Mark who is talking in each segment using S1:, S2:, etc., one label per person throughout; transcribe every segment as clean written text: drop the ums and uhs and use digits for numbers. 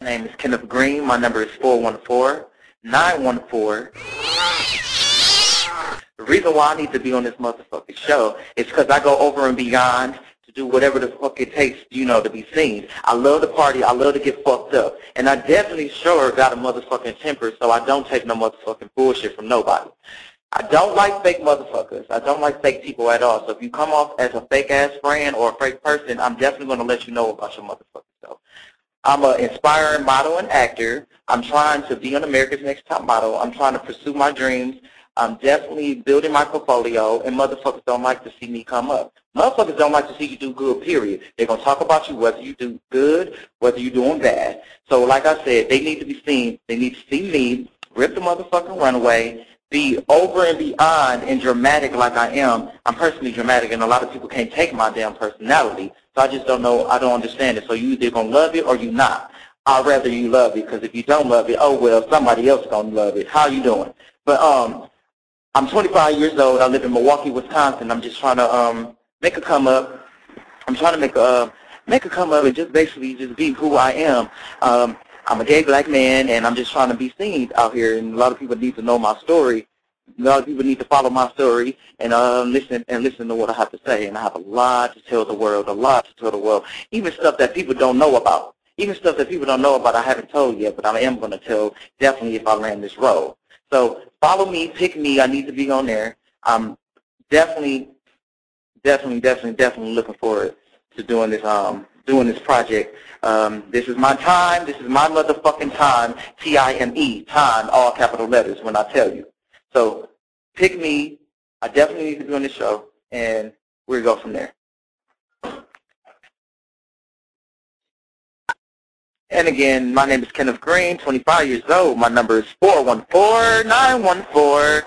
S1: name is Kenneth Green. My number is 414-914. The reason why I need to be on this motherfucking show is because I go over and beyond to do whatever the fuck it takes, to be seen. I love to party. I love to get fucked up. And I definitely sure got a motherfucking temper, so I don't take no motherfucking bullshit from nobody. I don't like fake motherfuckers. I don't like fake people at all. So if you come off as a fake-ass friend or a fake person, I'm definitely going to let you know about your motherfucking self. I'm an inspiring model and actor. I'm trying to be on America's Next Top Model. I'm trying to pursue my dreams. I'm definitely building my portfolio, and motherfuckers don't like to see me come up. Motherfuckers don't like to see you do good, period. They're going to talk about you whether you do good, whether you're doing bad. So like I said, they need to be seen. They need to see me rip the motherfucking runway, be over and beyond and dramatic like I am. I'm personally dramatic, and a lot of people can't take my damn personality. So I just don't know. I don't understand it. So you either going to love it or you not. I'd rather you love it, because if you don't love it, oh, well, somebody else is going to love it. How you doing? But I'm 25 years old. I live in Milwaukee, Wisconsin. I'm just trying to make a come up. I'm trying to make a come up and just basically just be who I am. I'm a gay black man, and I'm just trying to be seen out here. And a lot of people need to know my story. A lot of people need to follow my story and listen to what I have to say. And I have a lot to tell the world. Even stuff that people don't know about. I haven't told yet, but I am going to tell definitely if I land this role. So follow me, pick me. I need to be on there. I'm definitely looking forward to doing this project. This is my time. This is my motherfucking time. T-I-M-E, time, all capital letters when I tell you. So pick me. I definitely need to be on this show, and we'll go from there. And again, my name is Kenneth Green, 25 years old. My number is 414-914.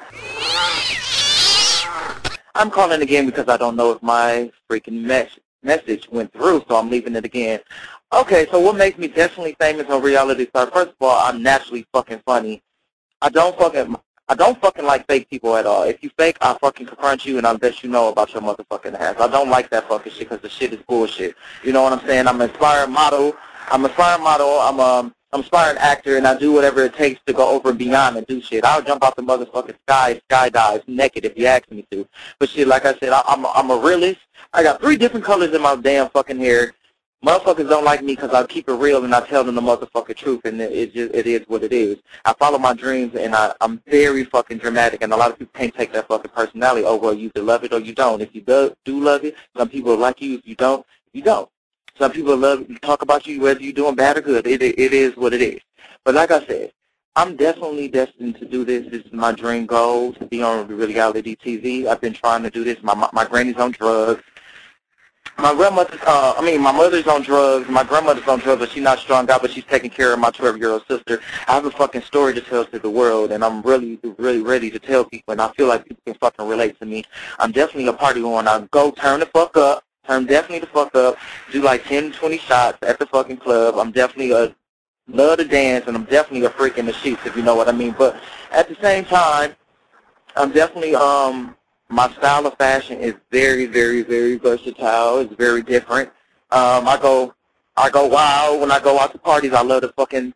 S1: I'm calling again because I don't know if my freaking message went through, so I'm leaving it again. Okay, so what makes me definitely famous on Reality Star? First of all, I'm naturally fucking funny. I don't fucking like fake people at all. If you fake, I'll fucking confront you and I'll let you know about your motherfucking ass. I don't like that fucking shit because the shit is bullshit. You know what I'm saying? I'm an inspiring model. I'm an inspiring actor, and I do whatever it takes to go over and beyond and do shit. I'll jump out the motherfucking sky, skydive naked if you ask me to. But shit, like I said, I'm a realist. I got 3 different colors in my damn fucking hair. Motherfuckers don't like me because I keep it real and I tell them the motherfucking truth, and it is what it is. I follow my dreams, and I'm very fucking dramatic, and a lot of people can't take that fucking personality. Oh, well, you either love it or you don't. If you do love it, some people like you. If you don't, you don't. Some people talk about you whether you're doing bad or good. It is what it is. But like I said, I'm definitely destined to do this. This is my dream goal, to be on reality TV. I've been trying to do this. My granny's on drugs. My mother's on drugs. My grandmother's on drugs, but she's not strung out, but she's taking care of my 12-year-old sister. I have a fucking story to tell to the world, and I'm really, really ready to tell people, and I feel like people can fucking relate to me. I'm definitely a party one. I go turn the fuck up. Definitely the fuck up, do like 10, 20 shots at the fucking club. I'm definitely love to dance, and I'm definitely a freak in the sheets, if you know what I mean. But at the same time, I'm definitely, my style of fashion is very, very, very versatile. It's very different. I go wild when I go out to parties. I love to fucking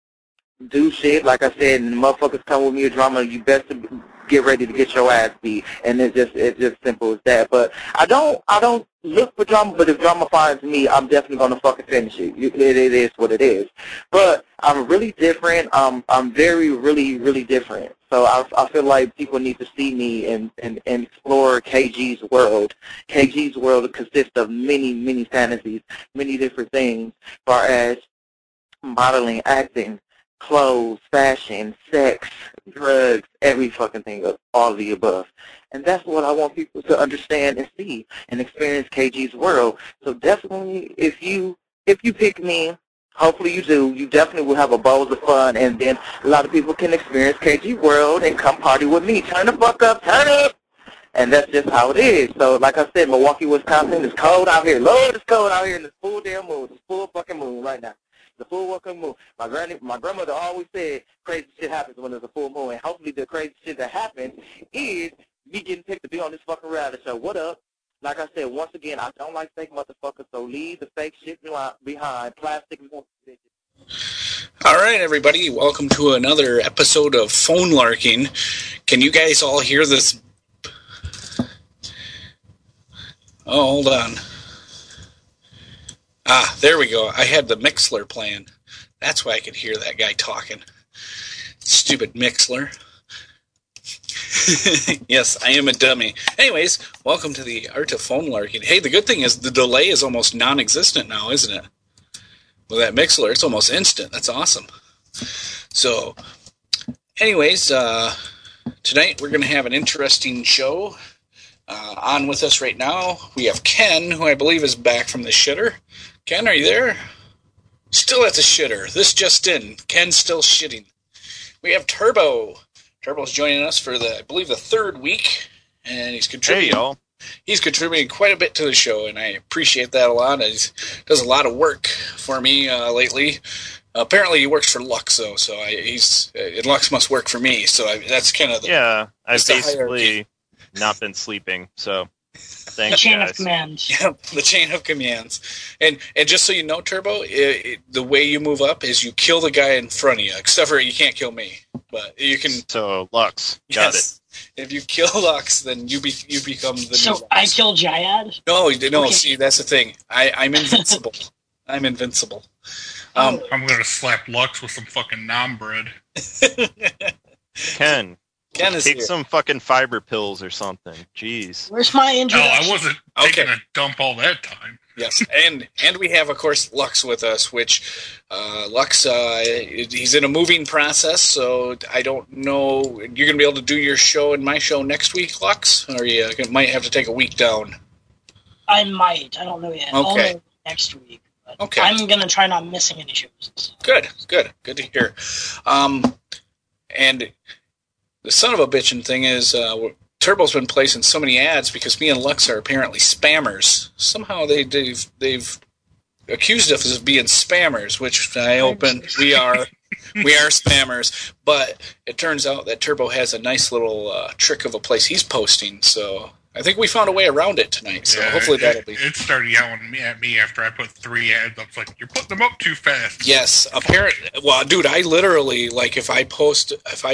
S1: do shit, like I said, and the motherfuckers come with me a drama. You best to get ready to get your ass beat, and it's just simple as that. But I don't look for drama, but if drama finds me, I'm definitely gonna fucking finish it. It is what it is. But I'm really different. I'm very, really, really different. So I feel like people need to see me and explore KG's world. KG's world consists of many, many fantasies, many different things, as far as modeling, acting, clothes, fashion, sex, drugs, every fucking thing, all of the above. And that's what I want people to understand and see and experience KG's world. So definitely, if you pick me, hopefully you do, you definitely will have a bowl of fun, and then a lot of people can experience KG world and come party with me. Turn the fuck up, turn up! And that's just how it is. So like I said, Milwaukee, Wisconsin, it's cold out here. Lord, it's cold out here in this full damn moon. It's full fucking moon right now. The full fucking moon. My grandmother always said crazy shit happens when there's a full moon, and hopefully the crazy shit that happens is me getting picked to be on this fucking reality show. What up? Like I said, once again, I don't like fake motherfuckers, so leave the fake shit behind. Plastic.
S2: All right, everybody, welcome to another episode of Phone Larking. Can you guys all hear this? Oh, hold on. Ah, there we go. I had the Mixler playing. That's why I could hear that guy talking. Stupid Mixler. Yes, I am a dummy. Anyways, welcome to the Art of Phone Larking. Hey, the good thing is the delay is almost non-existent now, isn't it? With that Mixler, it's almost instant. That's awesome. So, anyways, tonight we're going to have an interesting show. On with us right now, we have Ken, who I believe is back from the shitter. Ken, are you there? Still at the shitter. This just in. Ken's still shitting. We have Turbo. Turbo's joining us for I believe the third week, and he's contributing.
S3: Hey, y'all.
S2: He's contributing quite a bit to the show, and I appreciate that a lot. He does a lot of work for me lately. Apparently, he works for Lux, though, so Lux must work for me. So that's kind of
S3: I've basically not been sleeping. So thanks,
S4: the chain
S3: guys.
S4: of commands.
S2: Yep, the chain of commands. And just so you know, Turbo, the way you move up is you kill the guy in front of you. Except for you can't kill me, but you can.
S3: So Lux, got it.
S2: If you kill Lux, then you become the.
S4: So
S2: new Lux.
S4: I kill Jayad?
S2: No.
S4: Okay.
S2: See, that's the thing. I'm invincible. I'm invincible.
S5: I'm gonna slap Lux with some fucking nom bread.
S3: Ken
S2: is
S3: take
S2: here.
S3: some fucking fiber pills or something. Jeez.
S4: Where's my
S5: No,
S4: introduction?
S5: I wasn't taking a dump all that time.
S2: Yes, and we have, of course, Lux with us, which Lux, he's in a moving process, so I don't know. You're going to be able to do your show and my show next week, Lux? Or you might have to take a week down?
S4: I might. I don't know yet. I'll
S2: Okay.
S4: know next week. But
S2: Okay.
S4: I'm going to try not missing any shows. So.
S2: Good to hear. And the son of a bitchin' thing is, Turbo's been placing so many ads because me and Lux are apparently spammers. Somehow they've accused us of being spammers, which I open. We are spammers. But it turns out that Turbo has a nice little trick of a place he's posting. So I think we found a way around it tonight. So hopefully that'll be.
S5: It started yelling at me after I put 3 ads up. It's like, you're putting them up too fast.
S2: Yes, apparently. Well, dude, I literally if I post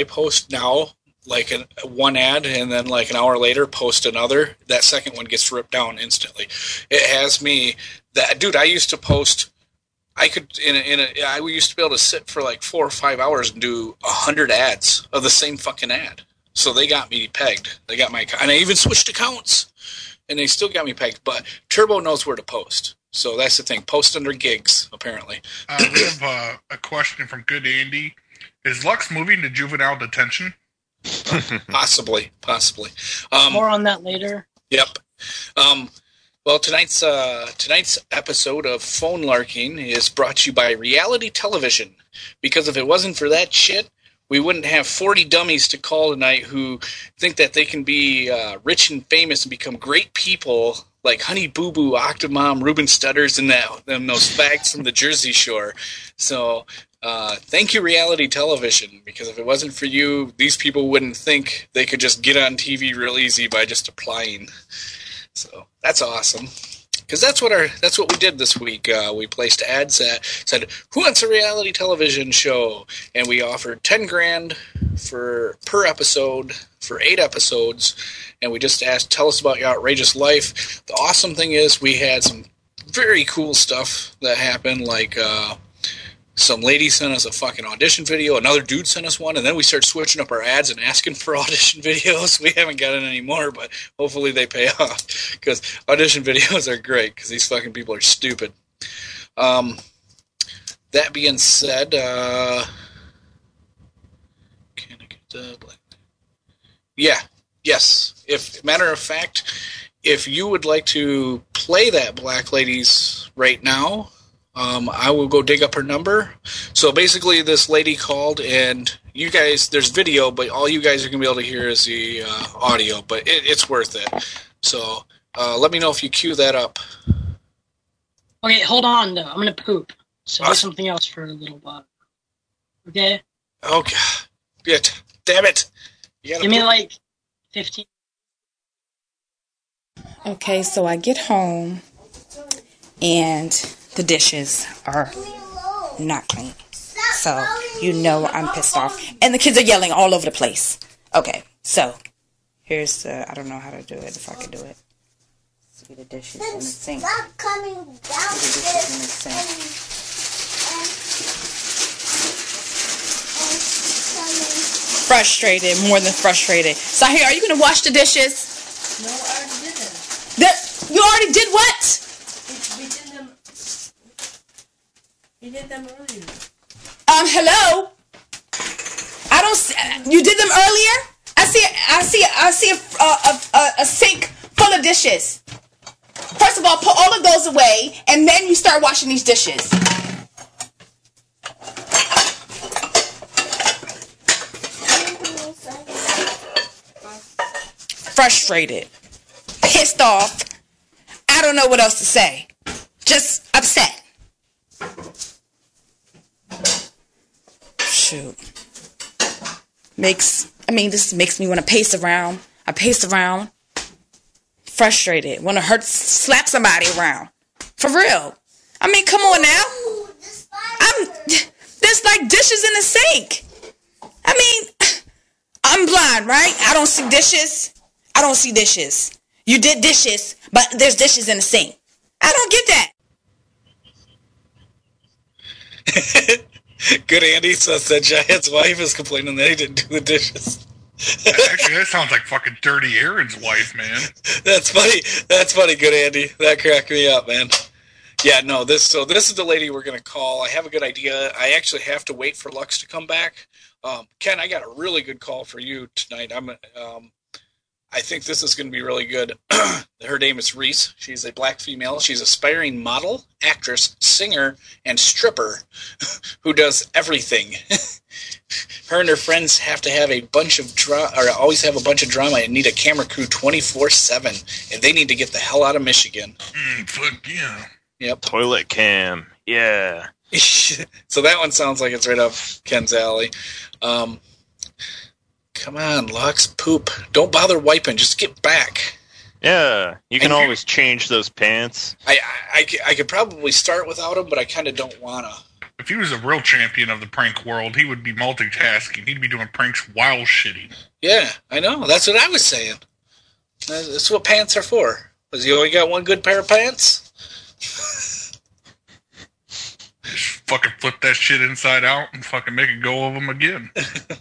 S2: now. Like one ad, and then like an hour later post another, that second one gets ripped down instantly. It has me that dude. I used to post. I could I used to be able to sit for like 4 or 5 hours and do 100 ads of the same fucking ad. So they got me pegged. They got my, and I even switched accounts, and they still got me pegged. But Turbo knows where to post. So that's the thing. Post under gigs, apparently.
S5: We have a question from Good Andy. Is Lux moving to juvenile detention?
S2: Possibly.
S4: More on that later.
S2: Yep. Well, tonight's episode of Phone Larking is brought to you by reality television. Because if it wasn't for that shit, we wouldn't have 40 dummies to call tonight who think that they can be rich and famous and become great people like Honey Boo Boo, Octomom, Ruben Studders, and those fags from the Jersey Shore. So thank you, reality television, because if it wasn't for you, these people wouldn't think they could just get on TV real easy by just applying. So that's awesome. Because that's what we did this week. We placed ads that said, "Who wants a reality television show?" And we offered $10,000 per episode for 8 episodes. And we just asked, "Tell us about your outrageous life." The awesome thing is, we had some very cool stuff that happened. Like some lady sent us a fucking audition video. Another dude sent us one, and then we started switching up our ads and asking for audition videos. We haven't gotten any more, but hopefully they pay off, because audition videos are great, because these fucking people are stupid. That being said, can I get the black? Yeah, yes. Matter of fact, if you would like to play that Black Ladies right now, I will go dig up her number. So basically, this lady called, and you guys, there's video, but all you guys are going to be able to hear is the audio, but it's worth it. So let me know if you cue that up.
S4: Okay, hold on, though. I'm going to poop. So do
S2: Awesome.
S4: something else for a little while. Okay?
S2: Oh, God. Damn it. You gotta
S4: Give me
S2: poop.
S4: like 15.
S6: Okay, so I get home and the dishes are not clean. So, you know I'm pissed off. And the kids are yelling all over the place. Okay, so, here's the, I don't know how to do it, if I can do it. See the dishes in the sink.
S7: Stop coming down
S6: See the dishes in the sink. Frustrated, more than frustrated. Sahir, are you going to wash the dishes?
S7: No, I already did them.
S6: You already did what?
S7: We did them earlier.
S6: Hello? I don't see, you did them earlier? I see a sink full of dishes. First of all, put all of those away, and then you start washing these dishes. Frustrated. Pissed off. I don't know what else to say. Just upset. Shoot. This makes me want to pace around. I pace around. Frustrated. Want to slap somebody around. For real. Come on now. There's like dishes in the sink. I'm blind, right? I don't see dishes. You did dishes, but there's dishes in the sink. I don't get
S2: that. Good Andy says that Giant's wife is complaining that he didn't do the dishes.
S5: Actually, that sounds like fucking Dirty Aaron's wife, man.
S2: That's funny, Good Andy. That cracked me up, man. Yeah, no, this is the lady we're going to call. I have a good idea. I actually have to wait for Lux to come back. Ken, I got a really good call for you tonight. I think this is going to be really good. Her name is Reese. She's a black female. She's an aspiring model, actress, singer, and stripper who does everything. Her and her friends have to have a bunch of always have a bunch of drama and need a camera crew 24/7, and they need to get the hell out of Michigan.
S5: Fuck yeah.
S2: Yep.
S3: Toilet cam. Yeah.
S2: So that one sounds like it's right up Ken's alley. Come on, Lux, poop. Don't bother wiping. Just get back.
S3: Yeah, you can always change those pants.
S2: I could probably start without him, but I kind of don't want to.
S5: If he was a real champion of the prank world, he would be multitasking. He'd be doing pranks while shitting.
S2: Yeah, I know. That's what I was saying. That's what pants are for. Because you only got one good pair of pants?
S5: Just fucking flip that shit inside out and fucking make a go of them again.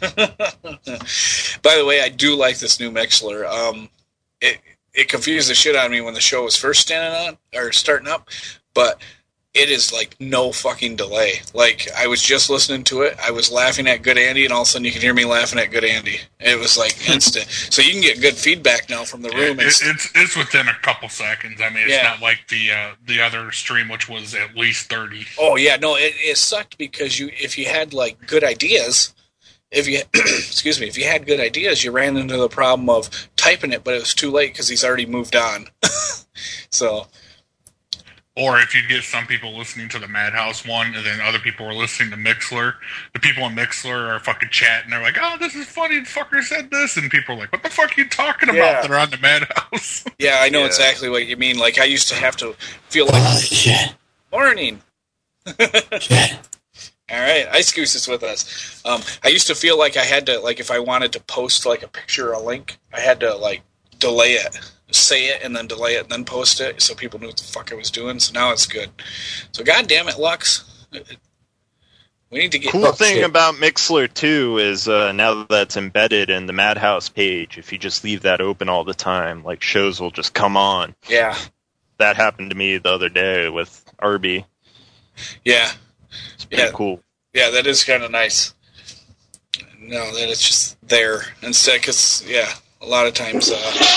S2: By the way, I do like this new Mixlr. It confused the shit out of me when the show was first starting up, but it is like no fucking delay. Like, I was just listening to it, I was laughing at Good Andy, and all of a sudden you can hear me laughing at Good Andy. It was like instant. So you can get good feedback now from the room.
S5: It's within a couple seconds. It's not like the other stream, which was at least 30.
S2: Oh yeah, no, it sucked because if you had like good ideas, if you had good ideas, you ran into the problem of typing it, but it was too late because he's already moved on. So.
S5: Or if you get some people listening to the Madhouse one, and then other people are listening to Mixlr, the people on Mixlr are fucking chatting. They're like, "Oh, this is funny. The fucker said this," and people are like, "What the fuck are you talking about?" That are on the Madhouse.
S2: Yeah, I know exactly what you mean. Like, I used to have to feel like
S8: shit.
S2: Morning.
S8: Shit.
S2: All right, Ice Goose is with us. I used to feel like I had to, like, if I wanted to post like a picture or a link, I had to like delay it. Say it and then delay it and then post it so people knew what the fuck I was doing. So now it's good. So God damn it, Lux. We need to get...
S3: Cool thing about Mixlr, too, is now that it's embedded in the Madhouse page, if you just leave that open all the time, like, shows will just come on.
S2: Yeah.
S3: That happened to me the other day with Arby.
S2: Yeah.
S3: It's pretty cool.
S2: Yeah, that is kind of nice. No, that it's just there instead, because, a lot of times...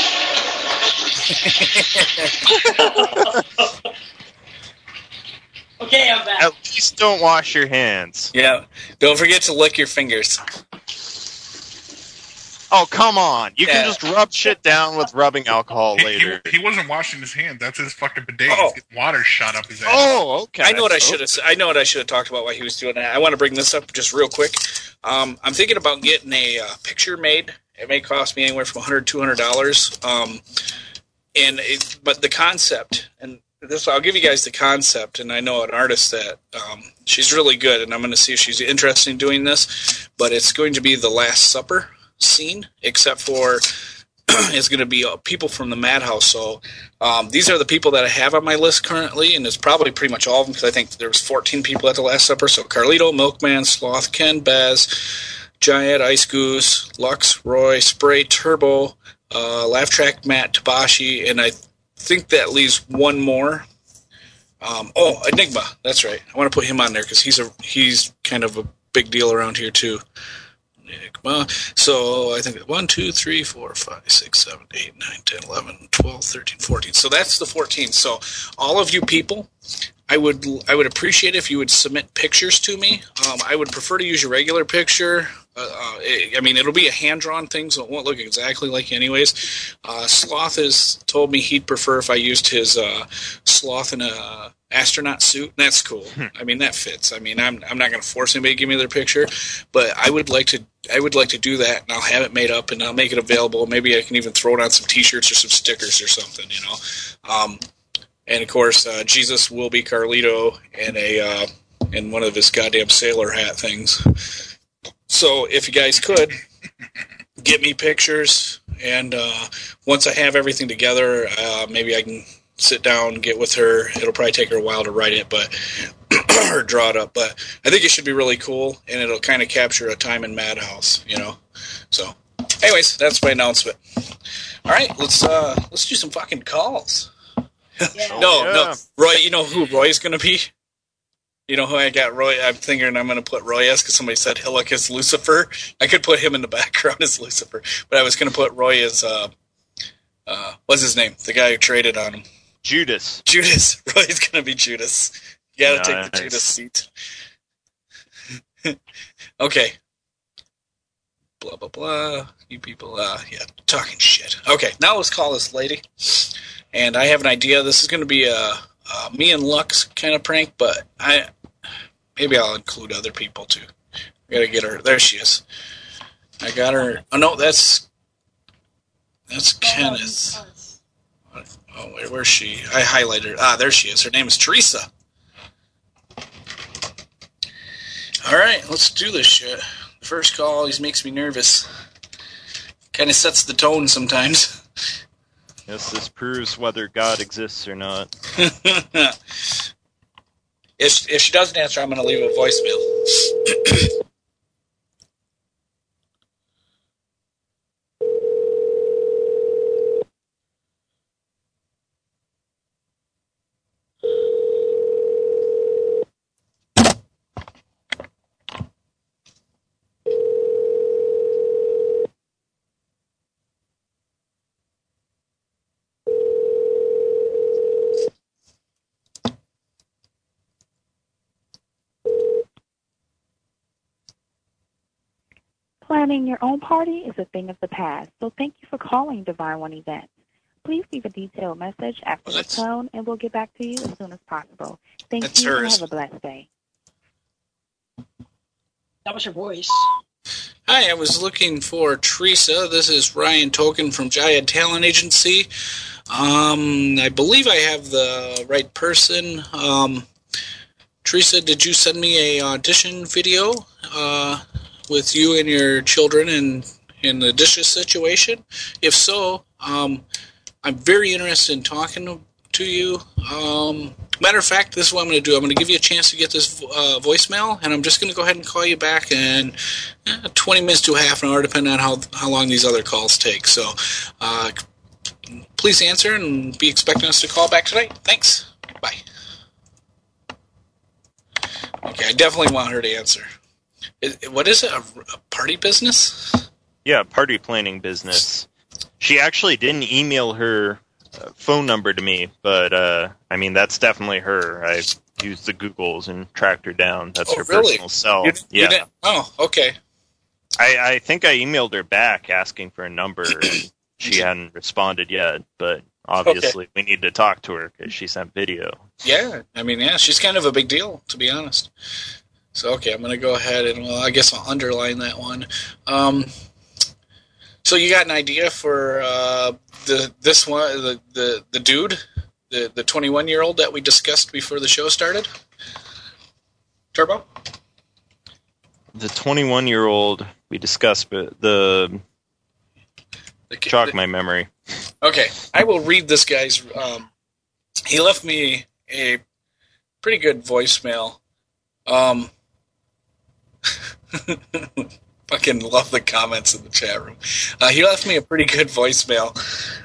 S4: Okay, I'm back.
S3: At least don't wash your hands.
S2: Yeah, don't forget to lick your fingers.
S3: Oh, come on. You can just rub shit down with rubbing alcohol later.
S5: He wasn't washing his hands. That's his fucking bidet. He's getting water shot up his ass.
S3: Oh, okay.
S2: I know what I should have talked about while he was doing that. I want to bring this up just real quick. I'm thinking about getting a picture made. It may cost me anywhere from $100 to $200. But the concept, and I'll give you guys the concept, and I know an artist that she's really good, and I'm going to see if she's interested in doing this. But it's going to be the Last Supper scene, except for it's going to be people from the Madhouse. So these are the people that I have on my list currently, and it's probably pretty much all of them because I think there was 14 people at the Last Supper. So Carlito, Milkman, Sloth, Ken, Baz, Giant, Ice Goose, Lux, Roy, Spray, Turbo, Laugh Track, Matt, Tabashi, and I think that leaves one more. Enigma. That's right. I want to put him on there because he's kind of a big deal around here too. Enigma. So I think 1, 2, 3, 4, 5, 6, 7, 8, 9, 10, 11, 12, 13, 14. So that's the 14. So all of you people, I would appreciate if you would submit pictures to me. I would prefer to use your regular picture. It'll be a hand-drawn thing, so it won't look exactly like you anyways. Sloth has told me he'd prefer if I used his sloth in a astronaut suit, and that's cool. I mean, that fits. I mean, I'm not going to force anybody to give me their picture, but I would like to do that, and I'll have it made up, and I'll make it available. Maybe I can even throw it on some T-shirts or some stickers or something, you know. And of course, Jesus will be Carlito in one of his goddamn sailor hat things. So if you guys could get me pictures, and once I have everything together, maybe I can sit down, get with her. It'll probably take her a while to write it, but or draw it up. But I think it should be really cool, and it'll kind of capture a time in Madhouse, you know. So, anyways, that's my announcement. All right, let's do some fucking calls.
S4: Yeah.
S2: No, Roy. You know who Roy's going to be? You know who I got Roy? I'm thinking I'm going to put Roy as because somebody said Hillock as Lucifer. I could put him in the background as Lucifer, but I was going to put Roy as what's his name? The guy who traded on him.
S3: Judas.
S2: Roy's going to be Judas. You got to take the Judas seat. Okay. Blah blah blah. You people, talking shit. Okay, now let's call this lady. And I have an idea. This is going to be a me and Lux kind of prank, but maybe I'll include other people too. I gotta get her. There she is. I got her. Oh no, that's Kenneth. Oh wait, where's she? I highlighted her. There she is. Her name is Teresa. All right, let's do this shit. The first call always makes me nervous. Kind of sets the tone sometimes.
S3: Yes, this proves whether God exists or not.
S2: If she doesn't answer, I'm going to leave a voicemail.
S9: Planning your own party is a thing of the past, so thank you for calling Divine One Events. Please leave a detailed message after the tone, and we'll get back to you as soon as possible. Thank you, and have a blessed day.
S4: That was her voice.
S2: Hi, I was looking for Teresa. This is Ryan Token from Giant Talent Agency. I believe I have the right person. Teresa, did you send me a audition video with you and your children in the dishes situation? If so, I'm very interested in talking to you. Matter of fact, this is what I'm going to do. I'm going to give you a chance to get this voicemail, and I'm just going to go ahead and call you back in 20 minutes to a half an hour, depending on how long these other calls take. So please answer and be expecting us to call back tonight. Thanks. Bye. Okay, I definitely want her to answer. What is it? A party business?
S3: Yeah, party planning business. She actually didn't email her phone number to me, but I mean, that's definitely her. I used the Googles and tracked her down. That's her
S2: really?
S3: personal cell.
S2: You didn't? Oh, okay.
S3: I think I emailed her back asking for a number, and she hadn't responded yet, but obviously we need to talk to her because she sent video.
S2: Yeah, I mean, yeah, she's kind of a big deal, to be honest. So, okay, I'm going to go ahead and, well, I guess I'll underline that one. So you got an idea for the dude the 21-year-old that we discussed before the show started? Turbo?
S3: The 21-year-old we discussed, but jog my memory.
S2: Okay, I will read this guy's. He left me a pretty good voicemail. Fucking love the comments in the chat room. He left me a pretty good voicemail.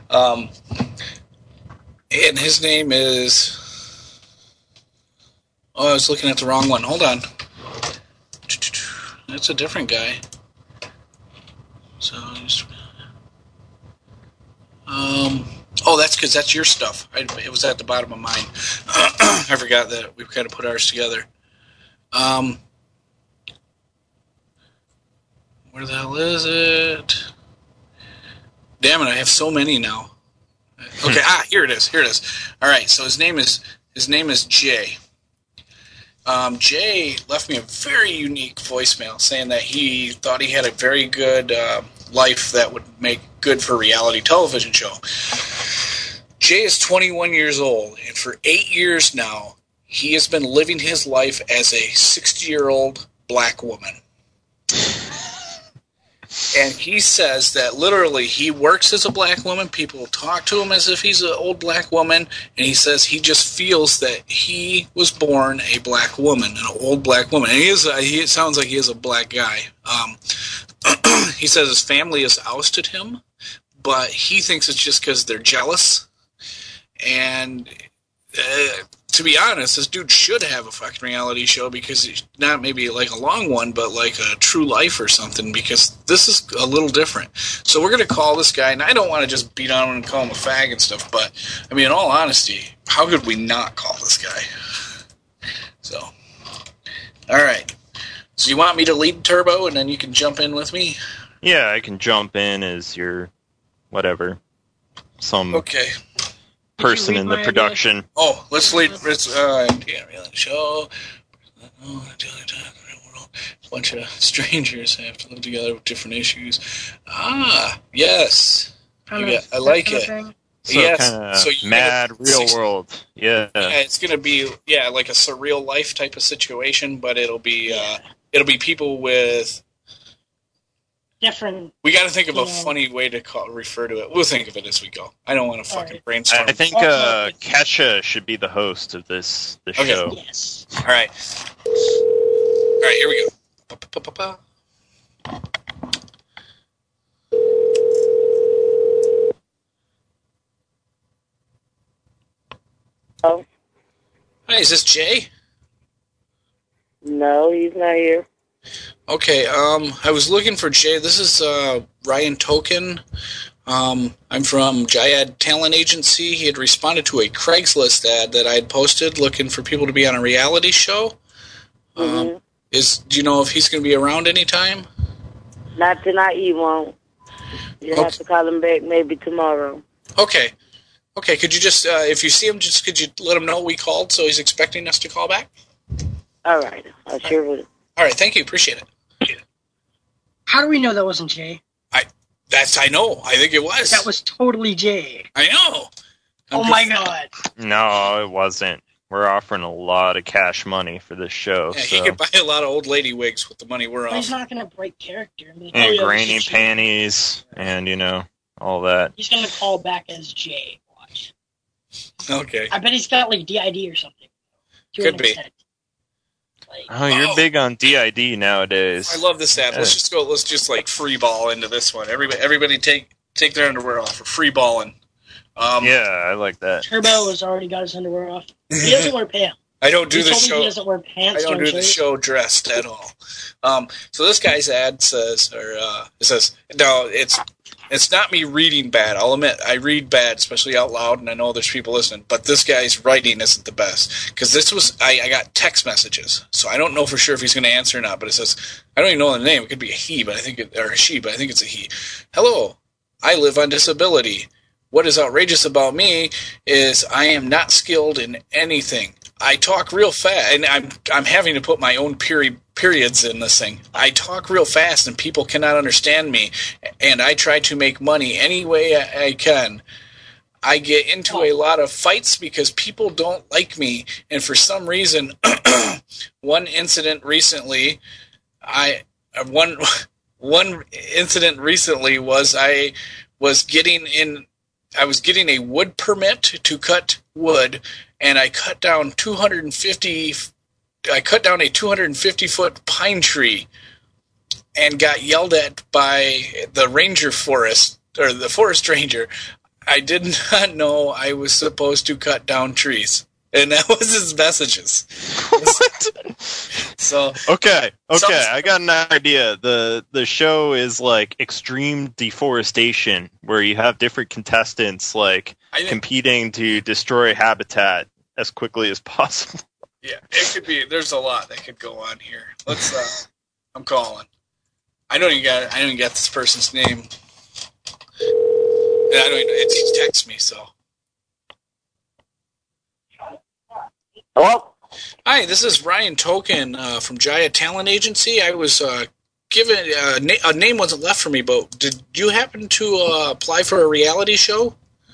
S2: And his name is... Oh, I was looking at the wrong one. Hold on. That's a different guy. So, oh, that's because that's your stuff. It was at the bottom of mine. I forgot that we've kind of put ours together. Where the hell is it? Damn it, I have so many now. Okay, here it is. All right, so his name is Jay. Jay left me a very unique voicemail saying that he thought he had a very good life that would make good for a reality television show. Jay is 21 years old, and for 8 years now, he has been living his life as a 60-year-old black woman. And he says that literally he works as a black woman. People talk to him as if he's an old black woman. And he says he just feels that he was born a black woman, an old black woman. And it sounds like he is a black guy. He says his family has ousted him, but he thinks it's just because they're jealous. And to be honest, this dude should have a fucking reality show, because it's not maybe like a long one, but like a True Life or something, because this is a little different. So we're going to call this guy, and I don't want to just beat on him and call him a fag and stuff, but, I mean, in all honesty, how could we not call this guy? So, all right. So you want me to lead Turbo, and then you can jump in with me?
S3: Yeah, I can jump in as your whatever.
S2: Okay.
S3: Person in the production.
S2: Oh, let's lead. Reality show. A bunch of strangers have to live together with different issues. Ah, yes. I like it.
S3: So
S2: yes.
S3: So mad real world. Yeah.
S2: It's gonna be like a surreal life type of situation, but it'll be people with
S4: different.
S2: We got to think of a funny way to refer to it. We'll think of it as we go. I don't want to fucking brainstorm.
S3: I think Kesha should be the host of the show.
S4: Yes.
S2: All right, here we go.
S10: Oh.
S2: Hi, is this Jay?
S10: No, he's not here.
S2: Okay, I was looking for Jay. This is Ryan Token. I'm from Jayad Talent Agency. He had responded to a Craigslist ad that I had posted looking for people to be on a reality show. Do you know if he's going to be around anytime?
S10: Not tonight, he won't. You'll have to call him back maybe tomorrow.
S2: Okay, could you just, if you see him, could you let him know we called so he's expecting us to call back?
S10: All right, I sure will.
S2: All right, thank you. Appreciate it.
S4: How do we know that wasn't Jay?
S2: I know. I think it was.
S4: That was totally Jay.
S2: I know.
S4: My God.
S3: No, it wasn't. We're offering a lot of cash money for this show.
S2: Yeah, he could buy a lot of old lady wigs with the money we're offering.
S4: He's not going to break character.
S3: And granny panties and, all that.
S4: He's going to call back as Jay. Watch.
S2: Okay.
S4: I bet he's got, DID or something.
S2: Could be.
S3: You're big on DID nowadays.
S2: I love this ad. Let's just free ball into this one. Everybody take their underwear off. We're free balling.
S3: Yeah, I like that.
S4: Turbo has already got his underwear off. He doesn't wear pants.
S2: I don't do the show.
S4: He doesn't wear pants.
S2: I don't do the show dressed at all. So this guy's ad says, no, it's not me reading bad. I'll admit, I read bad, especially out loud, and I know there's people listening. But this guy's writing isn't the best, because I got text messages, so I don't know for sure if he's going to answer or not. But it says, I don't even know the name. It could be a he, or a she, but I think it's a he. Hello, I live on disability. What is outrageous about me is I am not skilled in anything. I talk real fast, and I'm having to put my own periods in this thing. I talk real fast, and people cannot understand me, and I try to make money any way I can. I get into a lot of fights because people don't like me, and for some reason, one incident recently was I was getting a wood permit to cut wood, and I cut down a 250-foot pine tree and got yelled at by the the forest ranger. I did not know I was supposed to cut down trees. And that was his messages.
S3: What?
S2: So
S3: Okay, I got an idea. The show is like extreme deforestation, where you have different contestants like competing to destroy habitat as quickly as possible.
S2: Yeah, it could be. There's a lot that could go on here. Let's. I'm calling. I don't even got this person's name. And I don't even. He texts me, so.
S11: Hello?
S2: Hi, this is Ryan Token from Jaya Talent Agency. I was given a name wasn't left for me, but did you happen to apply for a reality show?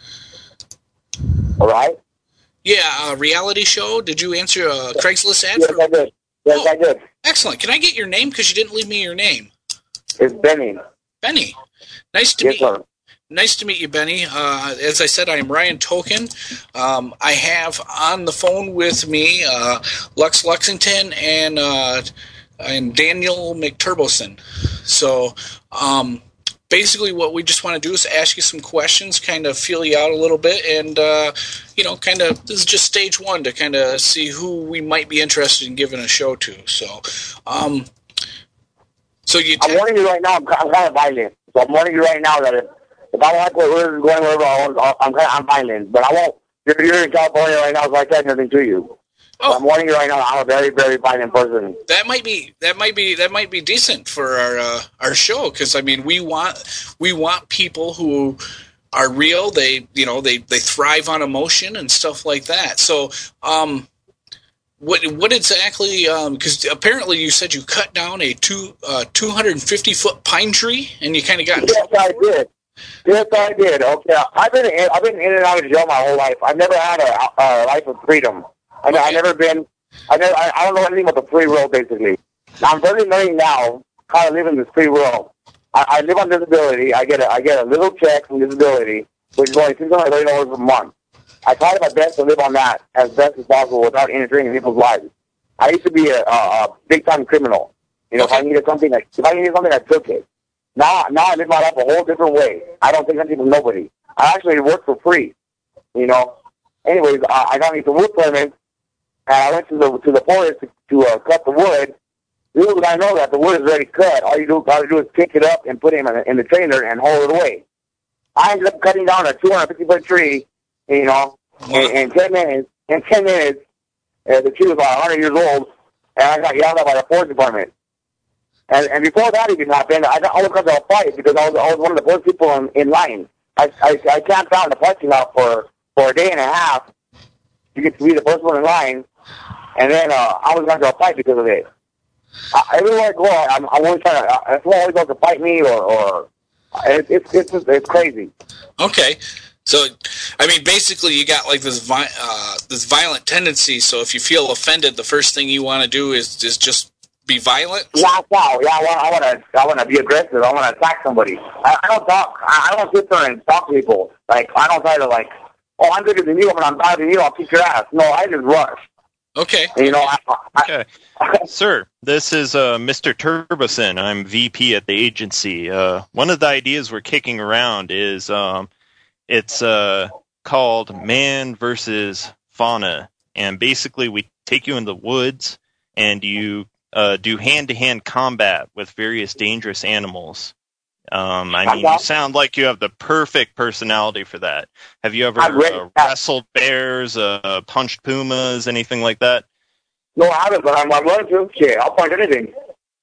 S11: All right.
S2: Yeah, a reality show. Did you answer a Craigslist ad?
S11: Yes, I did. Yes, I did.
S2: Excellent. Can I get your name? Because you didn't leave me your name.
S11: It's Benny.
S2: Benny. Nice to meet you. Nice to meet you, Benny. As I said, I am Ryan Token. I have on the phone with me Lux Luxington and Daniel McTurboson. So basically what we just want to do is ask you some questions, kind of feel you out a little bit, and, this is just stage one to kind of see who we might be interested in giving a show to. So, I'm
S11: warning you right now, I'm kind of violent. So I'm warning you right now that if I don't like what we're going over, I'm violent. But I won't. You're in California right now, so I can't do anything to you. Oh. So I'm warning you right now. I'm a very, very violent person.
S2: That might be decent for our show, because I mean we want people who are real. They thrive on emotion and stuff like that. So what exactly? Because apparently you said you cut down a 250-foot pine tree, and you kind of got in trouble.
S11: Yes, I did. Yes, I did. Okay, I've been in and out of jail my whole life. I've never had a life of freedom. I don't know anything about the free world, basically. I'm barely learning now how to live in this free world. I live on disability. I get a little check from disability, which is only $630 a month. I try my best to live on that as best as possible without interfering in people's lives. I used to be a big-time criminal. If I needed something, I took it. Now I live my life a whole different way. I don't take anything from nobody. I actually work for free. Anyways, I got me some wood permits, and I went to the forest to cut the wood. Little did I know that the wood is already cut. All you do is pick it up and put it in the trailer and haul it away. I ended up cutting down a 250-foot tree, in 10 minutes. In 10 minutes, the tree was about 100 years old, and I got yelled at by the forest department. And before that even happened, I almost got into a fight because I was one of the first people in line. I camped out in the parking lot for a day and a half to get to be the first one in line, and then I was got into a fight because of it. Everywhere I go, I'm always trying to. Someone always wants to fight me, or it's crazy.
S2: Okay. So, I mean, basically, you got like this violent tendency. So, if you feel offended, the first thing you want to do is just be violent.
S11: Yeah, I want to be aggressive. I want to attack somebody. I don't talk. I don't sit there and talk to people. Like, I don't try to I'm bigger than you. I'm better than you. I'll kick your ass. No, I just rush.
S2: Okay.
S3: Okay. Sir, this is Mr. Turboson. I'm VP at the agency. One of the ideas we're kicking around is it's called Man versus Fauna, and basically we take you in the woods and you do hand-to-hand combat with various dangerous animals. You sound like you have the perfect personality for that. Have you ever wrestled bears, punched pumas, anything like that?
S11: No, I haven't, but I'm willing to. Yeah, I'll punch anything.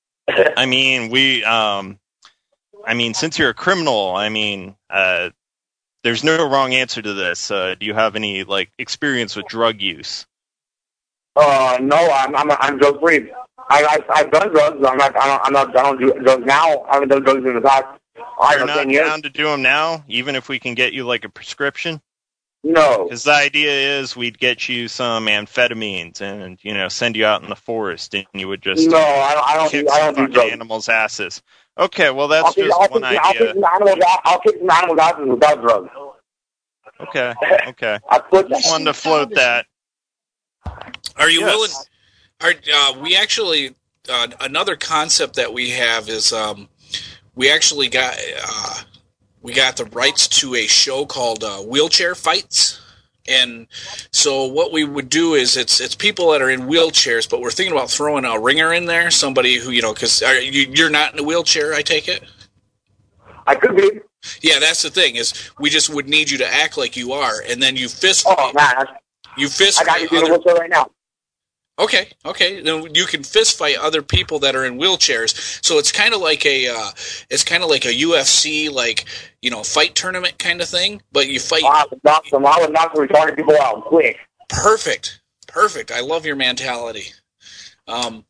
S3: Since you're a criminal, there's no wrong answer to this. Do you have any experience with drug use?
S11: No, I'm drug free. I've done drugs. I don't do drugs now. I haven't done drugs in the past.
S3: You're not down to do them now, even if we can get you a prescription?
S11: No.
S3: Because the idea is we'd get you some amphetamines and, send you out in the forest and you would just
S11: No, I don't
S3: kick
S11: do
S3: some
S11: drugs.
S3: fucking animals' asses. Okay, well, that's just one idea.
S11: I'll kick some animals' asses without drugs.
S3: Okay.
S11: I
S3: Just wanted to float that.
S2: Are you willing? We actually another concept that we have is we actually got the rights to a show called Wheelchair Fights, and so what we would do is it's people that are in wheelchairs, but we're thinking about throwing a ringer in there, somebody who because you're not in a wheelchair, I take it.
S11: I could be.
S2: Yeah, that's the thing is we just would need you to act like you are, and then you fist fight.
S11: Oh man,
S2: you fist
S11: I got
S2: fight
S11: you in a wheelchair right now.
S2: Okay. Then you can fist fight other people that are in wheelchairs. So it's kind of like a UFC fight tournament kind of thing. But you fight.
S11: I would knock some retarded people out quick.
S2: Perfect. I love your mentality. Of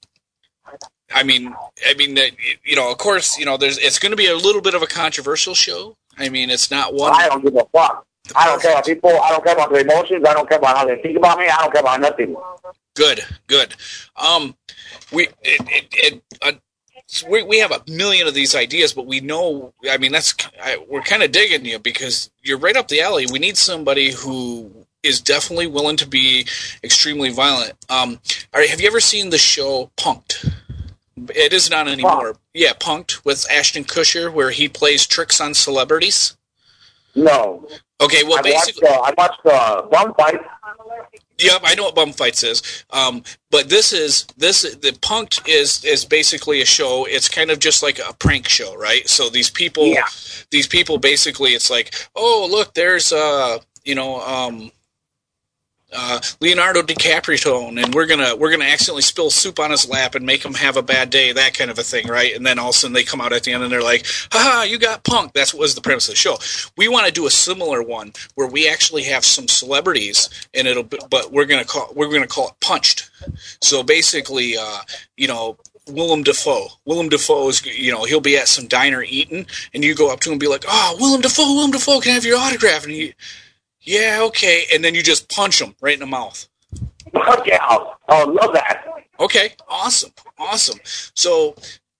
S2: course, it's going to be a little bit of a controversial show. I mean, it's not one.
S11: I don't give a fuck. I don't care about people. I don't care about their emotions. I don't care about how they think about me. I don't care about nothing.
S2: Good. We have a million of these ideas, but we know. I mean, we're kind of digging you because you're right up the alley. We need somebody who is definitely willing to be extremely violent. Have you ever seen the show Punk'd? It isn't on anymore. Yeah, Punk'd with Ashton Kutcher, where he plays tricks on celebrities.
S11: No.
S2: Okay, well, basically,
S11: I watched Bum Fights.
S2: Yep, I know what Bum Fights is. But the Punk'd is basically a show. It's kind of just like a prank show, right? So these people basically, it's like, oh, look, there's Leonardo DiCaprio, and we're gonna accidentally spill soup on his lap and make him have a bad day, that kind of a thing, right? And then all of a sudden they come out at the end and they're like, "Ha, you got punked." That was the premise of the show. We want to do a similar one where we actually have some celebrities, and but we're gonna call it Punched. So basically, Willem Dafoe. Willem Dafoe is, he'll be at some diner eating, and you go up to him and be like, "Oh, Willem Dafoe, can I have your autograph?" And he, yeah, okay, and then you just punch him right in the mouth.
S11: Okay, I love that.
S2: Okay, awesome. So,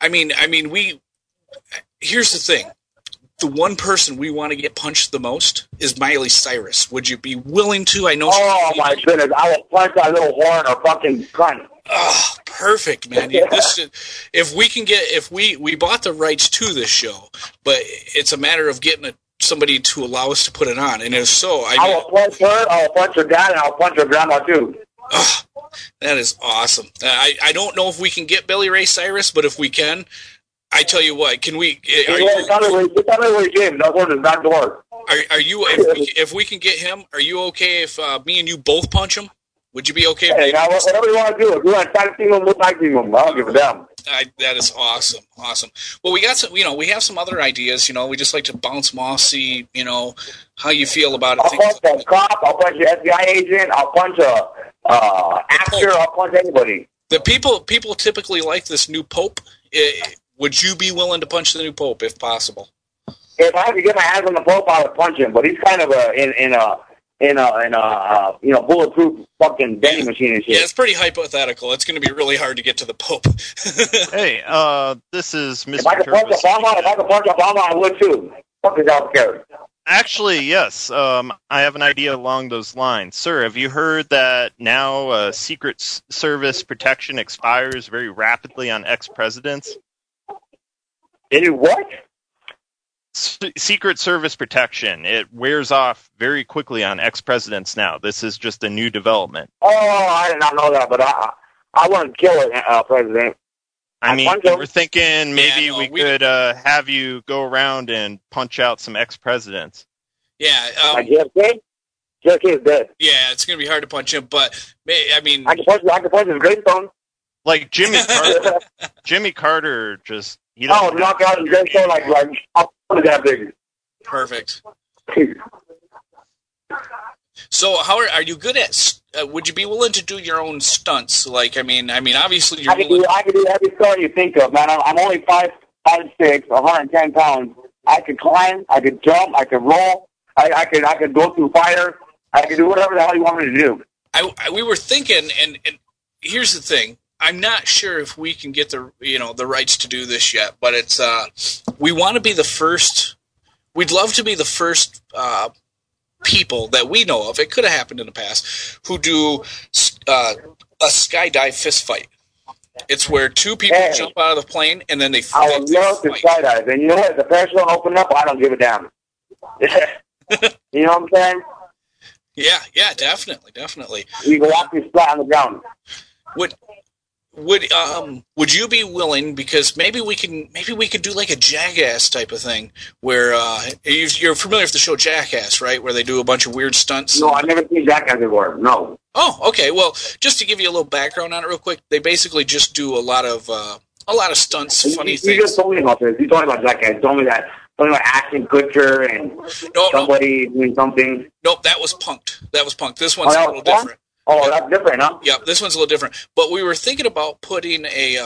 S2: here's the thing. The one person we want to get punched the most is Miley Cyrus. Would you be willing to? I know.
S11: Oh my goodness, I will punch that little horn or fucking cunt.
S2: Oh, perfect, man. If we bought the rights to this show, but it's a matter of getting somebody to allow us to put it on, and if so, I will
S11: punch her, I'll punch her dad, and I'll punch her grandma too.
S2: Oh, that is awesome. I don't know if we can get Billy Ray Cyrus, but if we can, I tell you what, can we?
S11: Tell me where he came. That one is back door.
S2: Are you? If we can get him, are you okay if me and you both punch him? Would you be okay?
S11: Hey, now whatever you want to do. If you want to tag team him, we'll tag team him. I don't give a damn.
S2: That is awesome. Well, we got some. We have some other ideas. We just like to bounce them off, see, how you feel about it.
S11: I'll punch a cop. I'll punch an FBI agent. I'll punch a actor. I'll punch anybody.
S2: The people typically like this new pope. Would you be willing to punch the new pope if possible?
S11: If I had to get my hands on the pope, I would punch him. But he's kind of in a bulletproof fucking vending machine and shit.
S2: Yeah, it's pretty hypothetical. It's going to be really hard to get to the Pope.
S3: Hey, this is Mr.
S11: If I could punch Obama, I would too. Fuck his healthcare.
S3: Actually, yes. I have an idea along those lines. Sir, have you heard that now Secret Service protection expires very rapidly on ex-presidents?
S11: What?
S3: Secret Service protection. It wears off very quickly on ex-presidents now. This is just a new development.
S11: Oh, I did not know that, but I wouldn't kill a president.
S3: I mean, we're thinking maybe we could have you go around and punch out some ex-presidents.
S2: Yeah.
S11: Like JFK? JFK is dead.
S2: Yeah, it's going to be hard to punch him, but, I mean...
S11: I can punch his gravestone.
S3: Like Jimmy Carter. Jimmy Carter just...
S11: knock out his gravestone like that big.
S2: Perfect. So, how are you good at? Would you be willing to do your own stunts? Like, I mean, obviously you're.
S11: I can do every stunt you think of, man. I'm only 5'6", 110 pounds. I could climb, I could jump, I could roll, I could go through fire. I can do whatever the hell you want me to do.
S2: We were thinking, and here's the thing. I'm not sure if we can get the rights to do this yet, but it's we want to be the first. We'd love to be the first people that we know of. It could have happened in the past who do a skydive fist fight. It's where two people jump out of the plane and then they fight.
S11: I would love to skydive, and you know what? If the parachute don't open up, I don't give a damn. You know what I'm saying?
S2: Yeah, definitely.
S11: You can walk this flat on the ground.
S2: Would you be willing? Because maybe we could do like a Jackass type of thing where you're familiar with the show Jackass, right? Where they do a bunch of weird stunts.
S11: No, I've never seen Jackass before. No.
S2: Oh, okay. Well, just to give you a little background on it, real quick, they basically just do a lot of stunts, funny things.
S11: You just told me about this. You told me about Jackass. You told me about Ashton Kutcher and somebody doing something.
S2: Nope, that was Punked. This one's a little different.
S11: Oh, that's different, huh?
S2: Yeah, this one's a little different. But we were thinking about putting a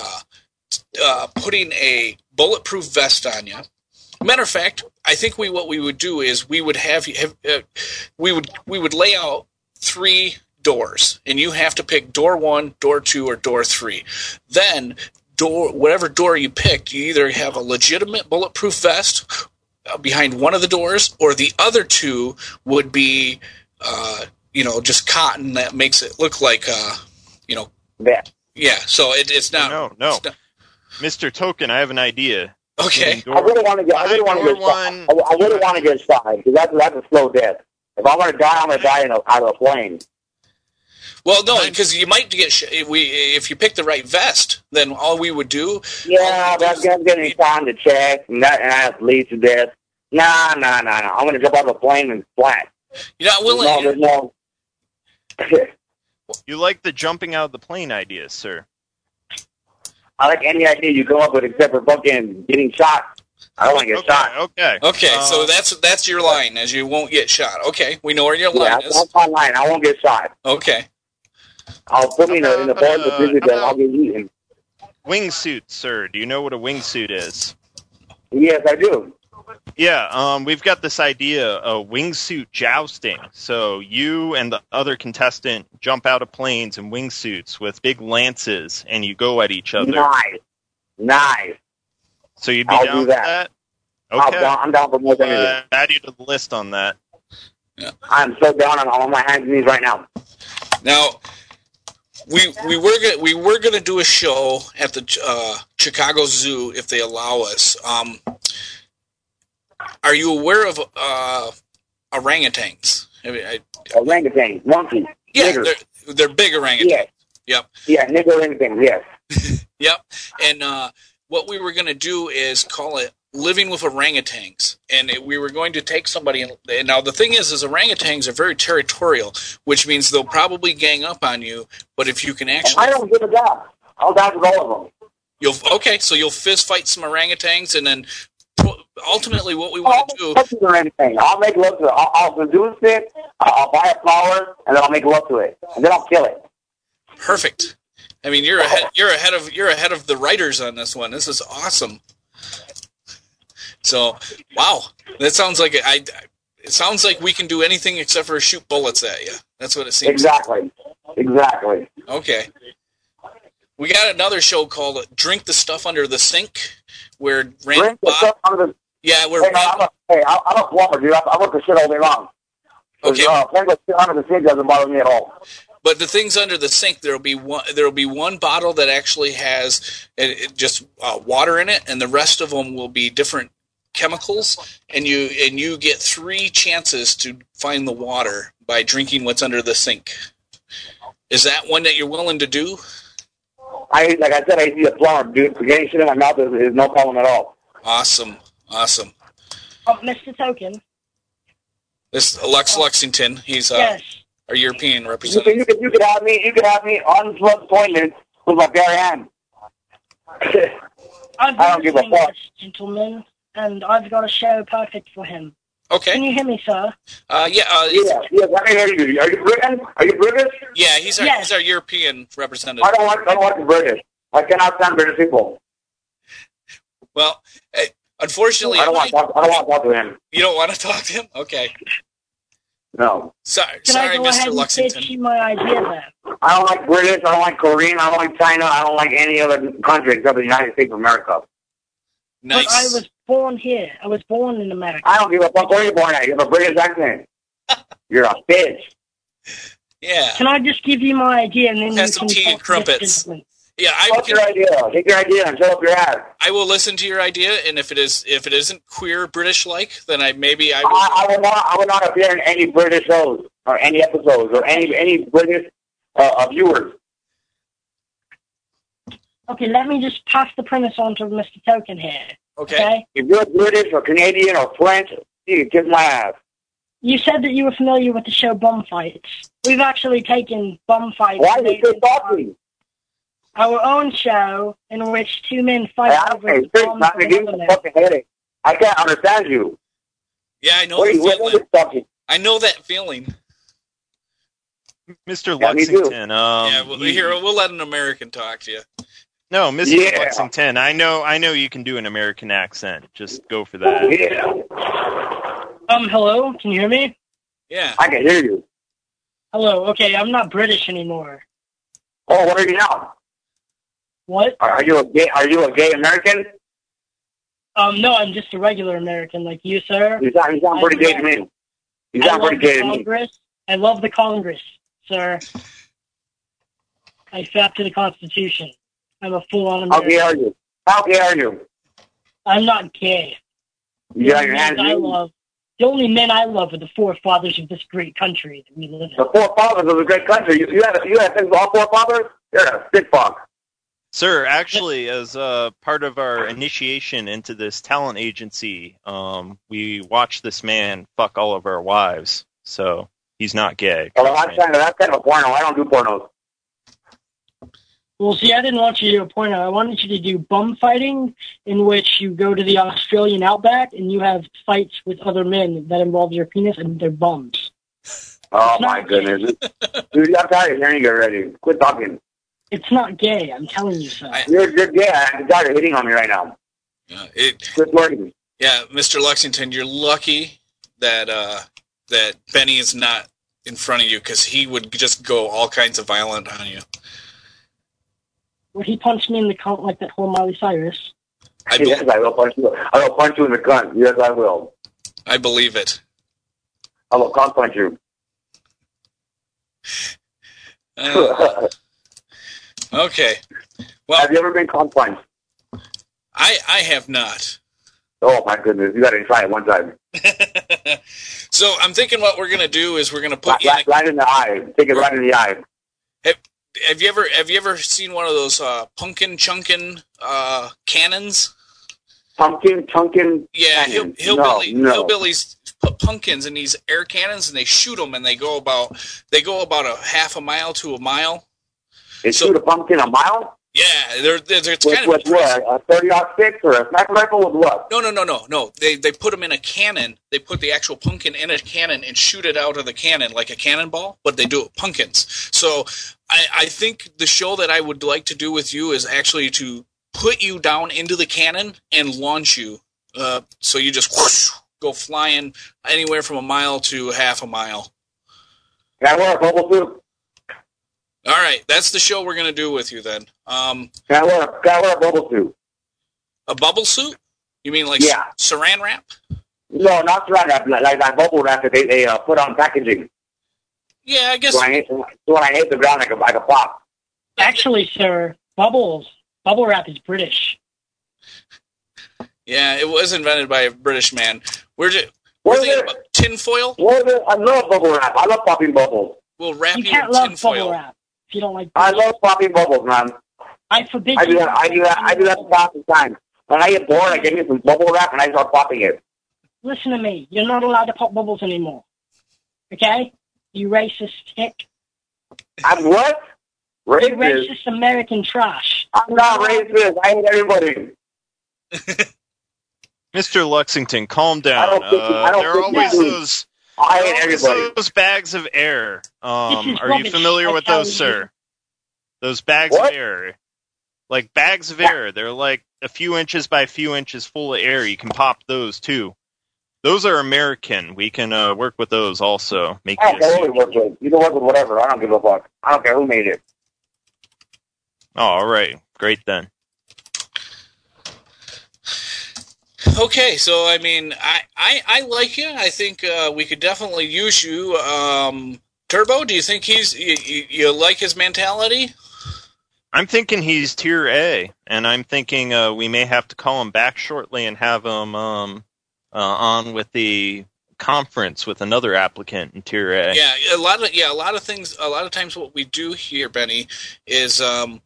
S2: bulletproof vest on you. Matter of fact, I think what we would do is we would we would lay out 3 doors, and you have to pick door 1, door 2, or door 3. Then whatever door you picked, you either have a legitimate bulletproof vest behind one of the doors, or the other 2 would be just cotton that makes it look like yeah. So it's not.
S3: No. It's not. Mr. Token, I have an idea.
S2: Okay.
S11: I really want to get. I really want to get shot because that's a slow death. If I'm gonna die, I'm gonna die out of a plane.
S2: Well, no, because you might get if you pick the right vest, then all we would do.
S11: Yeah, that's getting shot in the chest, and that leads to death. Nah. I'm gonna jump out of a plane and flat.
S2: You're not willing.
S11: No.
S3: You like the jumping out of the plane idea, sir?
S11: I like any idea you come up with except for fucking getting shot. I don't want to get shot.
S2: Okay. So that's your line, as you won't get shot. Okay, we know where your line is.
S11: That's my line. I won't get shot.
S2: Okay.
S11: I'll put me in the board with visit that I'll get eaten.
S3: Wingsuit, sir. Do you know what a wingsuit is?
S11: Yes, I do.
S3: Yeah, we've got this idea of wingsuit jousting. So you and the other contestant jump out of planes in wingsuits with big lances, and you go at each other.
S11: Nice.
S3: So you'd be down with that? Okay.
S11: I'm down for more than anything.
S3: Add you to the list on that.
S2: Yeah.
S11: I'm so down on my hands and knees right now.
S2: Now, we were gonna do a show at the Chicago Zoo if they allow us. Are you aware of orangutans?
S11: Orangutans, monkeys.
S2: Yeah, they're big orangutans.
S11: Yes.
S2: Yep.
S11: Yeah, nigger orangutans, yes.
S2: Yep. And what we were going to do is call it Living with Orangutans. And we were going to take somebody. And now the thing is orangutans are very territorial, which means they'll probably gang up on you. But if you can actually...
S11: I don't give a damn. I'll die with all of them.
S2: So you'll fist fight some orangutans, and then ultimately what we want to do...
S11: I'll make love to it. I'll seduce it, I'll buy a flower, and then I'll make love to it. And then I'll kill it. Perfect.
S2: I mean, you're ahead of the writers on this one. This is awesome. So, wow, that sounds like it sounds like we can do anything except for shoot bullets at you. That's what it seems.
S11: Exactly.
S2: Okay. We got another show called "Drink the Stuff Under the Sink," where
S11: Drink the stuff under the...
S2: Yeah,
S11: I'm a plumber, dude. I work the shit all day long.
S2: Okay.
S11: Playing with shit under the sink doesn't bother me at all.
S2: But the things under the sink, there'll be one bottle that actually has just water in it, and the rest of them will be different chemicals, and you get 3 chances to find the water by drinking what's under the sink. Is that one that you're willing to do?
S11: Like I said, I see a plumber, dude. Getting shit in my mouth is no problem at all.
S2: Awesome.
S4: Oh, Mr. Token.
S2: This is Lex Lexington. He's
S4: yes.
S2: Our European representative.
S11: You could have me unplug toilets with my bare hand.
S4: I don't give a fuck, gentleman, and I've got a show perfect for him.
S2: Okay.
S4: Can you hear me, sir?
S11: Yes, I can hear you. Are you British?
S2: Yeah, he's our European representative.
S11: I don't like the British. I cannot stand British people.
S2: Well, unfortunately,
S11: I don't want to talk to him.
S2: You don't want to talk to him? Okay.
S11: No.
S2: Sorry,
S4: Can I go
S2: Mr.
S4: ahead and
S2: Luxington.
S4: pitch you my idea then?
S11: I don't like British, I don't like Korean, I don't like China, I don't like any other country except the United States of America.
S2: Nice.
S4: But I was born here. I was born in America.
S11: I don't give a fuck where you're born at. You have a British accent. You're a bitch.
S2: Yeah.
S4: Can I just give you my idea and then
S2: Have
S4: you
S2: some
S4: can
S2: tea and
S4: talk
S2: crumpets.
S4: differently?
S2: Yeah,
S11: Take your idea. Take your idea and shut up your ass.
S2: I will listen to your idea, and if it isn't queer British like, then I will.
S11: I will not appear in any British shows or any episodes or any British viewers.
S4: Okay, let me just pass the premise on to Mr. Token here.
S2: Okay.
S11: If you're British or Canadian or French, you kiss my ass.
S4: You said that you were familiar with the show Bum Fights. We've actually taken Bum Fights.
S11: Why are you still talking?
S4: Our own show in which two men fight over
S11: Hey,
S4: bums
S11: not to give me a fucking headache. I can't understand you.
S2: Yeah, I know
S11: What
S2: the
S11: are you talking?
S2: I know that feeling.
S3: Mr.
S11: Yeah, me too.
S3: Lexington.
S2: We'll let an American talk to you.
S3: No, Mr. Lexington. I know you can do an American accent. Just go for that.
S4: Hello? Can you hear me?
S2: Yeah.
S11: I can hear you.
S4: Hello. Okay, I'm not British anymore.
S11: Oh, what are you now?
S4: What?
S11: Are you a gay American?
S4: No, I'm just a regular American like you, sir.
S11: You sound pretty gay to me. You sound pretty gay to me.
S4: I love the Congress, sir. I fap to the Constitution. I'm a full-on American.
S11: How gay are you? How gay are you?
S4: I'm not gay.
S11: You got your hands in?
S4: The only men I love are the forefathers of this great country that we live in.
S11: The forefathers of the great country. You had things with all forefathers? You're a sick fuck.
S3: Sir, actually, as part of our initiation into this talent agency, we watched this man fuck all of our wives, so he's not gay.
S11: Well, that's kind of a porno. I don't do pornos.
S4: Well, see, I didn't want you to do a porno. I wanted you to do bum fighting, in which you go to the Australian outback and you have fights with other men that involve your penis and their bums.
S11: Oh, my goodness. Dude, I'm tired of hearing you already. Quit talking.
S4: It's not gay. I'm telling you so.
S11: You're gay. I'm tired of hitting on me right now. Quit working.
S2: Yeah, Mr. Lexington, you're lucky that that Benny is not in front of you, because he would just go all kinds of violent on you.
S4: Would he punch me in the cunt like that whole Miley Cyrus?
S11: Yes, I will punch you. I will punch you in the cunt. Yes, I will.
S2: I believe it.
S11: I will cunt punch you.
S2: Okay. Well,
S11: have you ever been cunt punched?
S2: I have not.
S11: Oh, my goodness. You got to try it one time.
S2: So I'm thinking what we're going to do is we're going to put you
S11: right in the eye. Take it right in the eye.
S2: Have you ever seen one of those pumpkin chunkin cannons?
S11: Pumpkin chunkin?
S2: Yeah,
S11: cannons.
S2: hillbillies put pumpkins in these air cannons and they shoot them, and they go about a half a mile to a mile.
S11: They shoot a pumpkin a mile?
S2: Yeah, it's kind of
S11: with what? A 30-06 or a sniper rifle with what?
S2: No. They put them in a cannon. They put the actual pumpkin in a cannon and shoot it out of the cannon like a cannonball, but they do it with pumpkins. So I think the show that I would like to do with you is actually to put you down into the cannon and launch you. So you just whoosh, go flying anywhere from a mile to half a mile.
S11: Can I wear a bubble suit?
S2: All right, that's the show we're going to do with you then.
S11: Can I wear a bubble suit?
S2: A bubble suit? You mean like saran wrap?
S11: No, not saran wrap, like that bubble wrap that they put on packaging.
S2: Yeah, I guess.
S11: So when I hit the ground, like a pop.
S4: Actually, sir, bubble wrap is British.
S2: Yeah, it was invented by a British man. We're thinking about tinfoil.
S11: I love bubble wrap. I love popping bubbles.
S2: We'll wrap you
S4: can't
S2: in
S4: love
S2: tinfoil.
S4: bubble wrap if you don't like.
S11: I love popping bubbles, man.
S4: I forbid.
S11: I do that all the time. When I get bored, I get me some bubble wrap and I start popping it.
S4: Listen to me. You're not allowed to pop bubbles anymore. Okay? You racist hick.
S11: I'm what? Racist?
S4: You racist American trash.
S11: I'm not racist. I hate everybody.
S3: Mr. Lexington, calm down.
S11: I don't
S3: there are always those.
S11: I hate everybody.
S3: Those bags of air. Are you
S4: rubbish.
S3: familiar with those, sir? Those bags of air. Like bags of air. They're like a few inches by a few inches full of air. You can pop those too. Those are American. We can work with those also.
S11: I don't care who we work with. You can work with whatever. I don't give a fuck. I don't care who made it.
S3: Oh, all right. Great then.
S2: Okay, so I mean, I like you. I think we could definitely use you. Turbo, do you think you like his mentality?
S3: I'm thinking he's tier A, and I'm thinking we may have to call him back shortly and have him on with the conference with another applicant in tier A.
S2: Yeah, a lot of things. A lot of times, what we do here, Benny, is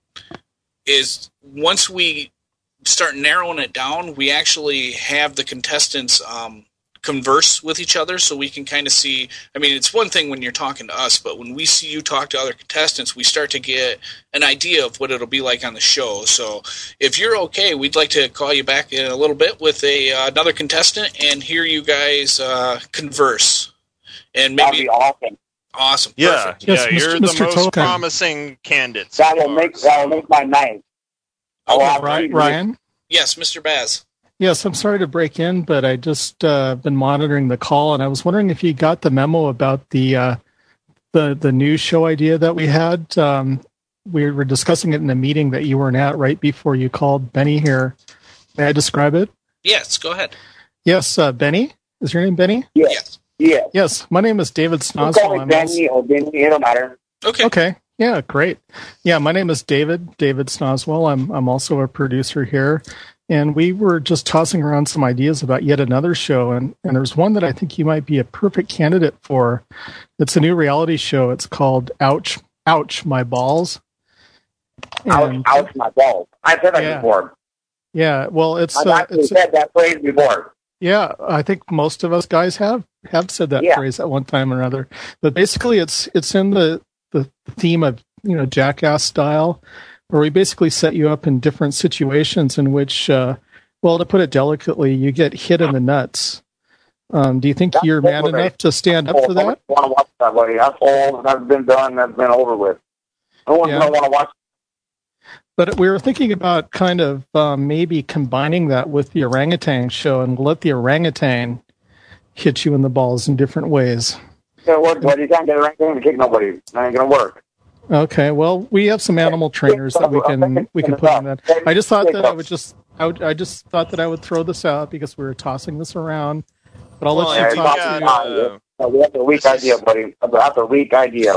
S2: once we start narrowing it down, we actually have the contestants converse with each other, so we can kind of see. I mean, it's one thing when you're talking to us, but when we see you talk to other contestants, we start to get an idea of what it'll be like on the show. So if you're okay, we'd like to call you back in a little bit with another contestant and hear you guys converse. And maybe
S11: that'd be awesome.
S2: Awesome.
S3: Yeah,
S2: perfect.
S3: Yes, you're the most promising candidate.
S11: That will make my night.
S2: Okay.
S8: Ryan?
S2: Yes, Mr. Baz.
S8: Yes, I'm sorry to break in, but I just been monitoring the call, and I was wondering if you got the memo about the news show idea that we had. We were discussing it in a meeting that you weren't at right before you called Benny here. May I describe it?
S2: Yes, go ahead.
S8: Yes, Benny? Is your name Benny?
S11: Yes. Yeah.
S8: Yes, my name is David Snozwell.
S11: Call me Benny or Benny, it don't matter.
S2: Okay.
S8: Yeah, great. Yeah, my name is David Snozwell. I'm also a producer here. And we were just tossing around some ideas about yet another show, and there's one that I think you might be a perfect candidate for. It's a new reality show. It's called Ouch, My Balls. And,
S11: ouch, my balls. I've said that before.
S8: Yeah, well, I've
S11: said that phrase before.
S8: Yeah, I think most of us guys have said that phrase at one time or another. But basically, it's in the theme of Jackass style, where we basically set you up in different situations in which, well, to put it delicately, you get hit in the nuts. Do you think you're man enough to stand up for that?
S11: I want to watch that, buddy. That's old. That's been done. That's been over with. No one's going to want to watch.
S8: But we were thinking about kind of maybe combining that with the orangutan show and let the orangutan hit you in the balls in different ways.
S11: It's going to work, buddy. You can't get an orangutan to kick nobody. That ain't going to work.
S8: Okay, well, we have some animal trainers that we can put on that. I just thought that I just thought that I would throw this out because we were tossing this around. But I'll let you talk to
S11: we have a weak idea, buddy. That's a weak idea.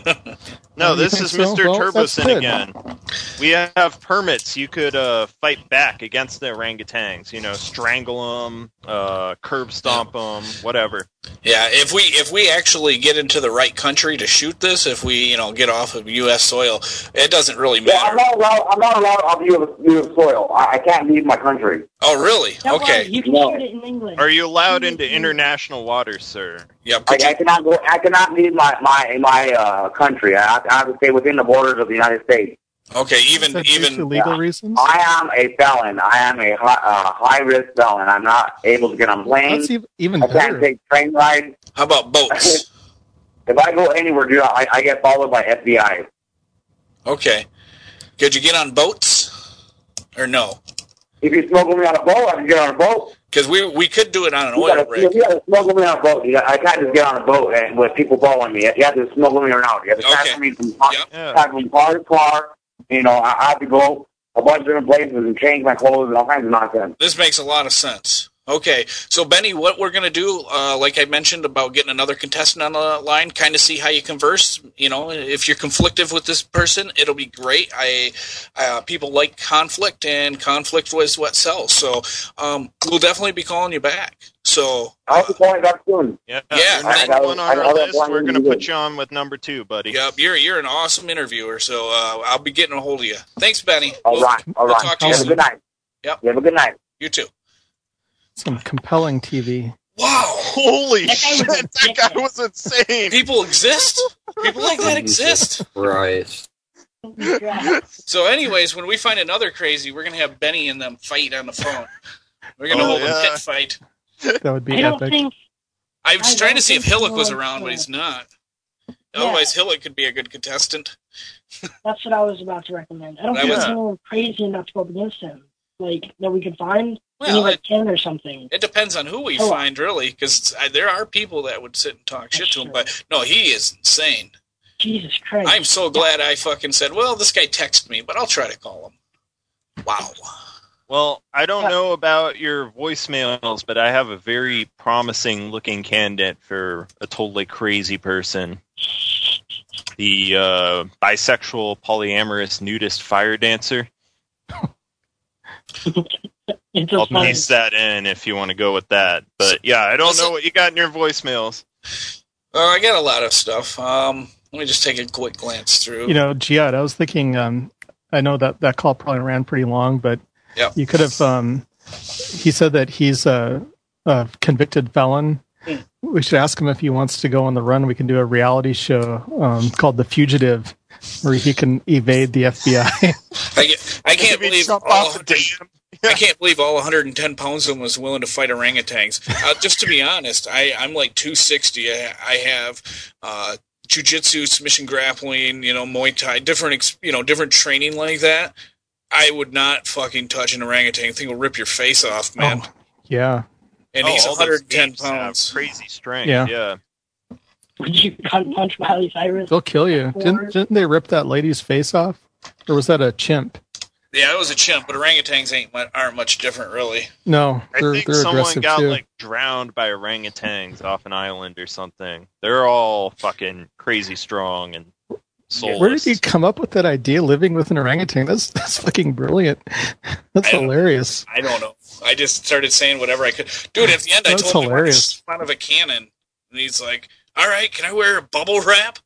S3: No, this is Mr. Turboson again. We have permits. You could fight back against the orangutans. Strangle them, curb stomp them, whatever.
S2: Yeah, if we actually get into the right country to shoot this, if we get off of U.S. soil, it doesn't really matter.
S11: Yeah, I'm not allowed off U.S. soil. I can't leave my country.
S2: Oh, really? Okay.
S4: You can shoot it in England.
S3: Are you allowed into international waters, sir?
S2: Yeah.
S11: I cannot go. I cannot leave my country. I have to stay within the borders of the United States.
S2: Okay, even
S8: for legal reasons.
S11: I am a felon. I am a high risk felon. I'm not able to get on planes.
S8: That's even
S11: I
S8: better.
S11: can't take train rides.
S2: How about boats?
S11: If I go anywhere, dude, I get followed by FBI.
S2: Okay. Could you get on boats or no?
S11: If you smuggle me on a boat, I can get on a boat.
S2: Because we could do it on an oil rig.
S11: You got to smuggle me on a boat. I can't just get on a boat and with people following me. You have to smuggle me around. You have to tackle me from car to car. I have to go a bunch of different places and change my clothes and all kinds of nonsense.
S2: This makes a lot of sense. Okay, so Benny, what we're going to do, like I mentioned about getting another contestant on the line, kind of see how you converse. If you're conflicted with this person, it'll be great. People like conflict, and conflict was what sells. So we'll definitely be calling you back. So
S11: I'll be calling back soon.
S3: Yeah. On our list, we're going to put you on with number 2, buddy.
S2: Yep, you're an awesome interviewer. So I'll be getting a hold of you. Thanks, Benny.
S11: All right.
S2: We'll talk to you
S11: Have
S2: soon.
S11: a good night.
S2: Yep.
S11: You have a good night.
S2: You too.
S8: Some compelling TV.
S2: Wow!
S3: Holy shit! That guy was insane.
S2: People exist. People like that exist.
S12: Right.
S2: So, anyways, when we find another crazy, we're gonna have Benny and them fight on the phone. We're gonna hold a pit fight.
S8: That would be epic.
S2: I was trying to see if Hillock was around, but he's not. Otherwise, Hillock could be a good contestant.
S4: That's what I was about to recommend. I don't think anyone crazy enough to go against him. like that we could find?
S2: Well,
S4: maybe like 10 or something.
S2: It depends on who we find, really, because there are people that would sit and talk shit to him. But no, he is insane.
S4: Jesus Christ!
S2: I'm so glad I fucking said, well, this guy texted me, but I'll try to call him. Wow.
S3: Well, I don't know about your voicemails, but I have a very promising-looking candidate for a totally crazy person. The bisexual, polyamorous, nudist fire dancer. I'll paste that in if you want to go with that. But yeah, I don't know what you got in your voicemails.
S2: I got a lot of stuff. Let me just take a quick glance through.
S8: Jihad, I was thinking, I know that call probably ran pretty long, but you could have, he said that he's a convicted felon. We should ask him if he wants to go on the run. We can do a reality show called The Fugitive, where he can evade the FBI.
S2: I can't believe I can't believe all 110 pounds of him was willing to fight orangutans. Just to be honest, I'm like 260. I have jiu-jitsu, submission grappling, Muay Thai, different training like that. I would not fucking touch an orangutan. I think it'll rip your face off, man.
S8: Oh, yeah.
S2: And he's 110 pounds.
S3: Crazy strength.
S8: Yeah.
S4: Would you punch Miley Cyrus?
S8: They'll kill you. Didn't they rip that lady's face off? Or was that a chimp?
S2: Yeah, it was a chimp, but orangutans aren't much different, really.
S8: No,
S3: I think someone got
S8: too.
S3: drowned by orangutans off an island or something. They're all fucking crazy strong and soulless.
S8: Where did he come up with that idea, living with an orangutan? That's fucking brilliant. That's hilarious.
S2: I don't know. I just started saying whatever I could. Dude, at the end, I told him I was in front of a cannon. And he's like, all right, can I wear a bubble wrap?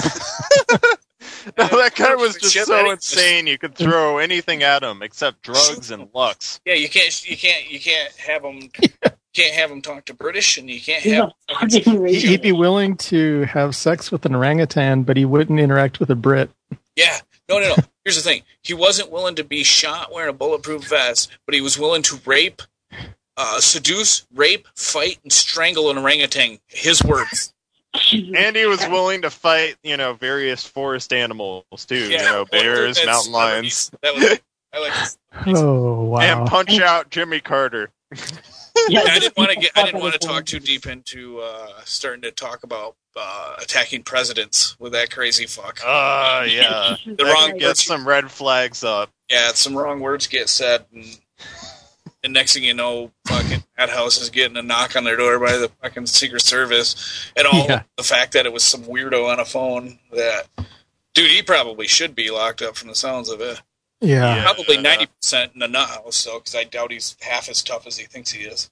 S3: No, that guy was just so insane. You could throw anything at him except drugs and Lux.
S2: Yeah, you can't have him. Can't have him talk to British, and you can't have.
S8: He'd be willing to have sex with an orangutan, but he wouldn't interact with a Brit.
S2: Yeah, no. Here's the thing: he wasn't willing to be shot wearing a bulletproof vest, but he was willing to seduce, rape, fight, and strangle an orangutan. His words.
S3: And he was willing to fight, various forest animals too. Bears, mountain lions.
S2: I like.
S8: Oh wow!
S3: And punch out Jimmy Carter.
S2: Yeah, I didn't want to talk too deep into starting to talk about attacking presidents with that crazy fuck.
S3: Yeah.
S2: The wrong
S3: get some red flags up.
S2: Yeah, some wrong words get said, and next thing you know, fucking that house is getting a knock on their door by the fucking Secret Service, and all the fact that it was some weirdo on a phone. That dude, he probably should be locked up from the sounds of it.
S8: Yeah,
S2: probably 90% in a nut house, so because I doubt he's half as tough as he thinks he is.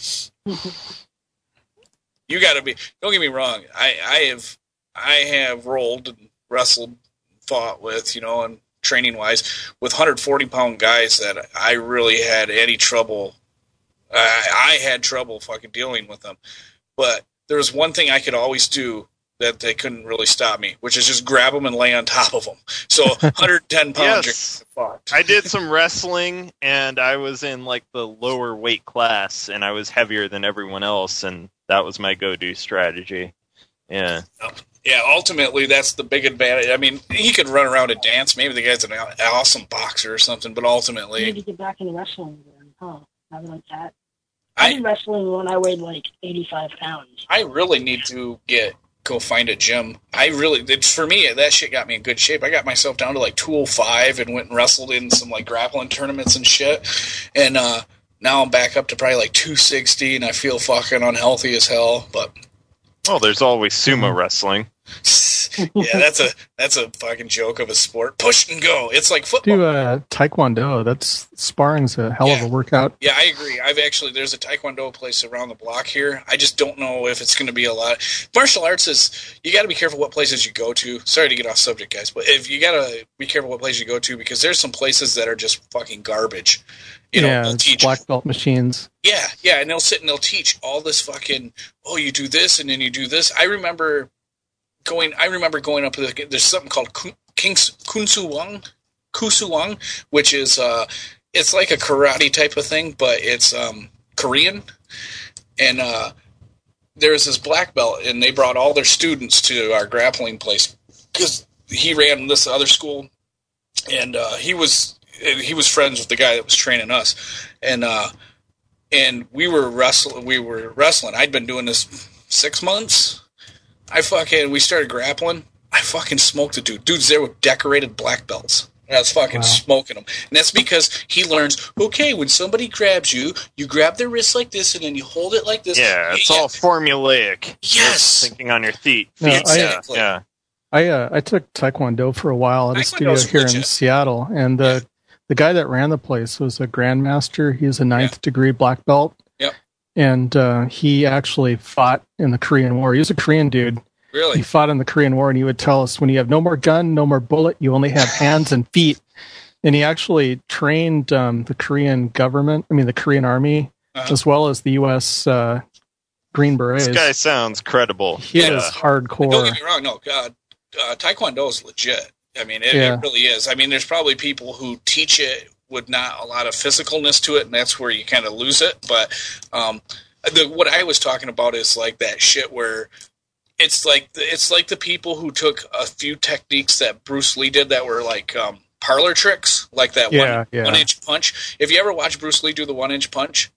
S2: You got to be. Don't get me wrong. I have rolled and wrestled, fought with, and training wise with 140-pound guys that I really had any trouble. I had trouble fucking dealing with them, but there was one thing I could always do that they couldn't really stop me, which is just grab them and lay on top of them. So 110 pounds.
S3: Yes. I did some wrestling, and I was in the lower weight class, and I was heavier than everyone else, and that was my go-to strategy. Yeah.
S2: Yeah, ultimately, that's the big advantage. I mean, he could run around and dance. Maybe the guy's an awesome boxer or something, but ultimately...
S4: You need to get back into wrestling again, huh? Having like that. I did wrestling when I weighed 85 pounds.
S2: I really need to go find a gym. For me, that shit got me in good shape. I got myself down to 205 and went and wrestled in some grappling tournaments and shit. And now I'm back up to probably 260, and I feel fucking unhealthy as hell. But
S3: there's always sumo wrestling.
S2: Yeah, that's a fucking joke of a sport. Push and go. It's like football.
S8: Do taekwondo. Sparring's a hell of a workout.
S2: Yeah, I agree. There's a taekwondo place around the block here. I just don't know if it's going to be a lot. Martial arts you got to be careful what places you go to. Sorry to get off subject, guys, but if you got to be careful what place you go to, because there's some places that are just fucking garbage.
S8: They'll teach black belt machines.
S2: Yeah, and they'll sit and they'll teach all this fucking, you do this and then you do this. I remember going up to there's something called Kusuwang, which is it's like a karate type of thing, but it's Korean. And there's this black belt, and they brought all their students to our grappling place because he ran this other school, and he was he was friends with the guy that was training us, and we were wrestling. I'd been doing this 6 months. We started grappling. I fucking smoked the dude. Dude's there with decorated black belts. And I was fucking smoking him. And that's because he learns, okay, when somebody grabs you, you grab their wrist like this, and then you hold it like this.
S3: Yeah, it's all formulaic.
S2: Yes.
S3: Thinking on your feet.
S8: No,
S2: exactly.
S8: I took Taekwondo for a while at a studio here in Seattle, and the guy that ran the place was a grandmaster. He was a 9th degree black belt.
S2: Yep.
S8: And he actually fought in the Korean War. He was a Korean dude.
S2: Really?
S8: He fought in the Korean War, and he would tell us, when you have no more gun, no more bullet, you only have hands and feet. And he actually trained the Korean government, the Korean Army, as well as the U.S. Green Berets.
S3: This guy sounds credible.
S8: He is hardcore.
S2: Don't get me wrong. No, Taekwondo is legit. I mean, it really is. I mean, there's probably people who teach it with not a lot of physicalness to it, and that's where you kind of lose it. But what I was talking about is like that shit where it's like the people who took a few techniques that Bruce Lee did that were like parlor tricks, like that 1-inch punch. If you ever watch Bruce Lee do the 1-inch punch,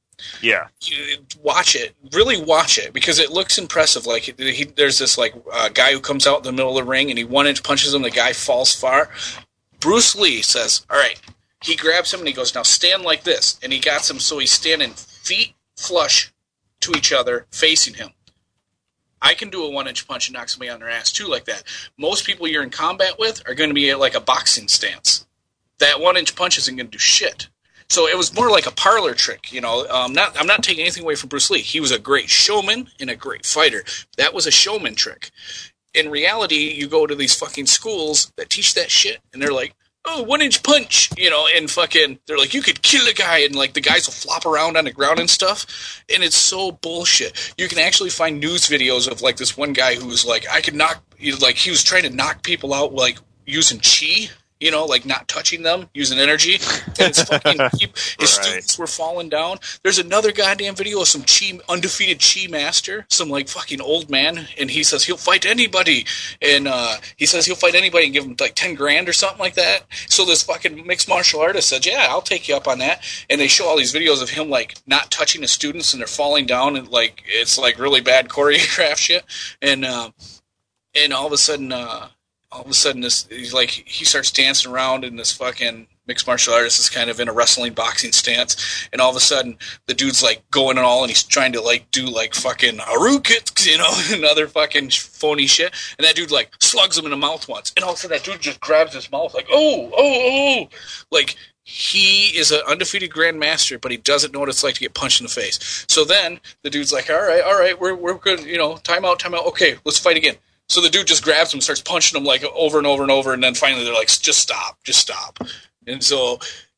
S2: watch it. Really watch it, because it looks impressive. Like there's this like guy who comes out in the middle of the ring and he 1-inch punches him. The guy falls far. Bruce Lee says, "All right." He grabs him and he goes, "Now stand like this." And he got him so he's standing feet flush to each other, facing him. I can do a 1-inch punch and knock somebody on their ass too, like that. Most people you're in combat with are going to be at like a boxing stance. That 1-inch punch isn't going to do shit. So it was more like a parlor trick, I'm not taking anything away from Bruce Lee. He was a great showman and a great fighter. That was a showman trick. In reality, you go to these fucking schools that teach that shit, and they're like, "Oh, 1-inch punch," and fucking, they're like, you could kill a guy, and like the guys will flop around on the ground and stuff, and it's so bullshit. You can actually find news videos of like this one guy who was like, he was trying to knock people out like using chi, like not touching them, using energy, and it's fucking his students were falling down. There's another goddamn video of some undefeated chi master, some like fucking old man, and he says he'll fight anybody, and and give him like 10 grand or something like that. So this fucking mixed martial artist said, "Yeah, I'll take you up on that." And they show all these videos of him like not touching the students, and they're falling down, and like it's like really bad choreographed shit, and all of a sudden, he starts dancing around, and this fucking mixed martial artist is kind of in a wrestling boxing stance, and all of a sudden the dude's like going and all, and he's trying to like do like fucking Haruka, and other fucking phony shit, and that dude like slugs him in the mouth once, and all of a sudden that dude just grabs his mouth like, oh, like he is an undefeated grandmaster, but he doesn't know what it's like to get punched in the face. So then the dude's like, all right, we're good, time out, okay, let's fight again. So the dude just grabs him and starts punching him like over and over and over, and then finally they're like, just stop. And so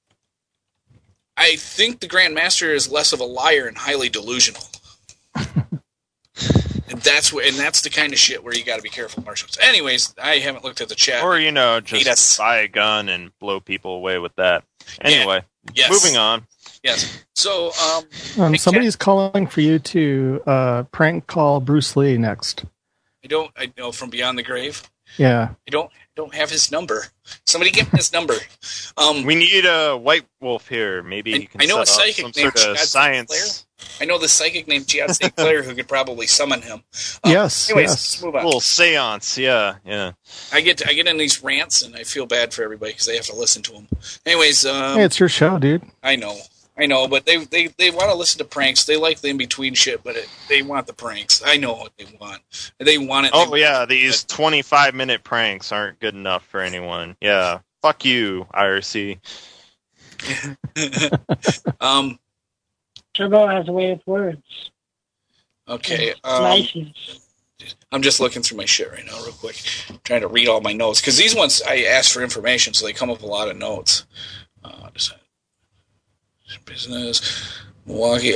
S2: I think the Grandmaster is less of a liar and highly delusional. and that's the kind of shit where you got to be careful, martial arts. Anyways, I haven't looked at the chat.
S3: Or just buy a gun and blow people away with that. Anyway, moving on.
S2: Yes. So
S8: somebody's calling for you to prank call Bruce Lee next.
S2: I know from Beyond the Grave.
S8: Yeah.
S2: I don't have his number. Somebody get me his number.
S3: We need a White Wolf here. Maybe you can set up some sort of science.
S2: I know the psychic named Jihad St. Clair who could probably summon him.
S8: Yes.
S2: Let's move on.
S3: A little seance, yeah.
S2: I get in these rants, and I feel bad for everybody because they have to listen to them. Anyways,
S8: hey, it's your show, dude.
S2: I know, but they want to listen to pranks. They like the in-between shit, but they want the pranks. I know what they want. They want it.
S3: Oh, yeah, these 25-minute pranks aren't good enough for anyone. Yeah, fuck you, IRC.
S4: Turbo has a way with words.
S2: Okay.
S4: Niceness.
S2: I'm just looking through my shit right now real quick. I'm trying to read all my notes, because these ones I asked for information, so they come up with a lot of notes. Business, Milwaukee.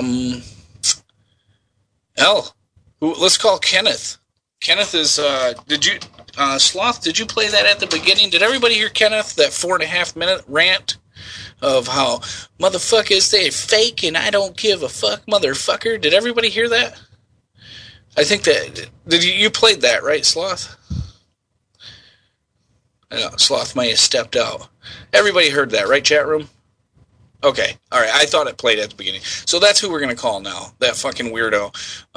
S2: Let's call Kenneth. Kenneth is. Did you, Sloth? Did you play that at the beginning? Did everybody hear Kenneth? That 4.5-minute rant of how motherfuckers they fake and I don't give a fuck, motherfucker. Did everybody hear that? I think that you played that, right, Sloth? Sloth may have stepped out. Everybody heard that, right, chat room? Okay, all right. I thought it played at the beginning. So that's who we're going to call now, that fucking weirdo.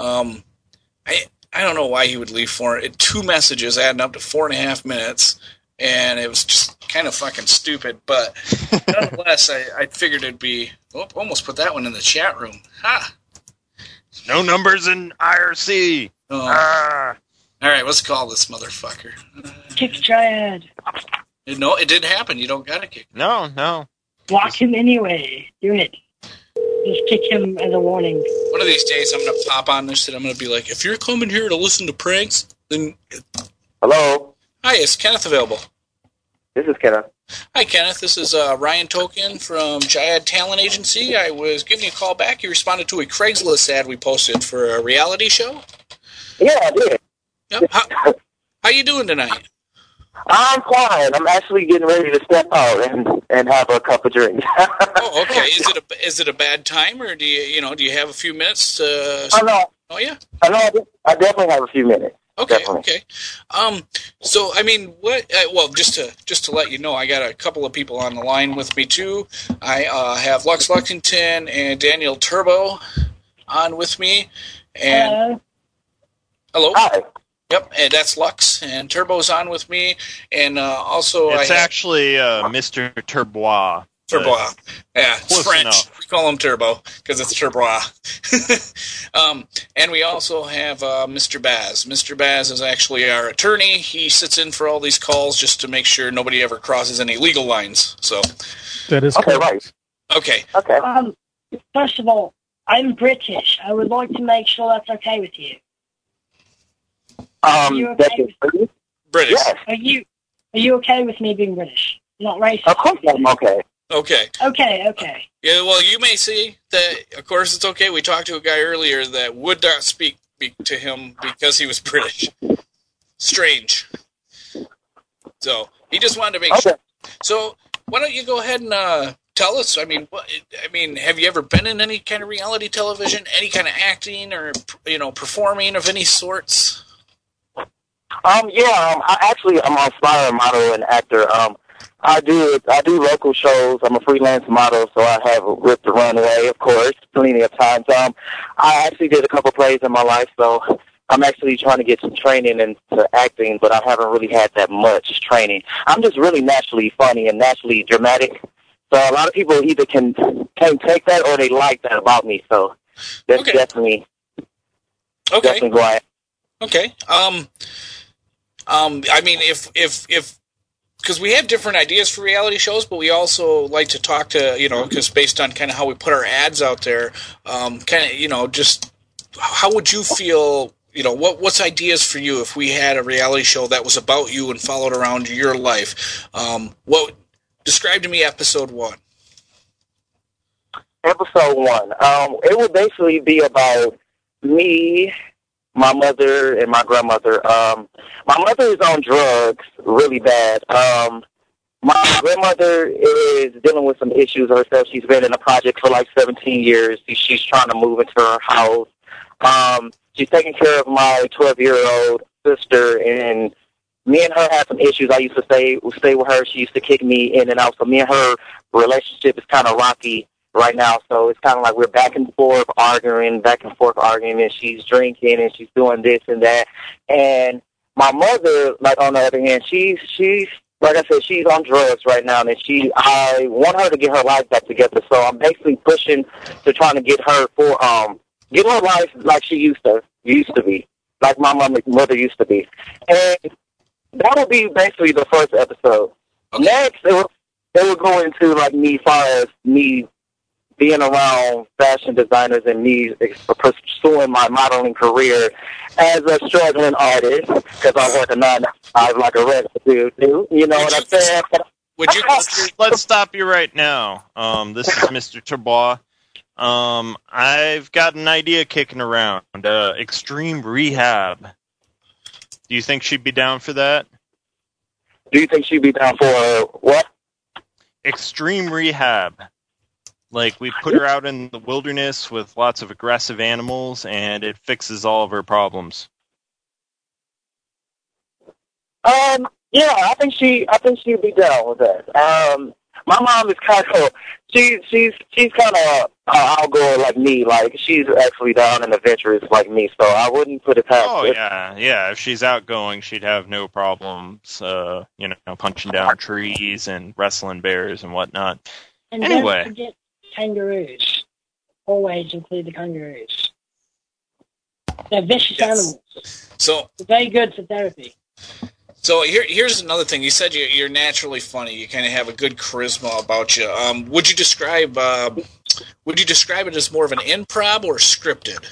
S2: I don't know why he would leave 2 messages adding up to 4.5 minutes, and it was just kind of fucking stupid. But nonetheless, I figured it'd be... Oh, almost put that one in the chat room. Ha!
S3: No numbers in IRC.
S2: Oh. All right, let's call this motherfucker.
S4: Kick Triad.
S2: No, it didn't happen. You don't got to kick.
S3: No.
S4: Block him anyway. Do it. Just kick him as a warning.
S2: One of these days, I'm going to pop on this and I'm going to be like, if you're coming here to listen to pranks, then...
S11: Hello?
S2: Hi, is Kenneth available?
S11: This is Kenneth.
S2: Hi, Kenneth. This is Ryan Token from Jayad Talent Agency. I was giving you a call back. You responded to a Craigslist ad we posted for a reality show.
S11: Yeah, I did.
S2: Yep. How you doing tonight?
S11: I'm fine. I'm actually getting ready to step out and have a cup of drink.
S2: Oh, okay. Is it a bad time, or do you have a few minutes?
S11: No.
S2: Oh, yeah.
S11: I definitely have a few minutes.
S2: Okay.
S11: Definitely.
S2: Okay. So I mean, what? Well, just to let you know, I got a couple of people on the line with me too. I have Lux Luxington and Daniel Turbo on with me, and hello.
S11: Hi.
S2: Yep, and that's Lux, and Turbo's on with me, and also
S3: it's actually Mr. Turbois.
S2: Turbois. Yeah, it's French.
S3: Enough.
S2: We call him Turbo because it's Turbois. And we also have Mr. Baz. Mr. Baz is actually our attorney. He sits in for all these calls just to make sure nobody ever crosses any legal lines. So
S8: that is
S11: okay,
S8: correct.
S11: Right.
S2: Okay.
S4: First of all, I'm British. I would like to make sure that's okay with you. Are you okay with
S2: British?
S11: Yes.
S4: Are you okay with me being British? Not racist.
S11: Of course I'm okay.
S2: Okay.
S4: Okay.
S2: Yeah, well, you may see that, of course, it's okay. We talked to a guy earlier that would not speak to him because he was British. Strange. So, he just wanted to make sure. So, why don't you go ahead and tell us, have you ever been in any kind of reality television, any kind of acting or, performing of any sorts?
S11: I'm on Flyer model and actor. I do local shows. I'm a freelance model, so I have Rip the Runway, of course, plenty of times. I actually did a couple plays in my life, so I'm actually trying to get some training into acting, but I haven't really had that much training. I'm just really naturally funny and naturally dramatic, so a lot of people either can't take that or they like that about me. So that's definitely who I am.
S2: Okay. If because we have different ideas for reality shows, but we also like to talk to, because based on kind of how we put our ads out there, just how would you feel, what's ideas for you if we had a reality show that was about you and followed around your life? Describe to me episode 1.
S11: Episode 1. It would basically be about me, my mother, and my grandmother. My mother is on drugs really bad. My grandmother is dealing with some issues herself. She's been in a project for like 17 years. She's trying to move into her house. She's taking care of my 12-year-old sister, and me and her had some issues. I used to stay with her. She used to kick me in and out. So me and her relationship is kind of rocky right now, so it's kind of like we're back and forth arguing, and she's drinking, and she's doing this and that. And my mother, like, on the other hand, she's like I said, she's on drugs right now, and I want her to get her life back together, so I'm basically pushing to trying to get her life like she used to be, like my mother used to be. And that'll be basically the first episode. Okay. Next, it will go into, like, me, far as me being around fashion designers and me pursuing my modeling career as a struggling artist, because I work a 9 to 5 like a regular dude. You know what I'm saying?
S3: Let's stop you right now. This is Mr. Turbois. I've got an idea kicking around. Extreme Rehab. Do you think she'd be down for that?
S11: Do you think she'd be down for what?
S3: Extreme Rehab. Like, we put her out in the wilderness with lots of aggressive animals, and it fixes all of her problems.
S11: Yeah, I think she'd be down with that. My mom is kind of she's kind of outgoing like me. Like she's actually down and adventurous like me. So I wouldn't put it past.
S3: Oh yeah. If she's outgoing, she'd have no problems. Punching down trees and wrestling bears and whatnot.
S4: And
S3: anyway,
S4: don't forget kangaroos. Always include the kangaroos. They're vicious animals.
S2: So
S4: they're very good for therapy.
S2: So here's another thing. You said you're naturally funny. You kind of have a good charisma about you. Would you describe it as more of an improv or scripted?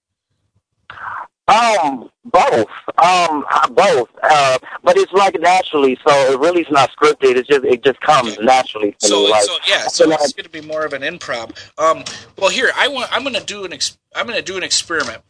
S11: Both. Both. But it's like naturally, so it really is not scripted. It just comes naturally.
S2: So it's going to be more of an improv. Well, here I'm going to do an experiment.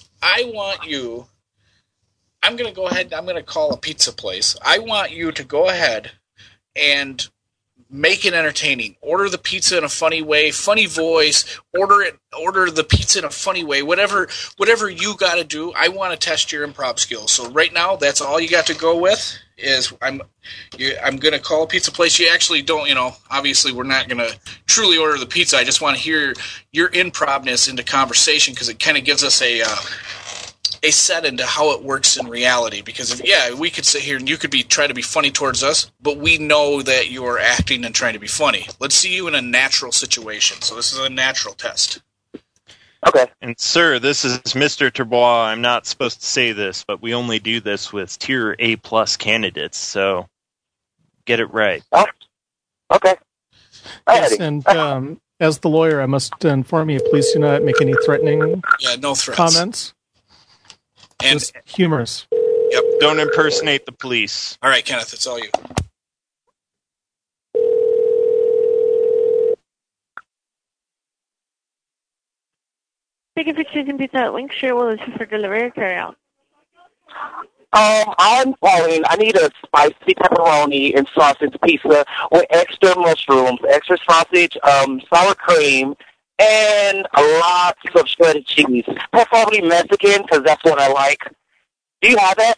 S2: I'm going to go ahead and I'm going to call a pizza place. I want you to go ahead and make it entertaining. Order the pizza in a funny way, funny voice. Order the pizza in a funny way. Whatever you got to do, I want to test your improv skills. So right now, that's all you got to go with. Is I'm going to call a pizza place. You actually don't, obviously we're not going to truly order the pizza. I just want to hear your improvness into conversation because it kind of gives us a set into how it works in reality. Because we could sit here and you could try to be funny towards us, but we know that you are acting and trying to be funny. Let's see you in a natural situation. So this is a natural test.
S11: Okay.
S3: And sir, this is Mr. Turbois. I'm not supposed to say this, but we only do this with tier A+ candidates, so get it right.
S11: Oh, okay.
S8: Yes, and as the lawyer, I must inform you, please do not make any threatening
S2: no threats.
S8: Comments.
S2: And
S8: just humorous.
S2: Yep.
S3: Don't impersonate the police.
S2: All right, Kenneth, it's all you.
S9: Thank you for choosing Pizza Hut Link. Sure, will it for delivery or carry out?
S11: I'm calling. I need a spicy pepperoni and sausage pizza with extra mushrooms, extra sausage, sour cream, and lots of shredded cheese. Preferably Mexican, because that's what I like. Do you have that?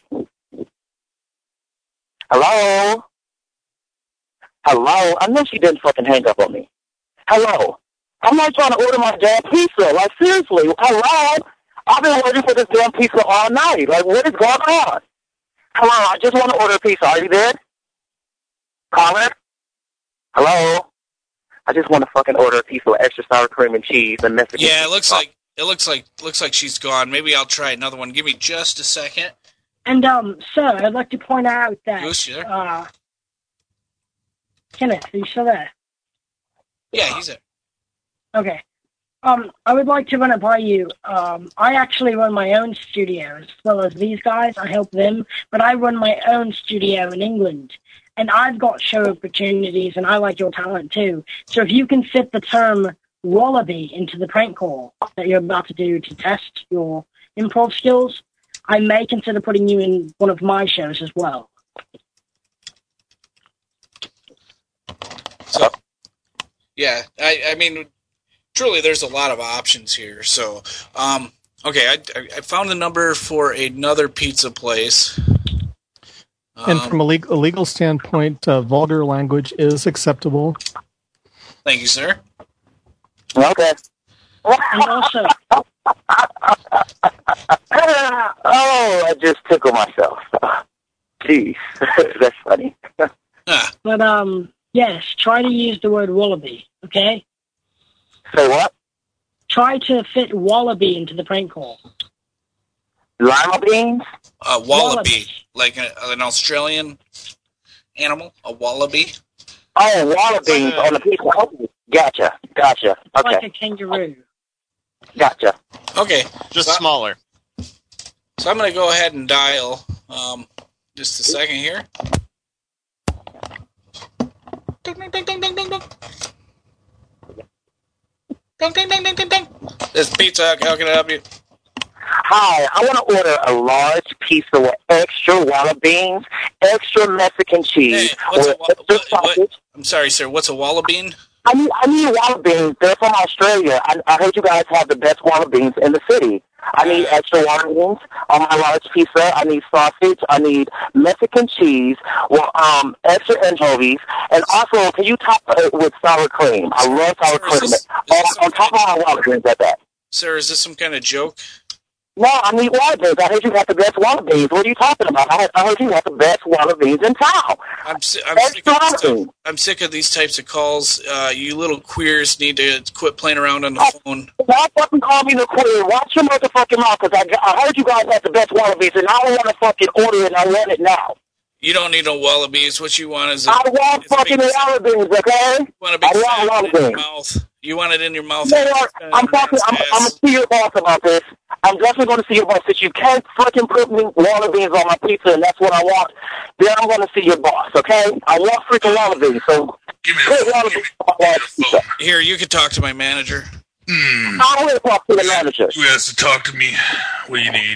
S11: Hello? Hello? I know she didn't fucking hang up on me. Hello? I'm not trying to order my damn pizza. Like, seriously, hello? I've been waiting for this damn pizza all night. Like, what is going on? Hello, I just want to order a pizza. Are you there? Caller? Hello? I just want to fucking order a pizza with extra sour cream and cheese and Mexican.
S2: Yeah, it looks like she's gone. Maybe I'll try another one. Give me just a second.
S4: And sir, I'd like to point out that
S2: Goose, you there?
S4: Kenneth, are you still there?
S2: Yeah, he's there.
S4: Okay. I would like to run it by you. I actually run my own studio as well as these guys. I help them, but I run my own studio in England. And I've got show opportunities, and I like your talent too. So if you can fit the term wallaby into the prank call that you're about to do to test your improv skills, I may consider putting you in one of my shows as well.
S2: So, yeah, I mean, truly, there's a lot of options here. So, okay, I found the number for another pizza place.
S8: And from a legal standpoint, vulgar language is acceptable.
S2: Thank you, sir.
S11: Okay.
S4: And also,
S11: I just tickled myself. Jeez, that's funny.
S4: But yes, try to use the word wallaby. Okay.
S11: Say what?
S4: Try to fit wallaby into the prank call.
S11: Lima beans?
S2: Wallaby. Like an Australian animal? A wallaby?
S11: Oh, wallabies on the pizza. Okay. Gotcha. Okay.
S4: Like a kangaroo.
S11: Gotcha.
S2: Okay.
S3: Just smaller.
S2: So I'm going to go ahead and dial just a second here. Ding, ding, ding, ding, ding, ding, ding. Ding, ding, ding, ding, ding, ding. This is Pizza Hut. How can I help you?
S11: Hi, I want to order a large pizza with extra walla beans, extra Mexican cheese,
S2: Hey, I'm sorry, sir. What's a walla bean?
S11: I need walla beans. They're from Australia. I heard you guys have the best walla beans in the city. I need extra water beans on my large pizza. I need sausage. I need Mexican cheese. Well, extra anchovies, and also can you top it with sour cream? I love sour cream. On top of my water beans at that.
S2: Sir, is this some kind of joke?
S11: No, I need water beans. I heard you got the best water beans. What are you talking about? I heard you got the best water beans in town.
S2: I'm sick of these types of calls. You little queers need to quit playing around on the phone.
S11: Why fucking call me the queer? Watch your motherfucking mouth, because I heard you guys have the best water beans, and I don't want to fucking order it, and I want it now.
S2: You don't need no wallabies. What you want is...
S11: I want fucking water beans, okay?
S2: You want a big fat in your mouth. You want it in your mouth.
S11: You know what? I'm going to see your boss about this. I'm definitely going to see your boss. Since you can't fucking put me water beans on my pizza, and that's what I want, then I'm going to see your boss, okay? I want freaking water beans, so put water beans on my pizza.
S2: Here, you can talk to my manager.
S11: I don't want to talk to the manager.
S5: Who has to talk to me? What do you need?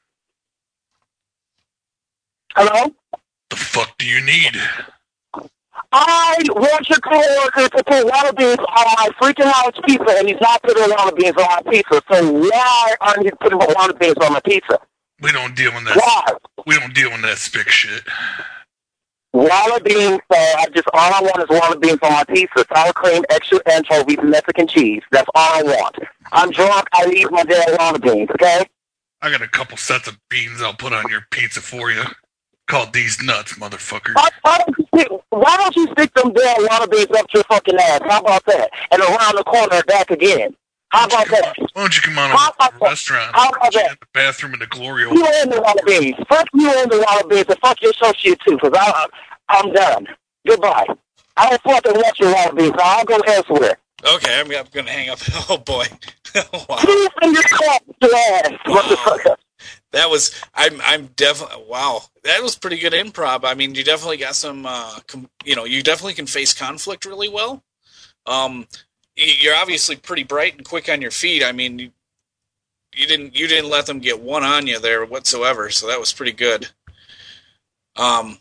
S11: Hello?
S5: The fuck do you need?
S11: I want your coworker to put water beans on my freaking house pizza, and he's not putting water beans on my pizza. So why aren't you putting water beans on my pizza?
S5: We don't deal in that.
S11: Why?
S5: We don't deal in that spick shit.
S11: Water beans, all I want is water beans on my pizza. Sour cream, extra anchovies, Mexican cheese. That's all I want. I'm drunk. I need my damn water beans, okay?
S5: I got a couple sets of beans I'll put on your pizza for you. Called these nuts, motherfucker.
S11: Why don't you stick them damn water beans up your fucking ass? How about that? And around the corner back again. How about that?
S5: Why don't you come on over to the restaurant?
S11: How about that?
S5: The bathroom in the Glorio.
S11: You and the water beans. Fuck you and the water beans, and fuck your associate too, because I'm done. Goodbye. I don't fucking want your water beans, so I'll go elsewhere.
S2: Okay, I'm going to hang up. Oh, boy. Wow.
S11: Please send your call to your ass, motherfucker.
S2: That was, I'm definitely, wow, that was pretty good improv. I mean, you definitely got some, you definitely can face conflict really well. You're obviously pretty bright and quick on your feet. I mean, you didn't let them get one on you there whatsoever, so that was pretty good. Wow.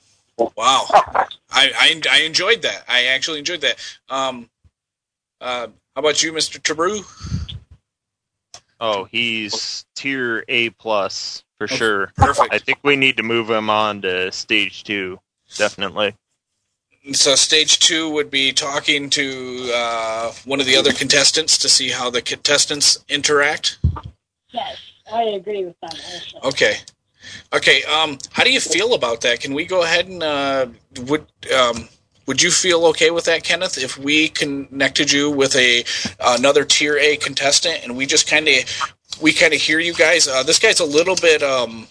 S2: I enjoyed that. I actually enjoyed that. How about you, Mr. Tabru?
S3: Oh, he's tier A+ for sure.
S2: Perfect.
S3: I think we need to move him on to stage 2, definitely.
S2: So stage 2 would be talking to one of the other contestants to see how the contestants interact?
S4: Yes, I agree with that also.
S2: Okay. How do you feel about that? Can we go ahead and would you feel okay with that, Kenneth, if we connected you with another tier A contestant and we just kind of hear you guys? This guy's a little bit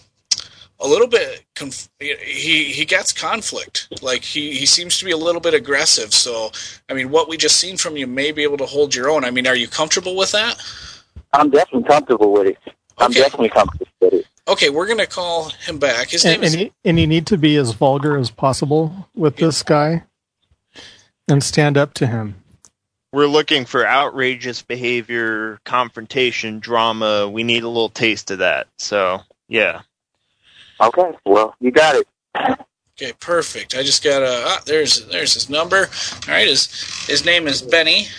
S2: he gets conflict. Like he seems to be a little bit aggressive. So, I mean, what we just seen from you may be able to hold your own. I mean, are you comfortable with that?
S11: I'm definitely comfortable with it. I'm definitely comfortable with it.
S2: Okay, we're going to call him back. His name is...
S8: And you need to be as vulgar as possible with this guy and stand up to him.
S3: We're looking for outrageous behavior, confrontation, drama. We need a little taste of that. So, yeah.
S11: Okay, well, you got it.
S2: Okay, perfect. I just got there's his number. All right, his name is Benny.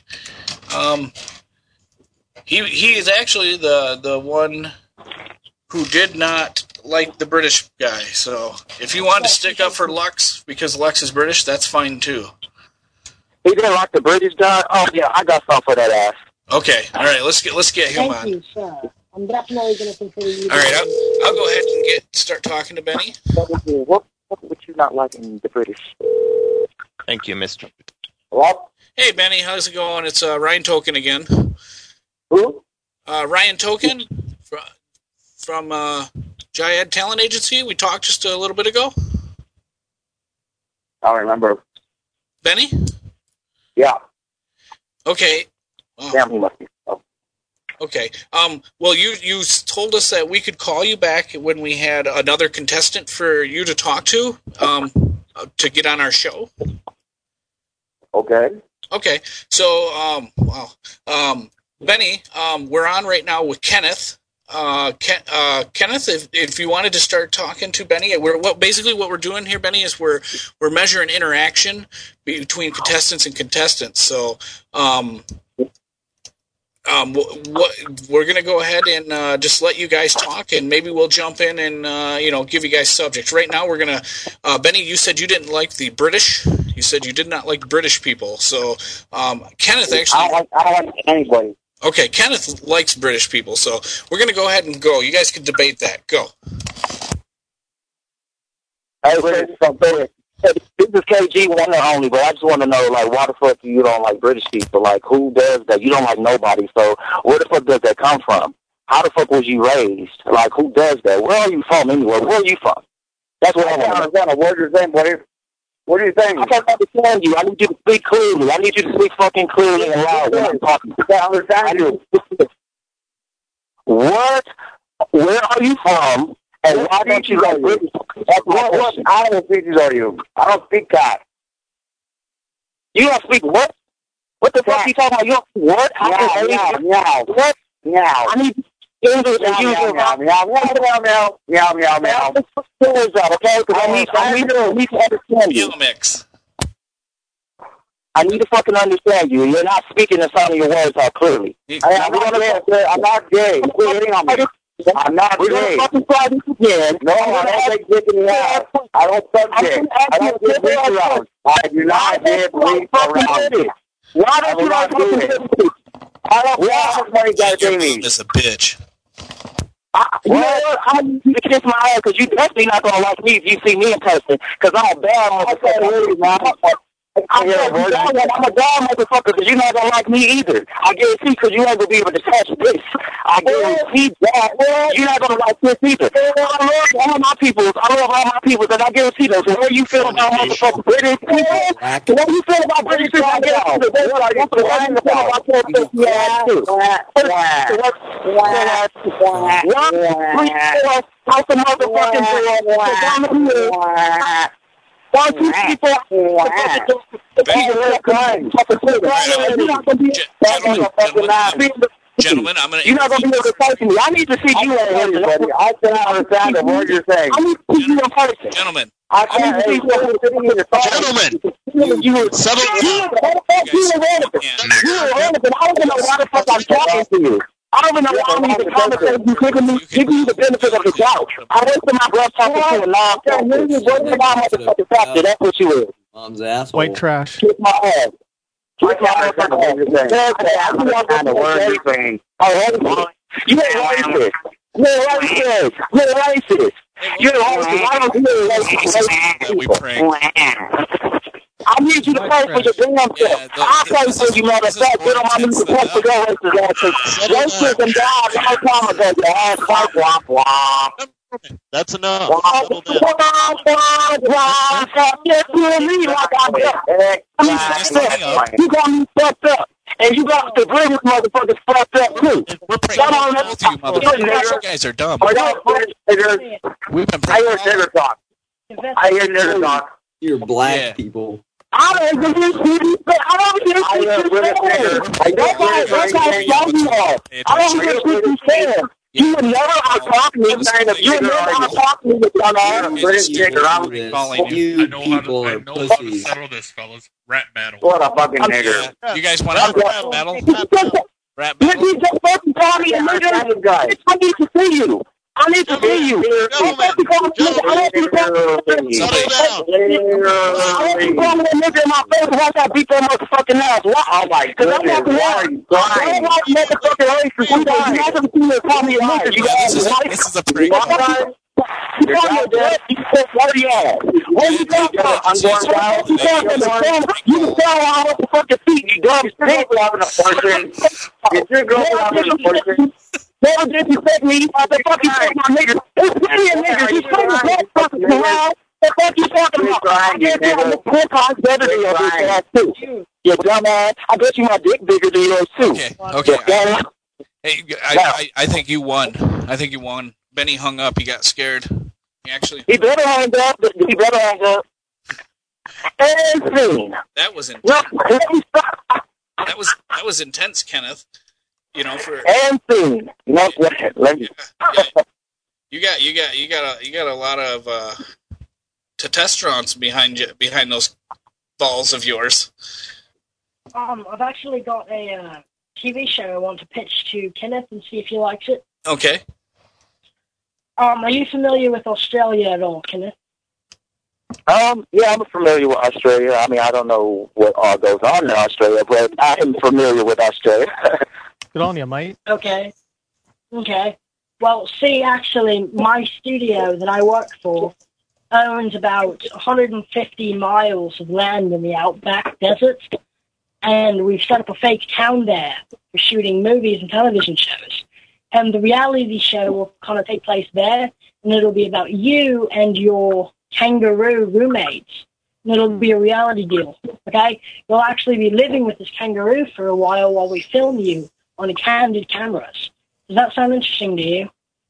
S2: He is actually the one who did not like the British guy. So if you want to stick up for Lux because Lux is British, that's fine too.
S11: He didn't like the British guy? Oh yeah, I got something for that ass.
S2: Okay, all right. Let's get him on.
S4: Thank you, sir. I'm definitely going to consider you.
S2: All right, I'll go ahead and start talking to Benny.
S11: What would you not like in the British?
S3: Thank you, Mr.
S11: What?
S2: Hey, Benny, how's it going? It's Ryan Token again.
S11: Who?
S2: Ryan Token from Jayad Talent Agency. We talked just a little bit ago.
S11: I remember.
S2: Benny?
S11: Yeah.
S2: Okay.
S11: Damn, he must be. Oh.
S2: Okay. Well, you told us that we could call you back when we had another contestant for you to talk to get on our show.
S11: Okay.
S2: Okay. So, Benny, we're on right now with Kenneth. Kenneth, if you wanted to start talking to Benny, what we're doing here, Benny, is we're measuring interaction between contestants and contestants. So, we're going to go ahead and just let you guys talk, and maybe we'll jump in and give you guys subjects. Right now, we're going to. Benny, you said you didn't like the British. You said you did not like British people. So Kenneth actually.
S11: I don't like anybody.
S2: Okay, Kenneth likes British people, so we're going to go ahead and go. You guys can debate that. Go.
S11: Hey, this is KG, one and only, but I just want to know, like, why the fuck you don't like British people? Like, who does that? You don't like nobody, so where the fuck does that come from? How the fuck was you raised? Like, who does that? Where are you from anyway? Where are you from? That's what I want to understand. What you're saying, buddy. What do you think? I can't understand you. I need you to speak clearly. I need you to speak fucking clearly and loud when I'm talking. I can't understand you. What? Where are you from? And why don't you like British? What island species are you? I don't speak that. You don't speak what? What the fuck are you talking about? You don't speak what? Meow. What? Meow. I need English and you meow. Okay? Because I need to understand you.
S2: Mix.
S11: I need to fucking understand you. You're not speaking and sounding your words out clearly. I'm not gay. Quit hitting on me. I'm not gay. We're going to fucking try this again. No, I don't take dick in the ass. I don't suck dick. I don't get reach around. I do not get reach around. Why don't you like fucking dick? I don't want somebody got to me.
S2: This a bitch.
S11: You know what? I'm going to kiss my ass because you definitely not going to like me if you see me in person because I'm a bad motherfucker. I'm a bad motherfucker because you're not going to like me either. I guarantee because you ain't going to be able to touch this. I guarantee that you're not going to like this either. I love all my peoples. And I guarantee those. So what do you feel about motherfucking British people? So what do you feel about British people? I guarantee that. What do you feel about
S2: Gentlemen, I'm gonna.
S11: You're not gonna be able to talk to me. I need to see you in person, buddy. I can't understand the word you're saying. I need to see you in person.
S2: Gentlemen.
S11: I can't see you sitting in the
S3: Gentlemen, settle down.
S11: You're irrelevant. I don't even know why the fuck I'm talking to you. I don't even know why I'm even conversating. You giving me the benefit of the doubt. I wasted my breath talking to you a long time. That's what you is.
S12: Mom's ass.
S8: White trash.
S11: Kiss my ass. I can't understand the word you're saying. I don't understand the word you're saying. You're racist. You're racist. You're racist. You're racist. I don't hear racist people. I need you to pray for your damn self. I pray for you, matter of fact. Get on my knees and pray for your racist. Racism died a long time ago. Your ass womp womp.
S3: That's enough.
S11: You got me fucked up. And you got the British motherfuckers fucked up too.
S2: We're praying both you motherfuckers. You guys are dumb.
S11: We've been I hear nigger talk. I hear nigger talk.
S12: You're black people.
S11: I don't hear British nigger. I don't hear British nigger. You would never out-talk me. You would never out-talk me with dumbass British nigger.
S12: You people are pussies.
S5: Settle this, fellas. Rap battle.
S11: What a fucking nigger.
S2: You guys want to rap battle? Rap battle?
S11: You just fucking call me a nigger. I need to see you. I need to see you.
S3: Settle down.
S11: I want you to call me a nigger in my face once I beat that motherfucking ass. Oh my goodness, why are you crying? I'm not motherfucking racist. You guys haven't seen me call me a nigger. You guys,
S2: this is a prank.
S11: You call me a bitch. You said, where you at? Where you talking about? I'm going down. You can tell how what the fucking feet you dumb shit. If you're going having an abortion, never disrespect me. The fuck you talking about, nigga? It's plenty of niggas. You say the black fucking around. The fuck you talking about? I guess you have a 10 times better than your bitch ass too. You dumbass. I bet you my dick bigger than yours too.
S2: Okay. Hey, I think you won. Benny hung up. He got scared.
S11: He better hang up. And scene.
S2: That was intense. That was intense, Kenneth. You know, for
S11: and scene. No, let me.
S2: You got a lot of testosterone behind those balls of yours.
S4: I've actually got a TV show I want to pitch to Kenneth and see if he likes it.
S2: Okay.
S4: Are you familiar with Australia at all, Kenneth?
S11: Yeah, I'm familiar with Australia. I mean, I don't know what all goes on in Australia, but I am familiar with Australia.
S8: Good on you, mate.
S4: Okay. Well, see, actually, my studio that I work for owns about 150 miles of land in the outback desert, and we've set up a fake town there for shooting movies and television shows. And the reality show will kind of take place there, and it'll be about you and your kangaroo roommates. And it'll be a reality deal, okay? You'll actually be living with this kangaroo for a while we film you on a candid cameras. Does that sound interesting to you?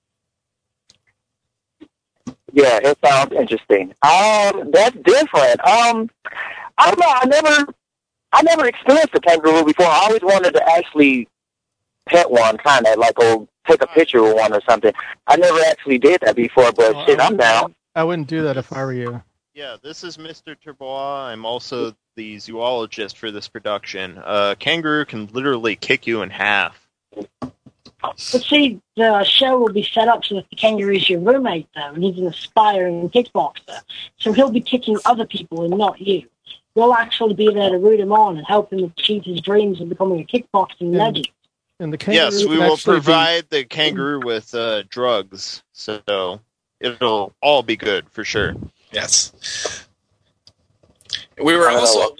S11: Yeah, it sounds interesting. That's different. I don't know. I never experienced a kangaroo before. I always wanted to actually pet one, kind of like, or take a picture with one or something. I never actually did that before, but shit, I'm down.
S8: I wouldn't do that if I were you.
S3: Yeah, this is Mr. Turbois. I'm also the zoologist for this production. Kangaroo can literally kick you in half.
S4: But see, the show will be set up so that the kangaroo's your roommate, though, and he's an aspiring kickboxer. So he'll be kicking other people and not you. You'll actually be there to root him on and help him achieve his dreams of becoming a kickboxing legend.
S8: And the kangaroo
S3: yes, we will provide the kangaroo with drugs, so it'll all be good for sure.
S2: Yes. We were also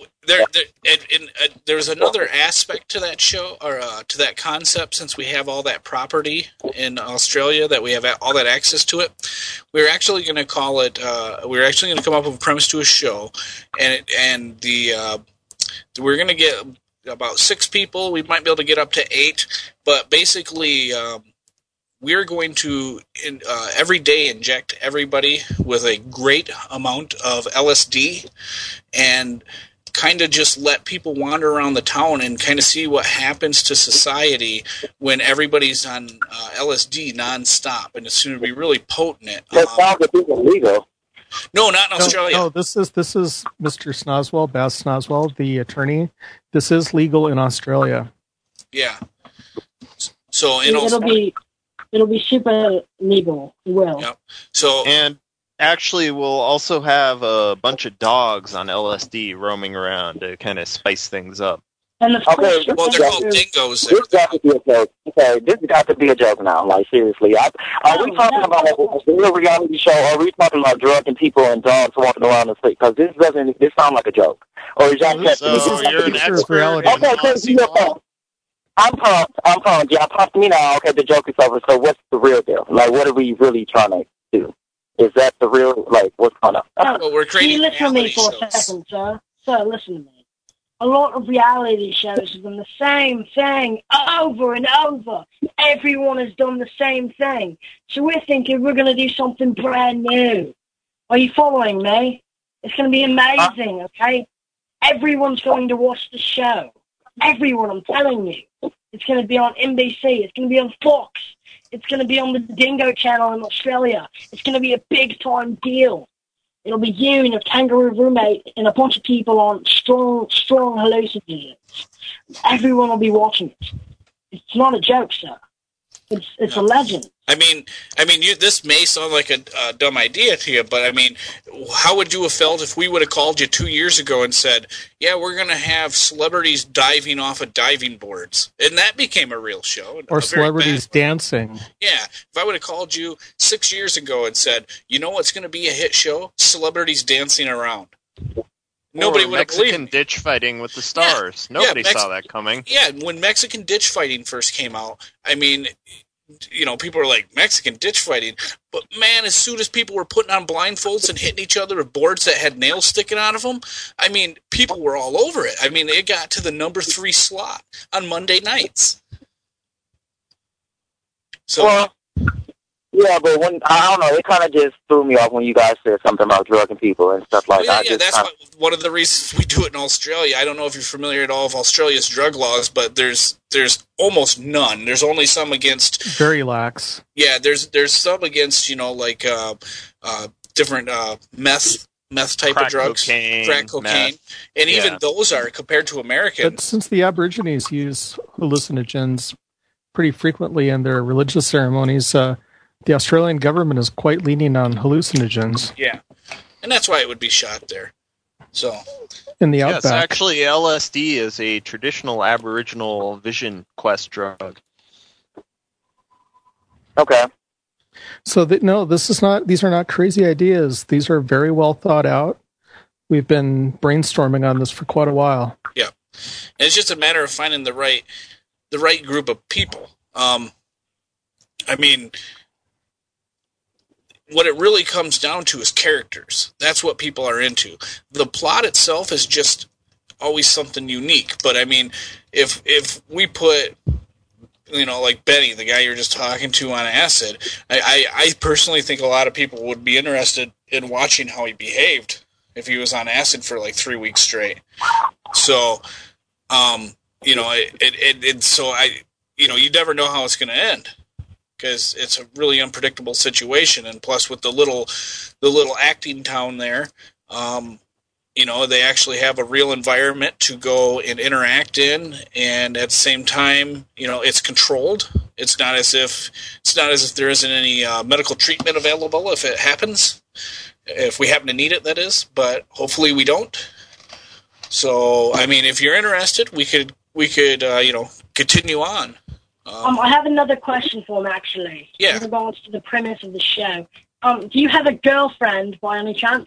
S2: there was another aspect to that show, or to that concept. Since we have all that property in Australia, that we have all that access to it, we're actually going to call it. We're actually going to come up with a premise to a show, and we're going to get about 6 people. We might be able to get up to 8, but basically, we're going to every day inject everybody with a great amount of LSD, and kind of just let people wander around the town and kind of see what happens to society when everybody's on LSD nonstop, and it's going to be really potent.
S11: That sounds like it's illegal.
S2: No, not in Australia.
S8: No, this is Mr. Snoswell, Baz Snoswell, the attorney. This is legal in Australia.
S2: Yeah. So
S4: it'll be super legal. It will.
S2: Yep. So
S3: and actually, we'll also have a bunch of dogs on LSD roaming around to kind of spice things up.
S4: And
S2: well, they're called dingoes.
S11: This got to be a joke. Okay, this got to be a joke now. Like, seriously. Are we talking about a real reality show, or are we talking about drugging people and dogs walking around the street? Because this sounds like a joke. Or is y'all
S3: you're an expert.
S11: Okay, I'm pumped. Y'all pumped me now. Okay, the joke is over. So what's the real deal? Like, what are we really trying to do? Is that the real, like, what's going on?
S2: Well, we're creating
S4: listen to me for a second, sir. Sir, listen to me. A lot of reality shows have done the same thing over and over. Everyone has done the same thing. So we're thinking we're going to do something brand new. Are you following me? It's going to be amazing, okay? Everyone's going to watch the show. Everyone, I'm telling you. It's going to be on NBC. It's going to be on Fox. It's going to be on the Dingo Channel in Australia. It's going to be a big-time deal. It'll be you and your kangaroo roommate and a bunch of people on strong hallucinogens. Everyone will be watching it. It's not a joke, sir. It's a legend.
S2: I mean, this may sound like a dumb idea to you, but I mean, how would you have felt if we would have called you 2 years ago and said, "Yeah, we're going to have celebrities diving off of diving boards," and that became a real show,
S8: or celebrities dancing?
S2: Yeah, if I would have called you 6 years ago and said, "You know what's going to be a hit show? Celebrities dancing around." Nobody would have believed
S3: Mexican ditch fighting with the stars. Yeah. Nobody saw that coming.
S2: Yeah, when Mexican ditch fighting first came out, I mean, you know, people were like, Mexican ditch fighting. But, man, as soon as people were putting on blindfolds and hitting each other with boards that had nails sticking out of them, I mean, people were all over it. I mean, it got to the number 3 slot on Monday nights. So,
S11: yeah, but when I don't know, it kind of just threw me off when you guys said something about drugging people and stuff like that.
S2: Yeah, that's one of the reasons we do it in Australia. I don't know if you're familiar at all with Australia's drug laws, but there's almost none. There's only some against
S8: very lax.
S2: Yeah, there's some against, you know, like different meth meth type of drugs, crack cocaine, and even those are compared to Americans.
S8: But since the Aborigines use hallucinogens pretty frequently in their religious ceremonies, the Australian government is quite leaning on hallucinogens.
S2: Yeah, and that's why it would be shot there. So,
S8: in the outback,
S3: yes, actually, LSD is a traditional Aboriginal vision quest drug.
S11: Okay.
S8: So no, these are not crazy ideas. These are very well thought out. We've been brainstorming on this for quite a while.
S2: Yeah, and it's just a matter of finding the right group of people. I mean, what it really comes down to is characters. That's what people are into. The plot itself is just always something unique. But I mean, if we put, like Benny, the guy you're just talking to, on acid, I personally think a lot of people would be interested in watching how he behaved if he was on acid for like 3 weeks straight. So, you never know how it's going to end, because it's a really unpredictable situation. And plus, with the little acting town there, they actually have a real environment to go and interact in, and at the same time, it's controlled. It's not as if there isn't any medical treatment available if it happens, if we happen to need it, that is. But hopefully we don't. So, I mean, if you're interested, we could continue on.
S4: I have another question for him, actually.
S2: Yeah.
S4: In regards to the premise of the show. Do you have a girlfriend by any chance?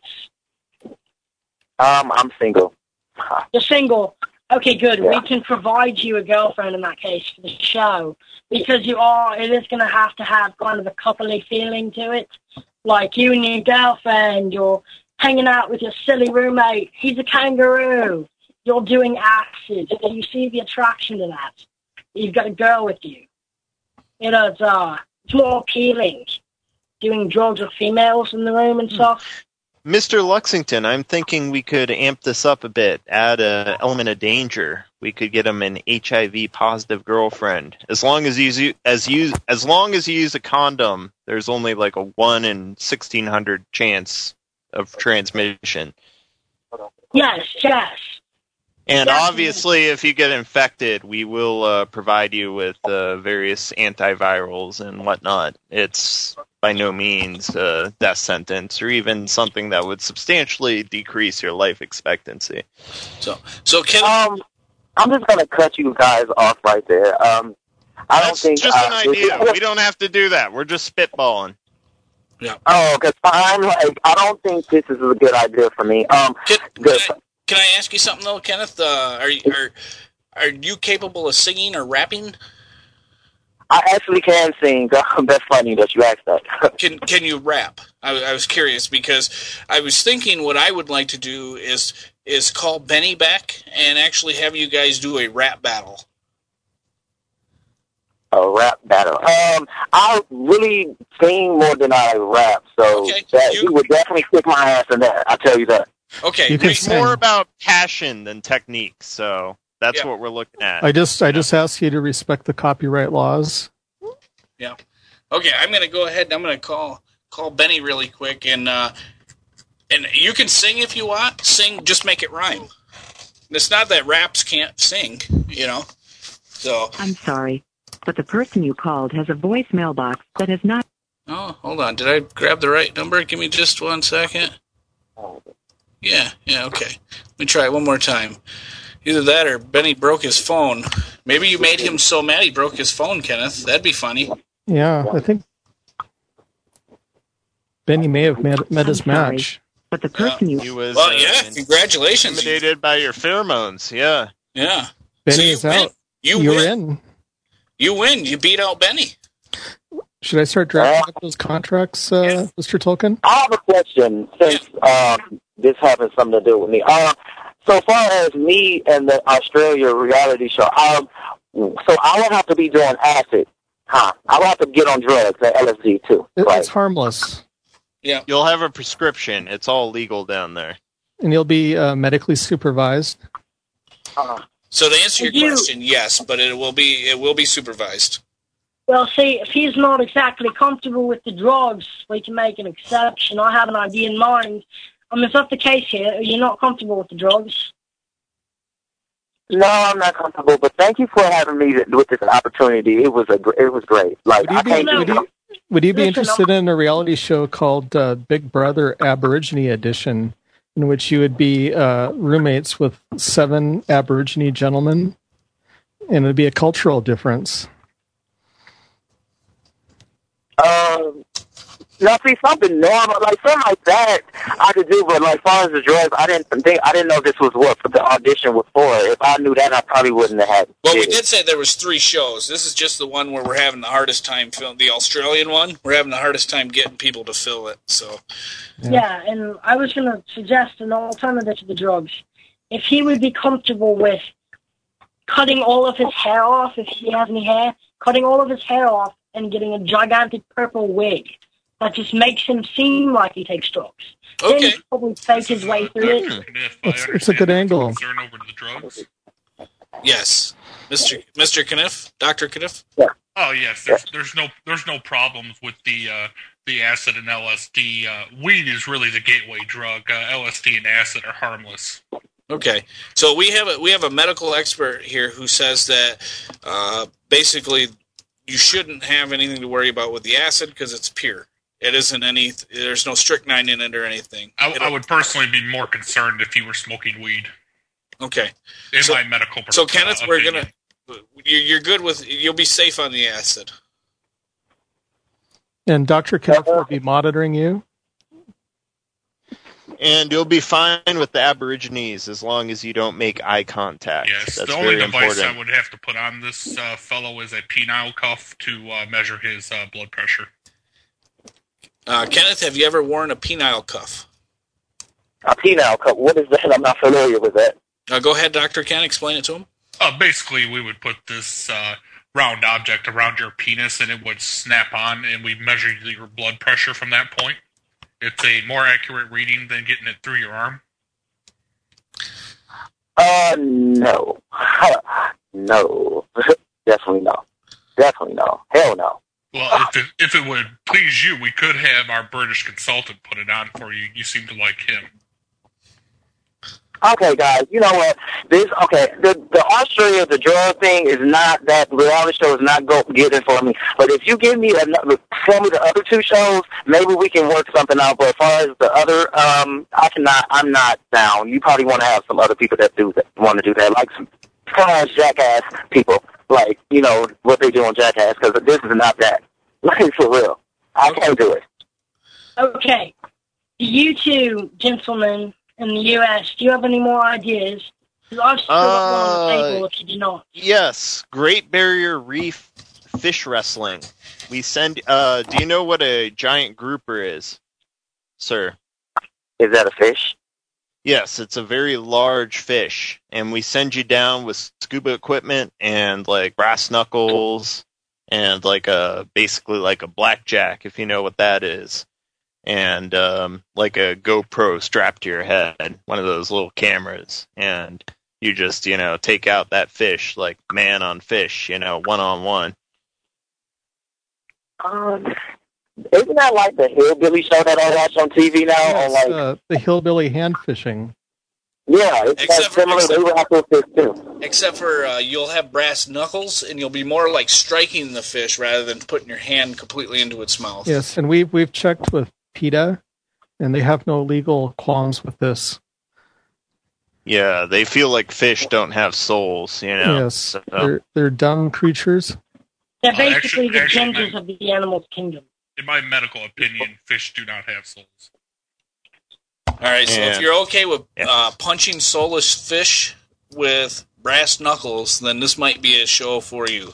S11: I'm single.
S4: You're single. Okay, good.
S11: Yeah.
S4: We can provide you a girlfriend in that case for the show, because it is going to have kind of a coupley feeling to it. Like you and your girlfriend, you're hanging out with your silly roommate. He's a kangaroo. You're doing acid. You see the attraction to that. You've got a girl with you. It's more appealing. Doing drugs with females in the room and stuff.
S3: Mr. Luxington, I'm thinking we could amp this up a bit, add an element of danger. We could get him an HIV-positive girlfriend. As long as you use a condom, there's only like a 1 in 1,600 chance of transmission.
S4: Yes.
S3: And obviously, if you get infected, we will provide you with various antivirals and whatnot. It's by no means a death sentence, or even something that would substantially decrease your life expectancy.
S2: So can
S11: I'm just going to cut you guys off right there.
S3: That's just an idea. We don't have to do that. We're just spitballing.
S2: Yeah.
S11: Oh, because I don't think this is a good idea for me.
S2: Can I ask you something though, Kenneth? Are you capable of singing or rapping?
S11: I actually can sing. That's funny that you asked that.
S2: Can you rap? I was curious, because I was thinking what I would like to do is call Benny back and actually have you guys do a rap battle.
S11: A rap battle. I really sing more than I rap, so you would definitely kick my ass in that. I'll tell you that.
S2: Okay,
S3: it's more about passion than technique, so that's what we're looking at.
S8: I just ask you to respect the copyright laws.
S2: Yeah. Okay, I'm going to go ahead and I'm going to call Benny really quick, and you can sing if you want. Sing, just make it rhyme. It's not that raps can't sing, So
S13: I'm sorry, but the person you called has a voicemail box that has not.
S2: Oh, hold on. Did I grab the right number? Give me just 1 second. Yeah, okay. Let me try it one more time. Either that or Benny broke his phone. Maybe you made him so mad he broke his phone, Kenneth. That'd be funny.
S8: Yeah, I think Benny may have met his match.
S13: But the person
S3: he was
S2: congratulations.
S3: Intimidated by your pheromones, yeah.
S2: Yeah.
S8: Benny is out. You're in.
S2: You win. You beat out Benny.
S8: Should I start drafting up those contracts, Mr. Tolkien?
S11: I have a question, since this has something to do with me. So far as me and the Australia reality show, so I would have to be doing acid, huh? I would have to get on drugs, and LSD too.
S8: It's harmless.
S2: Yeah.
S3: You'll have a prescription. It's all legal down there.
S8: And you'll be medically supervised.
S2: So to answer your question, yes, but it will be supervised.
S4: Well, see, if he's not exactly comfortable with the drugs, we can make an exception. I have an idea in mind. Is that the case here? Are you not comfortable with the drugs?
S11: No, I'm not comfortable, but thank you for having me with this opportunity. It was great. Like,
S8: would you be interested in a reality show called Big Brother Aborigine Edition, in which you would be roommates with 7 Aborigine gentlemen, and it would be a cultural difference?
S11: Now, see, something normal, like something like that, I could do. But like, as far as the drugs, I didn't know this was what the audition was for. If I knew that, I probably wouldn't have had.
S2: Well, we did say there was 3 shows. This is just the one where we're having the hardest time filming. The Australian one, we're having the hardest time getting people to fill it. So.
S4: Yeah, and I was going to suggest an alternative to the drugs. If he would be comfortable with cutting all of his hair off, if he has any hair, cutting all of his hair off and getting a gigantic purple wig. That just makes him seem like he takes drugs.
S2: Okay.
S4: Then he probably fake his way through it.
S8: It's a good angle.
S5: Concern over the drugs.
S2: Yes, Mr. Kniff, Dr. Kniff.
S11: Yeah.
S5: Oh yes, there's no problems with the acid and LSD. Weed is really the gateway drug. LSD and acid are harmless.
S2: Okay, so we have a medical expert here who says that basically you shouldn't have anything to worry about with the acid because it's pure. It isn't there's no strychnine in it or anything.
S5: I would personally be more concerned if you were smoking weed.
S2: Okay.
S5: In my medical
S2: So Kenneth, you're good with, you'll be safe on the acid.
S8: And Dr. Kenneth will be monitoring you?
S3: And you'll be fine with the Aborigines as long as you don't make eye contact.
S5: Yes,
S3: that's
S5: the only
S3: very
S5: device
S3: important.
S5: I would have to put on this fellow is a penile cuff to measure his blood pressure.
S2: Kenneth, have you ever worn a penile cuff?
S11: A penile cuff? What is that? I'm not familiar with that.
S2: Go ahead, Dr. Ken, explain it to him.
S5: Basically, we would put this round object around your penis, and it would snap on, and we measure your blood pressure from that point. It's a more accurate reading than getting it through your arm.
S11: No. No. Definitely no. Definitely no. Hell no.
S5: Well, if it would please you, we could have our British consultant put it on for you. You seem to like him.
S11: Okay, guys, you know what? The Australia, the drug thing is not, that reality show is not getting for me. But if you give me tell me the other 2 shows, maybe we can work something out. But as far as the other, I'm not down. You probably want to have some other people that want to do that, like some Jackass people, like, you know, what they do on Jackass, because this is not that. Like, for real. I can't do it.
S4: Okay. You 2 gentlemen in the U.S., do you have any more ideas? Because I've still got one on the table if you do not.
S3: Yes, Great Barrier Reef fish wrestling. We send. Do you know what a giant grouper is, sir?
S11: Is that a fish?
S3: Yes, it's a very large fish, and we send you down with scuba equipment and like brass knuckles and like basically like a blackjack, if you know what that is. And like a GoPro strapped to your head, one of those little cameras, and you just, take out that fish like man on fish, one-on-one.
S11: Isn't that like the hillbilly show that I watch on TV now?
S8: Yes, the hillbilly hand fishing.
S11: Yeah, it's similar. They would have to fish too.
S2: Except for you'll have brass knuckles, and you'll be more like striking the fish rather than putting your hand completely into its mouth.
S8: Yes, and we've checked with PETA, and they have no legal qualms with this.
S3: Yeah, they feel like fish don't have souls,
S8: Yes, so. They're dumb creatures.
S4: They're basically the gingers of the animal kingdom.
S5: In my medical opinion, fish do not have souls.
S2: All right, so if you're okay with punching soulless fish with brass knuckles, then this might be a show for you.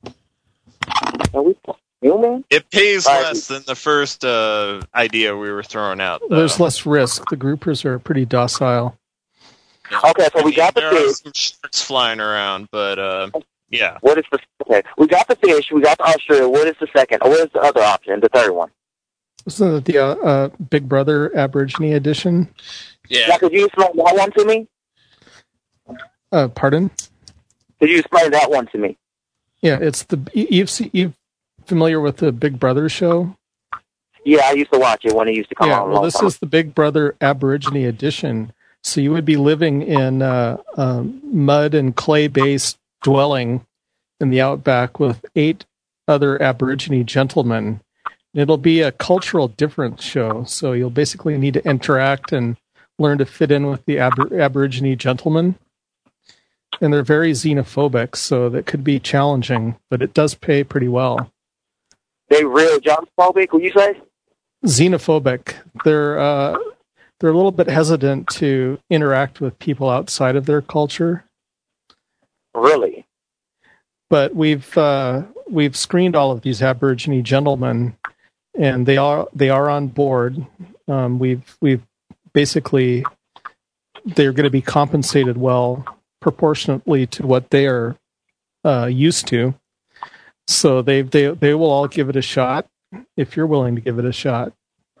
S3: It pays less than the first idea we were throwing out, though.
S8: There's less risk. The groupers are pretty docile.
S11: Okay, so we got the fish.
S3: There are some sharks flying around, but yeah.
S11: What is we got the fish, we got the Australia. What is the second? Or what is the other option, the third one?
S8: Isn't it the Big Brother Aborigine Edition?
S2: Yeah.
S11: Could you explain that one to me?
S8: Pardon?
S11: Could you explain that one to me?
S8: Yeah, it's you've familiar with the Big Brother show?
S11: Yeah, I used to watch it when it used to come on.
S8: Well, this is the Big Brother Aborigine edition. So you would be living in a mud and clay-based dwelling in the outback with 8 other Aborigine gentlemen. It'll be a cultural difference show, so you'll basically need to interact and learn to fit in with the Aborigine gentlemen. And they're very xenophobic, so that could be challenging, but it does pay pretty well.
S11: They real xenophobic, would you say?
S8: Xenophobic. They're a little bit hesitant to interact with people outside of their culture.
S11: Really?
S8: But we've screened all of these Aborigine gentlemen, and they are on board. We've basically, they're going to be compensated well proportionately to what they are used to. So they will all give it a shot if you're willing to give it a shot.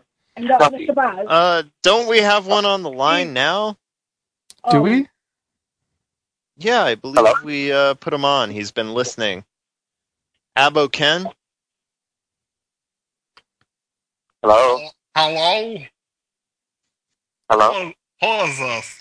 S3: Don't we have one on the line now?
S8: Do we?
S3: Yeah, I believe we put him on. He's been listening. Abo Ken?
S11: Hello?
S5: Hello?
S11: Hello?
S5: Who is this?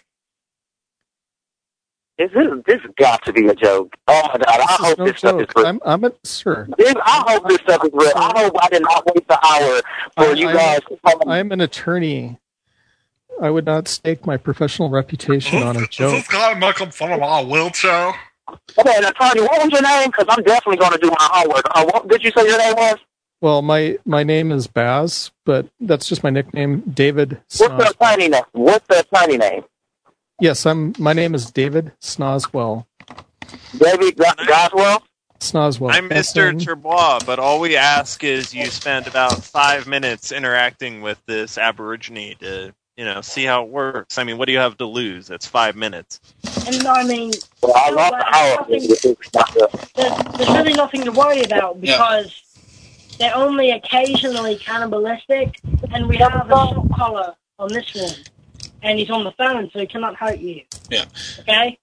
S11: This got to be a joke. Oh my God! I hope this stuff is real.
S8: Sir.
S11: I hope this stuff is real. I hope I did not waste an hour for you guys.
S8: I'm an attorney. I would not stake my professional reputation on a joke.
S5: Is this guy making fun of my wheelchair?
S11: Okay, attorney, what was your name? Because I'm definitely going to do my homework. What did you say your name was?
S8: Well, my name is Baz, but that's just my nickname, David.
S11: What's the attorney name? What's the attorney name?
S8: Yes, my name is David Snoswell.
S11: David Goswell?
S8: Snoswell.
S3: I'm Mr. Turbois, but all we ask is you spend about 5 minutes interacting with this Aborigine to, see how it works. I mean, what do you have to lose? It's 5 minutes.
S4: And I mean,
S11: well, I lost
S4: there's really nothing to worry about because they're only occasionally cannibalistic, and we have a shot collar on this one. And he's on the phone, so he cannot hurt you.
S2: Yeah.
S4: Okay?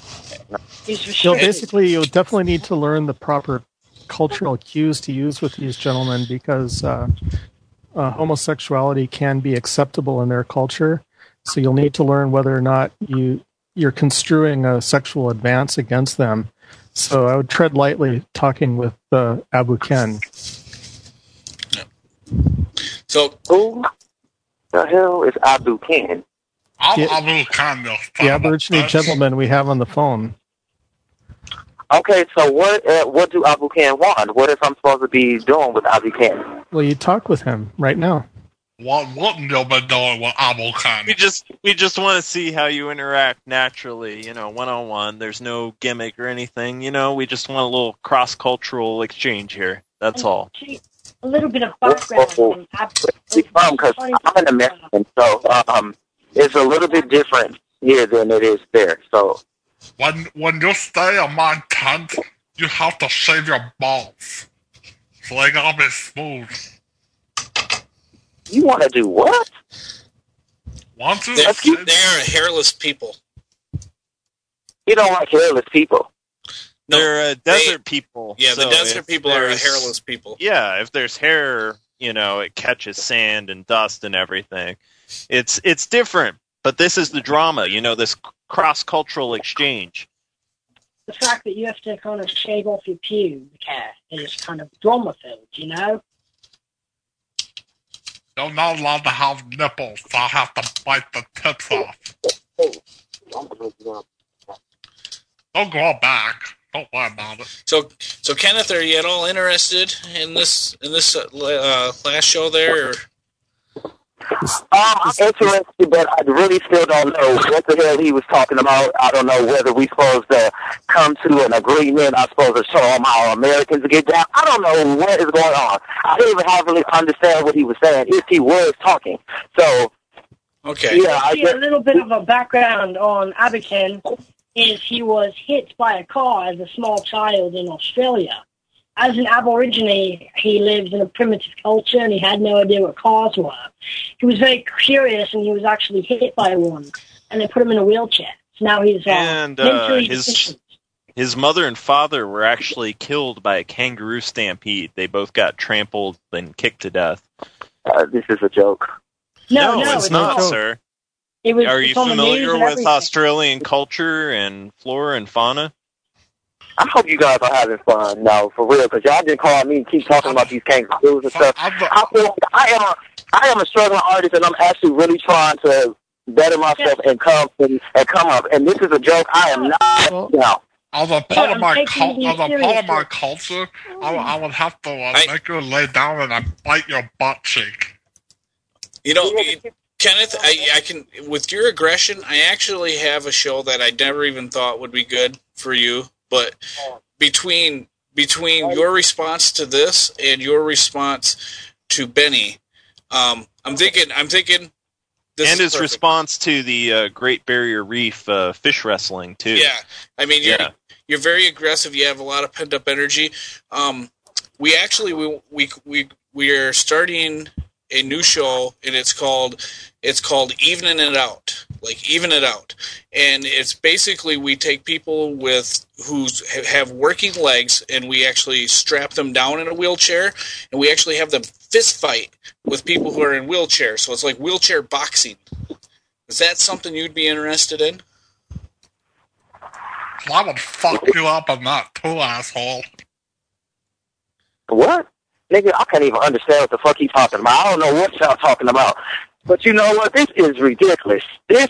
S8: You'll definitely need to learn the proper cultural cues to use with these gentlemen because homosexuality can be acceptable in their culture. So you'll need to learn whether or not you're construing a sexual advance against them. So I would tread lightly talking with Abu Ken.
S2: Yeah. So
S11: who the hell is Abu Ken?
S8: The Aborigine gentleman we have on the phone.
S11: Okay, so what do Abu Ken want? What if I'm supposed to be doing with Abu Ken?
S8: Well, you talk with him right now.
S5: What you'll be doing with Abu Ken?
S3: We just want to see how you interact naturally, one-on-one. There's no gimmick or anything, we just want a little cross-cultural exchange here. That's all.
S4: A little bit of background.
S11: Because I'm an American, so it's a little bit different here than it is there. So
S5: when you stay in my tent, you have to shave your balls, so they gotta be smooth.
S11: You want to do what?
S5: Want to?
S2: They're hairless people.
S11: You don't like hairless people.
S3: No, they're desert people.
S2: Yeah,
S3: so
S2: the desert people are hairless people.
S3: Yeah, if there's hair, it catches sand and dust and everything. It's different, but this is the drama, this cross-cultural exchange.
S4: The fact that you have to kind of shave off your pubic hair is kind of drama-filled,
S5: You're not allowed to have nipples, so I have to bite the tips off. Don't go back. Don't worry about it.
S2: So Kenneth, are you at all interested in this last show there? Or?
S11: I'm interested, but I really still don't know what the hell he was talking about. I don't know whether we're supposed to come to an agreement. I'm supposed to show him how Americans get down. I don't know what is going on. I didn't even really understand what he was saying, if he was talking. So,
S2: okay.
S11: Yeah,
S4: a little bit of a background on Abu Ken is he was hit by a car as a small child in Australia. As an Aborigine, he lived in a primitive culture and he had no idea what cars were. He was very curious and he was actually hit by one, and they put him in a wheelchair. So now he's mentally deficient.
S3: His mother and father were actually killed by a kangaroo stampede. They both got trampled and kicked to death.
S11: This is a joke.
S4: No,
S3: it's not, sir. Are you familiar with Australian culture and flora and fauna?
S11: I hope you guys are having fun, no, for real, because y'all didn't call me and keep talking about these kangaroos and stuff. I am a struggling artist, and I'm actually really trying to better myself and come up. And this is a joke. I am not. No.
S5: As a part of my culture, I would have to make you lay down and I bite your butt cheek.
S2: You know, Kenneth, I can, with your aggression, I actually have a show that I never even thought would be good for you. But between your response to this and your response to Benny, I'm thinking. This
S3: and his response to the Great Barrier Reef fish wrestling too.
S2: Yeah, I mean you're very aggressive. You have a lot of pent up energy. We actually we are starting a new show, and it's called Evening It Out, like Even It Out, and it's basically we take people who have working legs, and we actually strap them down in a wheelchair, and we actually have them fist fight with people who are in wheelchairs. So it's like wheelchair boxing. Is that something you'd be interested in?
S5: I would fuck you up on that too, asshole.
S11: What? Nigga, I can't even understand what the fuck he's talking about. I don't know what y'all talking about. But you know what? This is ridiculous. We're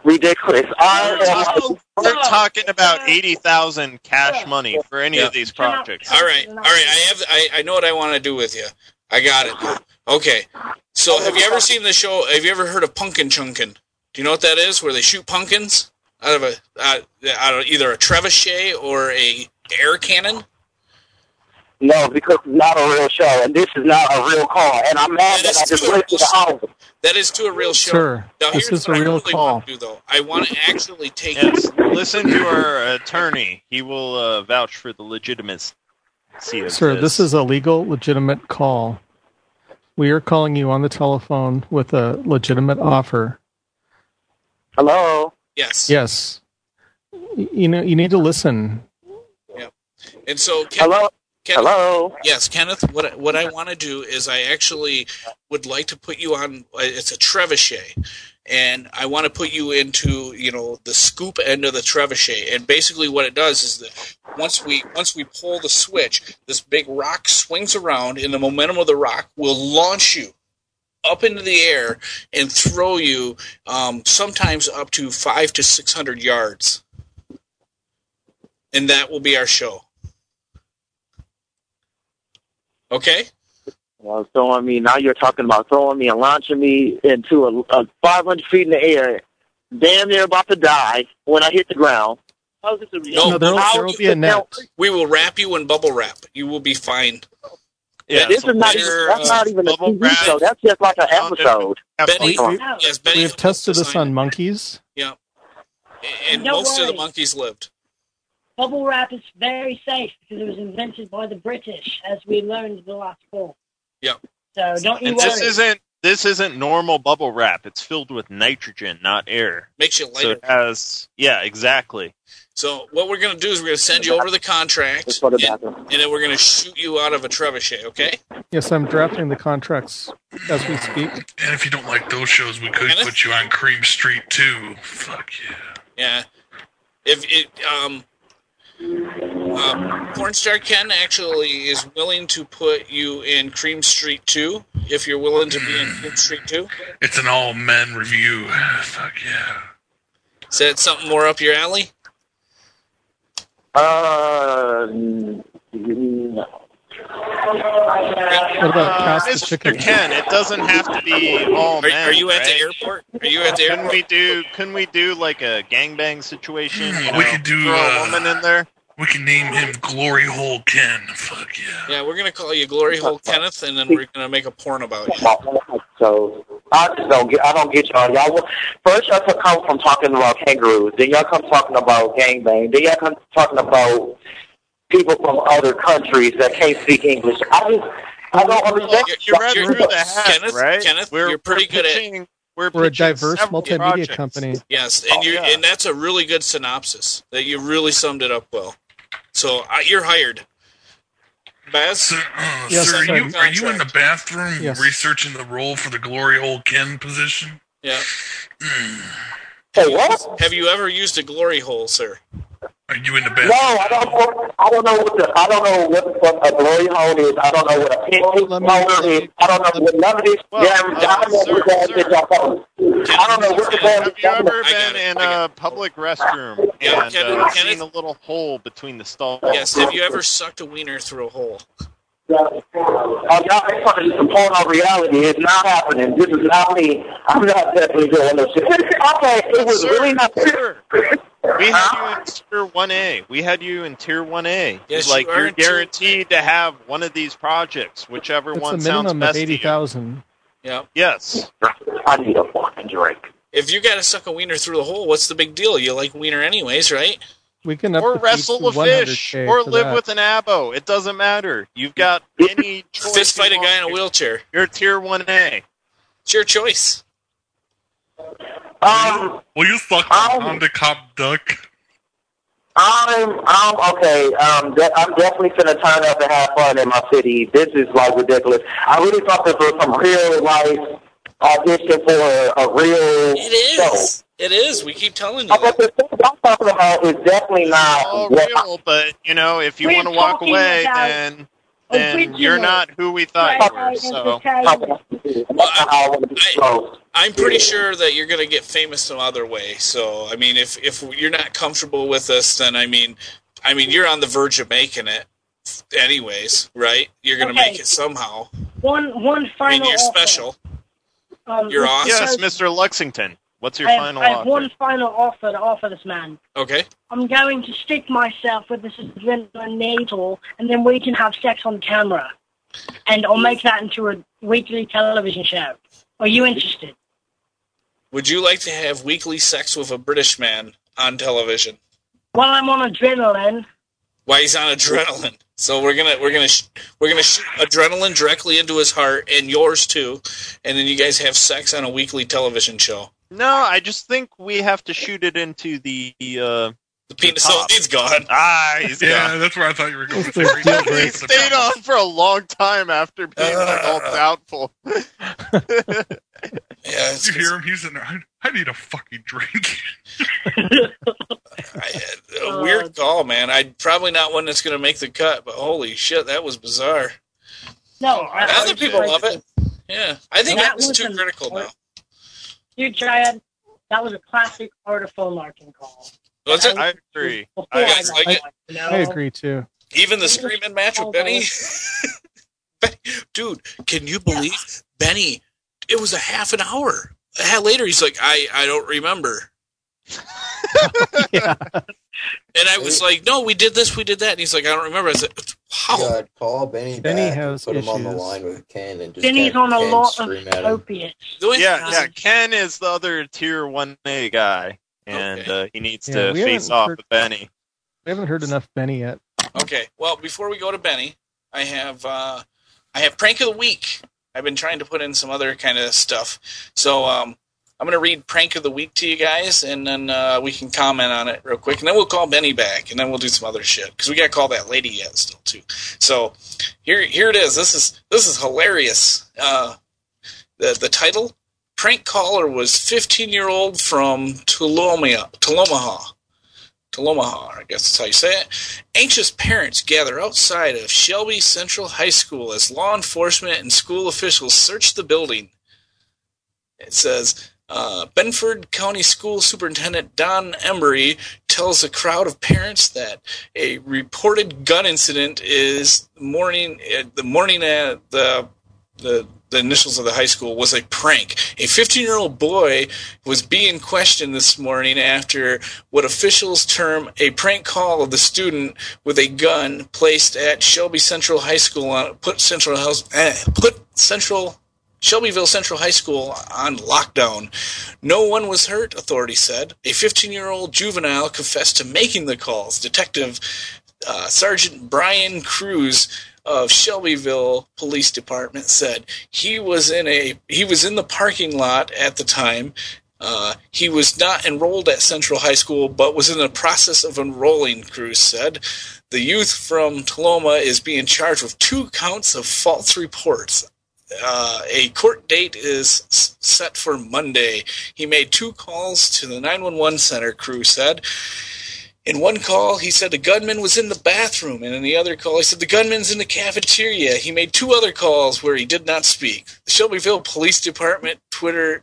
S3: talking about 80,000 cash money for any of these projects.
S2: All right. I know what I want to do with you. I got it. Okay. So, have you ever seen the show? Have you ever heard of Punkin Chunkin? Do you know what that is? Where they shoot pumpkins out of either a trebuchet or a air cannon?
S11: No, because it's not a real show, and this is not a real call. And I'm mad that I just listened to the album.
S2: That is to a real show.
S8: Sure,
S2: now,
S8: this is a real call.
S2: Want to do, though. I want to actually take.
S3: Yes, listen to our attorney. He will vouch for the legitimacy of
S8: Sir, this is a legal, legitimate call. We are calling you on the telephone with a legitimate offer.
S11: Hello?
S2: Yes.
S8: Yes. You know, you need to listen.
S2: Yeah. And so,
S11: hello?
S2: Kenneth,
S11: hello?
S2: Yes, Kenneth, what I want to do is I actually would like to put you on, it's a trebuchet, and I want to put you into, the scoop end of the trebuchet, and basically what it does is that once we pull the switch, this big rock swings around, and the momentum of the rock will launch you up into the air and throw you sometimes up to 500 to 600 yards. And that will be our show. Okay?
S11: Well, throwing me, now you're talking about throwing me and launching me into a 500 feet in the air, damn near about to die when I hit the ground.
S8: No, there will be a net.
S2: We will wrap you in bubble wrap. You will be fine.
S11: Yeah, this is not even, that's not even a TV show. That's just like an episode.
S2: Benny,
S8: we have tested this on monkeys.
S2: Yeah. And most of the monkeys lived.
S4: Bubble wrap is very safe because it was invented by the British, as we learned in the last fall.
S2: Yep.
S4: So don't you worry.
S3: This isn't normal bubble wrap. It's filled with nitrogen, not air.
S2: Makes you lighter.
S3: So it has, yeah, exactly.
S2: So what we're going to do is we're going to send you over the contract, and then we're going to shoot you out of a trebuchet, okay?
S8: Yes, I'm drafting the contracts as we speak.
S5: And if you don't like those shows, we could put you on Cream Street too. Fuck yeah.
S2: Yeah. Pornstar Ken actually is willing to put you in Cream Street 2, if you're willing to be in Cream Street 2.
S5: It's an all-men review. Fuck yeah.
S2: Is that something more up your alley?
S11: No.
S8: What about Cast the Chicken?
S3: Ken, it doesn't have to be all men.
S2: Are you at the airport? Are you at the airport?
S3: Couldn't we do like a gangbang situation?
S5: We could do
S3: throw a woman in there.
S5: We can name him Glory Hole Ken. Fuck yeah.
S2: Yeah, we're gonna call you Glory Hole Kenneth, and then we're gonna make a porn about you.
S11: So I don't get y'all. Y'all first y'all come from talking about kangaroos, then y'all come talking about gangbang, then y'all come talking about people from other countries that can't speak English. I don't understand.
S3: You're right through the hat,
S2: Kenneth,
S3: right?
S2: Kenneth, you're pretty good at.
S8: We're a diverse multimedia
S3: projects.
S8: company.
S2: Yes, and that's a really good synopsis. That you really summed it up well. So you're hired. Baz?
S5: Sir,
S8: Yes,
S5: sir,
S8: sir.
S5: are you in the bathroom
S8: Yes.
S5: researching the role for the glory hole Ken position?
S2: Yeah.
S11: Hey, what?
S2: Have you ever used a glory hole, sir?
S5: Are you in the
S11: No,
S5: bathroom?
S11: I don't know what the fuck a glory hole is. I don't know what a picnic motor is. I don't know what none of this. I don't know what that shit y'all talking. I don't know what the hell.
S3: Have you ever been in a public restroom and seen a little hole between the stalls?
S2: Yes. Have you ever sucked a wiener through a hole?
S11: Y'all ain't fucking some porno reality. It's not happening. This is not me. I'm not definitely doing this shit. Okay, it was really not.
S3: We had you in Tier 1A. We had you in Tier 1A.
S2: Yes,
S3: like,
S2: you are
S3: you're
S2: in Tier-
S3: guaranteed to have one of these projects, whichever
S8: It's
S3: one
S8: a
S3: sounds
S8: minimum
S3: best
S8: of
S3: to you.
S8: 80,000.
S2: Yeah.
S3: Yes.
S11: I need a fucking drink.
S2: If you got to suck a wiener through the hole, what's the big deal? You like wiener anyways, right?
S8: We can
S3: Or
S8: up to
S3: wrestle a fish,
S8: 100K
S3: or
S8: for
S3: live
S8: that.
S3: with an abo. It doesn't matter. You've got any choice.
S2: Fist fight a
S3: you
S2: guy in a
S3: want.
S2: wheelchair.
S3: You're Tier 1A.
S2: It's your choice.
S5: Will you fuck a Honda Cop duck?
S11: I'm okay. I'm definitely finna turn up and have fun in my city. This is like ridiculous. I really thought this was some real life audition for a real show.
S2: It is. We keep telling you.
S11: But the thing I'm talking about is definitely not
S3: All
S11: what
S3: real, but, you know, if you
S4: We're
S3: want to walk
S4: talking
S3: away,
S4: about
S3: then you're
S4: original
S3: not who we thought you were. So
S2: I'm pretty sure that you're going to get famous some other way. So, I mean, if you're not comfortable with us, then I mean, you're on the verge of making it, anyways, right? You're going to make it somehow.
S4: One final.
S2: I mean, you're
S4: offer.
S2: special. You're awesome.
S3: Yes, Mr. Lexington. What's your final
S4: I have
S3: offer?
S4: one final offer to offer this man.
S2: Okay.
S4: I'm going to stick myself with this adrenaline needle, and then we can have sex on camera. And I'll make that into a weekly television show. Are you interested?
S2: Would you like to have weekly sex with a British man on television?
S4: Well, I'm on adrenaline.
S2: Why he's on adrenaline? So we're gonna shoot adrenaline directly into his heart and yours too, and then you guys have sex on a weekly television show.
S3: No, I just think we have to shoot it into the
S2: penis. So he's gone.
S3: He's
S5: Yeah,
S3: gone.
S5: that's where I thought you were going.
S3: He stayed on for a long time after being all doubtful.
S2: Yeah,
S5: you hear him? He's in there. I need a fucking drink.
S2: A weird call, man. I'm probably not one that's going to make the cut, but holy shit, that was bizarre.
S4: No,
S2: Other people love it. Yeah, I think that was too critical now.
S4: Dude, Chad, that was a classic Art of Phone Larking call.
S2: Was it?
S3: I agree.
S2: You guys like it?
S8: I agree too.
S2: Even the screaming match with Benny? Dude, can you believe Benny? It was a half an hour. Later, he's like, I don't remember. And I was like, no, we did this, we did that. And he's like, I don't remember. I said, how?
S12: God, call Benny back. Put him on the line with Ken and just
S4: Benny's on a lot of
S12: scream at him.
S4: opiates.
S3: Yeah. Ken is the other Tier 1A guy, and he needs to
S8: we
S3: face
S8: haven't
S3: off
S8: heard-
S3: with Benny.
S8: We haven't heard enough Benny yet.
S2: Okay, well, before we go to Benny, I have Prank of the Week. I've been trying to put in some other kind of stuff. So I'm going to read Prank of the Week to you guys, and then we can comment on it real quick. And then we'll call Benny back, and then we'll do some other shit. Because we got to call that lady yet still, too. So here it is. This is hilarious. The title, Prank Caller was 15-year-old from Tullamaha, I guess that's how you say it. Anxious parents gather outside of Shelby Central High School as law enforcement and school officials search the building. It says, Benford County School Superintendent Don Embry tells a crowd of parents that a reported gun incident is the initials of the high school was a prank. A 15-year-old boy was being questioned this morning after what officials term a prank call of the student with a gun placed at Shelby Central High School Shelbyville Central High School on lockdown. No one was hurt, authorities said. A 15-year-old juvenile confessed to making the calls. Detective Sergeant Brian Cruz of Shelbyville Police Department said he was in the parking lot at the time. He was not enrolled at Central High School, but was in the process of enrolling, Cruz said. The youth from Toloma is being charged with 2 counts of false reports. A court date is set for Monday. He made 2 calls to the 911 center, Cruz said. In one call, he said the gunman was in the bathroom, and in the other call, he said the gunman's in the cafeteria. He made 2 other calls where he did not speak. The Shelbyville Police Department Twitter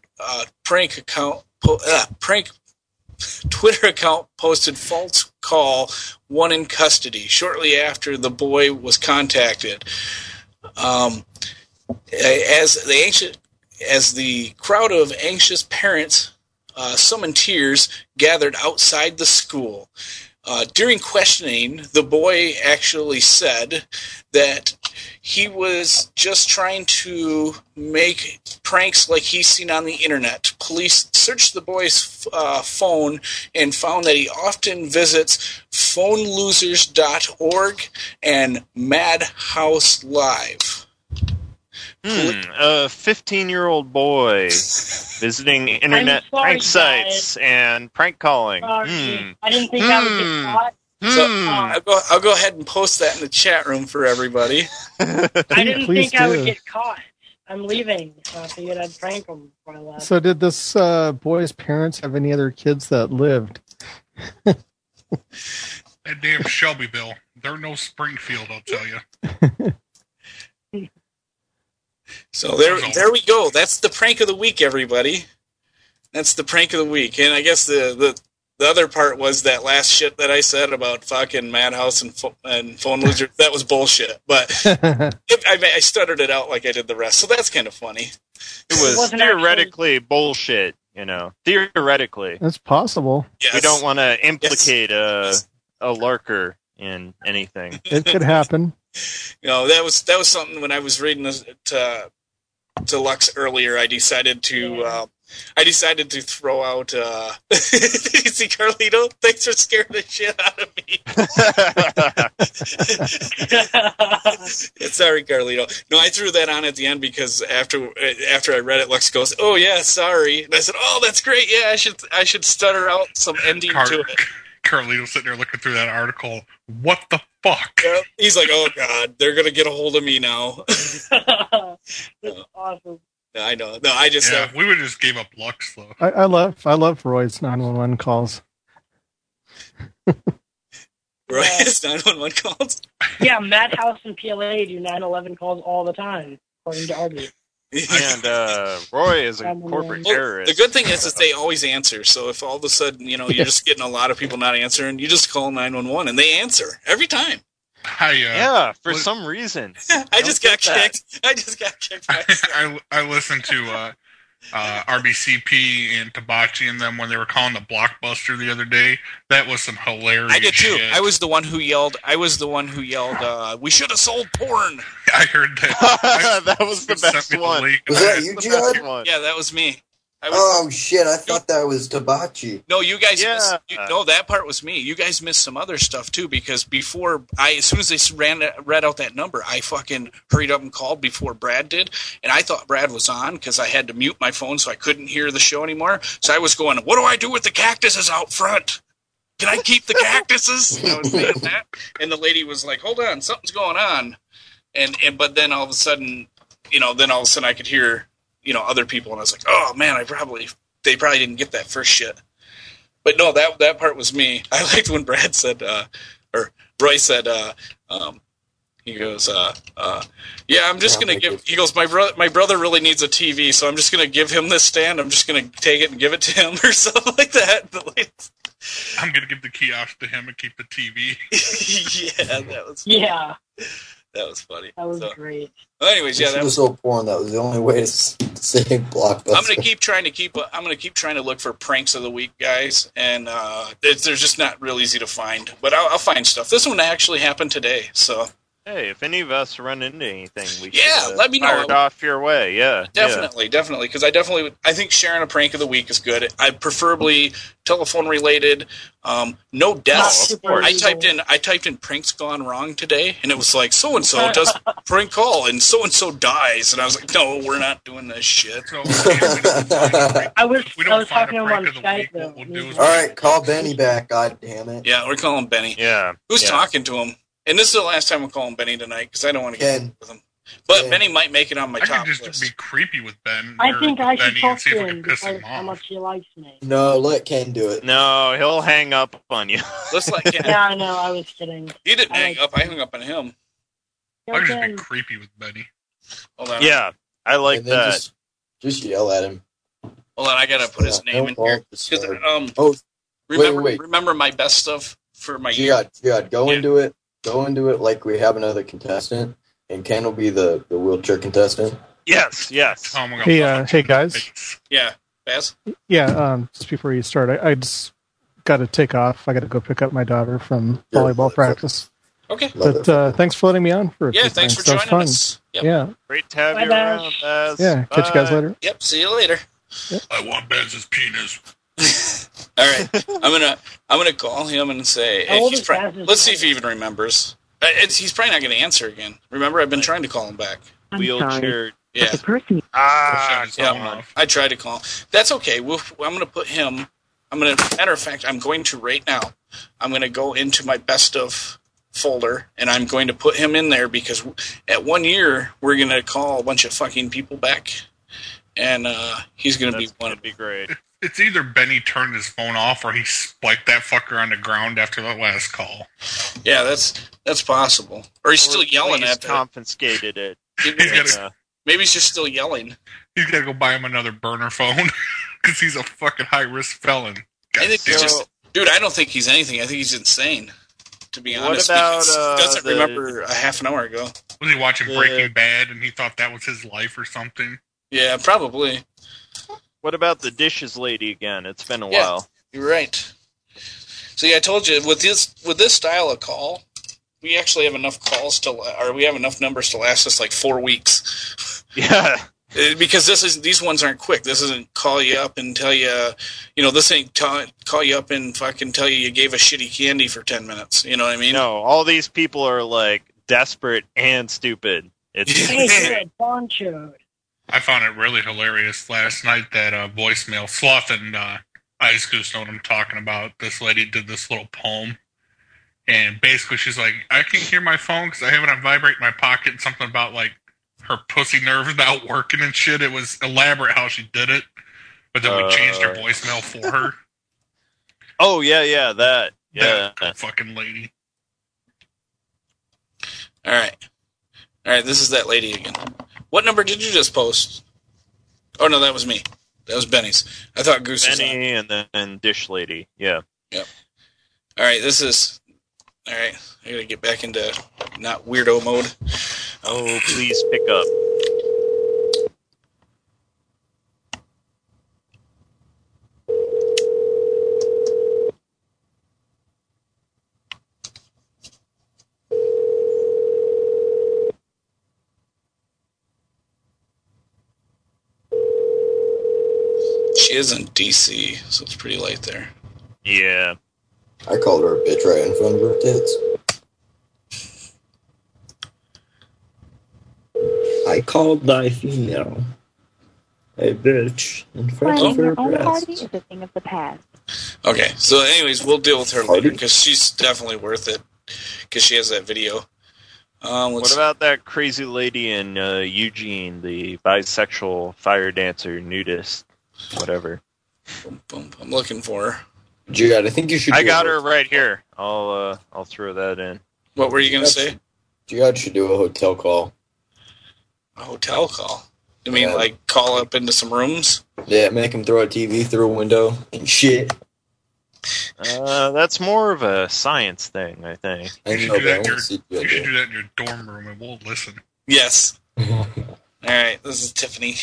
S2: Twitter account posted false call, 1 in custody, shortly after the boy was contacted. As the crowd of anxious parents, some in tears, gathered outside the school. During questioning, the boy actually said that he was just trying to make pranks like he's seen on the internet. Police searched the boy's phone and found that he often visits phonelosers.org and Madhouse Live.
S3: A 15-year-old boy visiting internet prank sites and prank calling.
S4: I didn't think I would get caught.
S2: So I'll go ahead and post that in the chat room for everybody.
S4: I didn't think I would get caught. I'm leaving. I figured I'd prank them before I left.
S8: So did this boy's parents have any other kids that lived?
S5: That damn Shelbyville. They're no Springfield, I'll tell you.
S2: So there we go. That's the prank of the week, everybody. That's the prank of the week. And I guess the other part was that last shit that I said about fucking Madhouse and phone losers. That was bullshit. But I stuttered it out like I did the rest. So that's kind of funny.
S3: It was theoretically bullshit, Theoretically.
S8: That's possible.
S2: Yes.
S3: We don't want to implicate a larker in anything.
S8: It could happen.
S2: That was something when I was reading this to Lux earlier. I decided to throw out. See, Carlito, thanks for scaring the shit out of me. Sorry, Carlito. No, I threw that on at the end because after I read it, Lux goes, "Oh yeah, sorry," and I said, "Oh, that's great. Yeah, I should stutter out some ending to it."
S5: Carlito sitting there looking through that article. What the fuck?
S2: Yep. He's like, "Oh God, they're gonna get a hold of me now."
S4: That's awesome.
S2: I know. No, I just
S5: we would have just gave up Lux though.
S8: I love Roy's 911 calls.
S2: Roy's 911 calls.
S4: Yeah, Madhouse and PLA do 911 calls all the time, according to Arby.
S3: And Roy is a corporate terrorist.
S2: The good thing is that they always answer. So if all of a sudden, you're just getting a lot of people not answering, you just call 911 and they answer every time.
S3: For some reason.
S2: I just got kicked.
S5: I listened to RBCP and Tabachi and them when they were calling the Blockbuster the other day. That was some hilarious
S2: I did too.
S5: shit.
S2: I was the one who yelled, we should have sold porn.
S5: I heard that.
S3: That was the best one.
S12: Was that you, Judd?
S2: Yeah, that was me.
S12: Oh shit! I thought that was Tabachi.
S2: No, you guys missed. No, that part was me. You guys missed some other stuff too because as soon as they read out that number, I fucking hurried up and called before Brad did, and I thought Brad was on because I had to mute my phone so I couldn't hear the show anymore. So I was going, "What do I do with the cactuses out front? Can I keep the cactuses?" And I was saying that, and the lady was like, "Hold on, something's going on," but then all of a sudden, I could hear. Other people, and I was like, "Oh man, they probably didn't get that first shit." But no, that part was me. I liked when Brad said, or Roy said, he goes, "Yeah, I'm just gonna give." He goes, "My brother really needs a TV, so I'm just gonna give him this stand. I'm just gonna take it and give it to him, or something like that."
S5: I'm gonna give the kiosk to him and keep the TV.
S2: Yeah, that was.
S4: Yeah.
S2: That was funny.
S4: That was great.
S2: Well, anyways, that was
S12: so porn. That was the only way to say Blockbuster.
S2: I'm gonna keep trying to look for pranks of the week, guys, and they're just not real easy to find. But I'll find stuff. This one actually happened today, so
S3: Hey, if any of us run into anything, we
S2: should let me know.
S3: Fire it off your way. Yeah,
S2: definitely, because I think sharing a prank of the week is good. I preferably telephone related. No deaths. I typed in pranks gone wrong today, and it was like so and so does prank call, and so dies, and I was like, no, we're not doing this shit.
S4: I was talking to him on Skype though.
S12: All right, call Benny back. God damn it.
S2: Yeah, we're calling Benny.
S3: Yeah,
S2: who's talking to him? And this is the last time we're calling Benny tonight because I don't want to get with him. But Benny might make it on my top list.
S5: I could just be creepy with Ben.
S4: I think I should talk to him because how much he likes me.
S12: No, let Ken do it.
S3: No, he'll hang up on you.
S2: Let's let Ken.
S4: Yeah, I know. I was kidding.
S2: He didn't hang up. I hung up on him.
S5: I could just be creepy with Benny.
S2: Hold on.
S3: Yeah, I like that.
S12: Just yell at him.
S2: Hold on, I gotta put his name in here. Remember my best stuff for my year.
S12: Go into it. Go into it like we have another contestant, and Ken will be the wheelchair contestant.
S3: Yes.
S8: Hey guys.
S2: Yeah, Baz?
S8: Yeah, just before you start, I just got to take off. I got to go pick up my daughter from volleyball practice.
S2: Okay.
S8: But thanks for letting me on for a few
S2: thanks for
S8: times.
S2: joining us.
S8: Yep. Yeah.
S3: Great to have you around, Baz.
S8: Yeah, catch you guys later.
S2: Yep, see you later.
S8: Yep.
S5: I want Baz's penis.
S2: All right, I'm gonna call him and say, hey, let's see if he even remembers. He's probably not going to answer again. Remember, I've been trying to call him back.
S3: Wheelchair.
S2: Yeah.
S13: The person.
S2: Yeah. I tried to call him. That's okay. I'm going to put him. Matter of fact, I'm going to right now. I'm going to go into my best of folder and I'm going to put him in there because at 1 year we're going to call a bunch of fucking people back, and he's going to be one.
S3: That'd be great.
S5: It's either Benny turned his phone off or he spiked that fucker on the ground after that last call.
S2: Yeah, that's possible. Or he's still yelling at them.
S3: Confiscated it.
S2: Maybe he's just still yelling.
S5: He's got to go buy him another burner phone because he's a fucking high-risk felon.
S2: I think dude, I don't think he's anything. I think he's insane, to be honest.
S3: What about,
S2: he doesn't remember a half an hour ago.
S5: Was he watching Breaking Bad and he thought that was his life or something?
S2: Yeah, probably.
S3: What about the dishes lady again? It's been a while.
S2: You're right. So yeah, I told you with this style of call, we actually have enough we have enough numbers to last us like 4 weeks.
S3: Yeah.
S2: Because these ones aren't quick. This isn't call you up and tell you, this ain't call you up and fucking tell you gave a shitty candy for 10 minutes. You know what I mean?
S3: No, all these people are like desperate and stupid. It's
S4: poncho.
S5: I found it really hilarious last night, that voicemail. Sloth and Ice Goose know what I'm talking about. This lady did this little poem, and basically she's like, I can hear my phone because I have it on vibrate in my pocket, and something about like her pussy nerves not working and shit. It was elaborate how she did it, but then we changed her voicemail for her.
S3: Oh, yeah, that. Yeah.
S5: That fucking lady.
S2: All right, this is that lady again. What number did you just post? Oh, no, that was me. That was Benny's. I thought Goose was on.
S3: Benny and then Dish Lady. Yeah.
S2: Yep. All right, all right, I gotta get back into not weirdo mode.
S3: Oh, please pick up.
S2: She is in DC, so it's pretty late there.
S3: Yeah.
S12: I called her a bitch right in front of her tits. I called thy female a bitch in front of her breast.
S9: Party is a thing of the past.
S2: Okay, so anyways, we'll deal with her later because she's definitely worth it because she has that video.
S3: What about that crazy lady in Eugene, the bisexual fire dancer, nudist, whatever?
S2: I'm looking for her.
S12: Jihad, I think you should.
S3: I got her right here. I'll throw that in.
S2: What were you gonna say?
S12: Jihad should do a hotel call.
S2: A hotel call? You mean like call up into some rooms?
S12: Yeah, make him throw a TV through a window and shit.
S3: That's more of a science thing, I think.
S5: You should do that in your dorm room and we'll listen.
S2: Yes. Alright, this is Tiffany.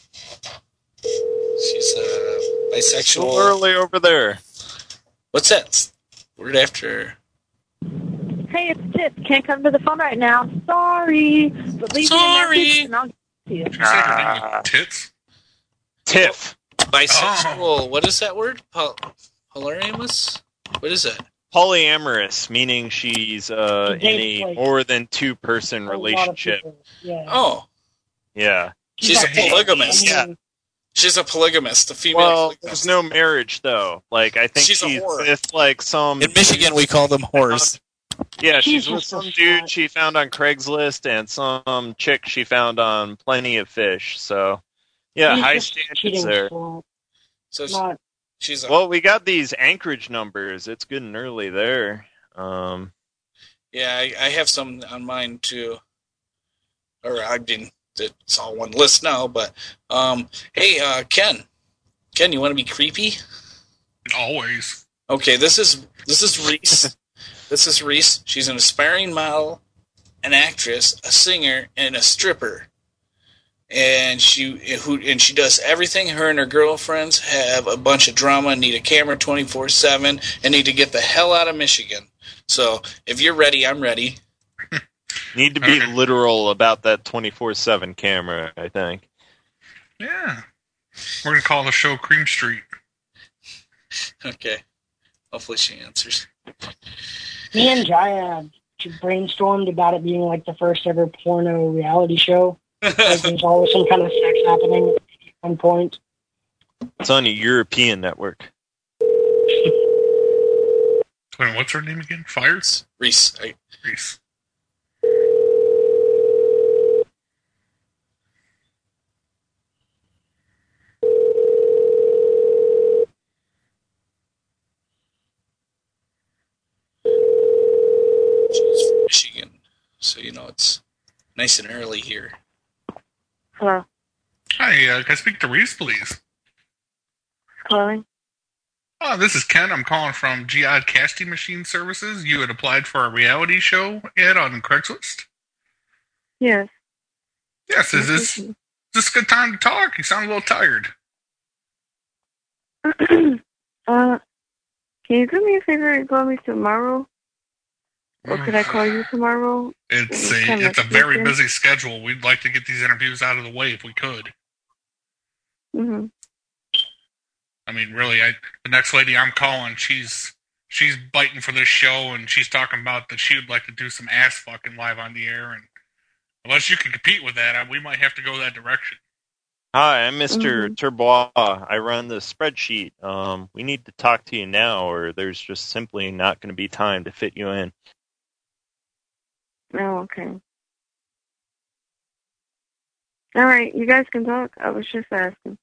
S2: She's bisexual.
S3: So early over there.
S2: What's that? Word after.
S14: Hey, it's Tits. Can't come to the phone right now. Sorry. But leave me a message and I'll get to you.
S5: Did you say her name was Tits?
S3: Tiff.
S2: Bisexual. Oh. What is that word? Polyamorous? What is that?
S3: Polyamorous, meaning she's in a more than 2-person relationship.
S4: Yeah.
S2: Oh.
S3: Yeah.
S2: She's a polygamist.
S3: Yeah.
S2: She's a polygamist. The female.
S3: Well, there's no marriage though. Like I think
S2: she's a whore.
S3: with like some.
S2: In Michigan, we call them whores.
S3: Yeah, she's with some dude she found on Craigslist and some chick she found on Plenty of Fish. So, yeah, high standards there.
S2: So she's.
S3: Well, we got these Anchorage numbers. It's good and early there.
S2: Yeah, I have some on mine too. Or I didn't. It's all one list now. But hey, Ken, you want to be creepy?
S5: Always.
S2: Okay, this is Reese. This is Reese. She's an aspiring model, an actress, a singer, and a stripper. And she does everything. Her and her girlfriends have a bunch of drama and need a camera 24/7 and need to get the hell out of Michigan. So if you're ready, I'm ready.
S3: Need to be literal about that 24/7 camera, I think.
S5: Yeah. We're going to call the show Cream Street.
S2: Okay. Hopefully she answers.
S4: Me and Jaya brainstormed about it being like the first ever porno reality show. Like there's always some kind of sex happening at one point.
S3: It's on a European network.
S5: Wait, what's her name again? Fires?
S2: Reese.
S5: Reese.
S2: She's from Michigan, so it's nice and early here.
S14: Hello.
S5: Hi, can I speak to Reese, please?
S14: Calling.
S5: Oh, this is Ken. I'm calling from GI Casting Machine Services. You had applied for a reality show ad on Craigslist?
S14: Yes.
S5: Yes, is this a good time to talk? You sound a little tired.
S14: Can you do me a favor and call me tomorrow? Or could I call you tomorrow?
S5: It's a very busy schedule. We'd like to get these interviews out of the way if we could.
S14: Mm-hmm.
S5: I mean, really, the next lady I'm calling, she's biting for this show, and she's talking about that she would like to do some ass fucking live on the air, and unless you can compete with that, we might have to go that direction.
S3: Hi, I'm Mr. Turbois. I run the spreadsheet. We need to talk to you now, or there's just simply not going to be time to fit you in.
S14: Oh, okay. All right, you guys can talk. I was just asking.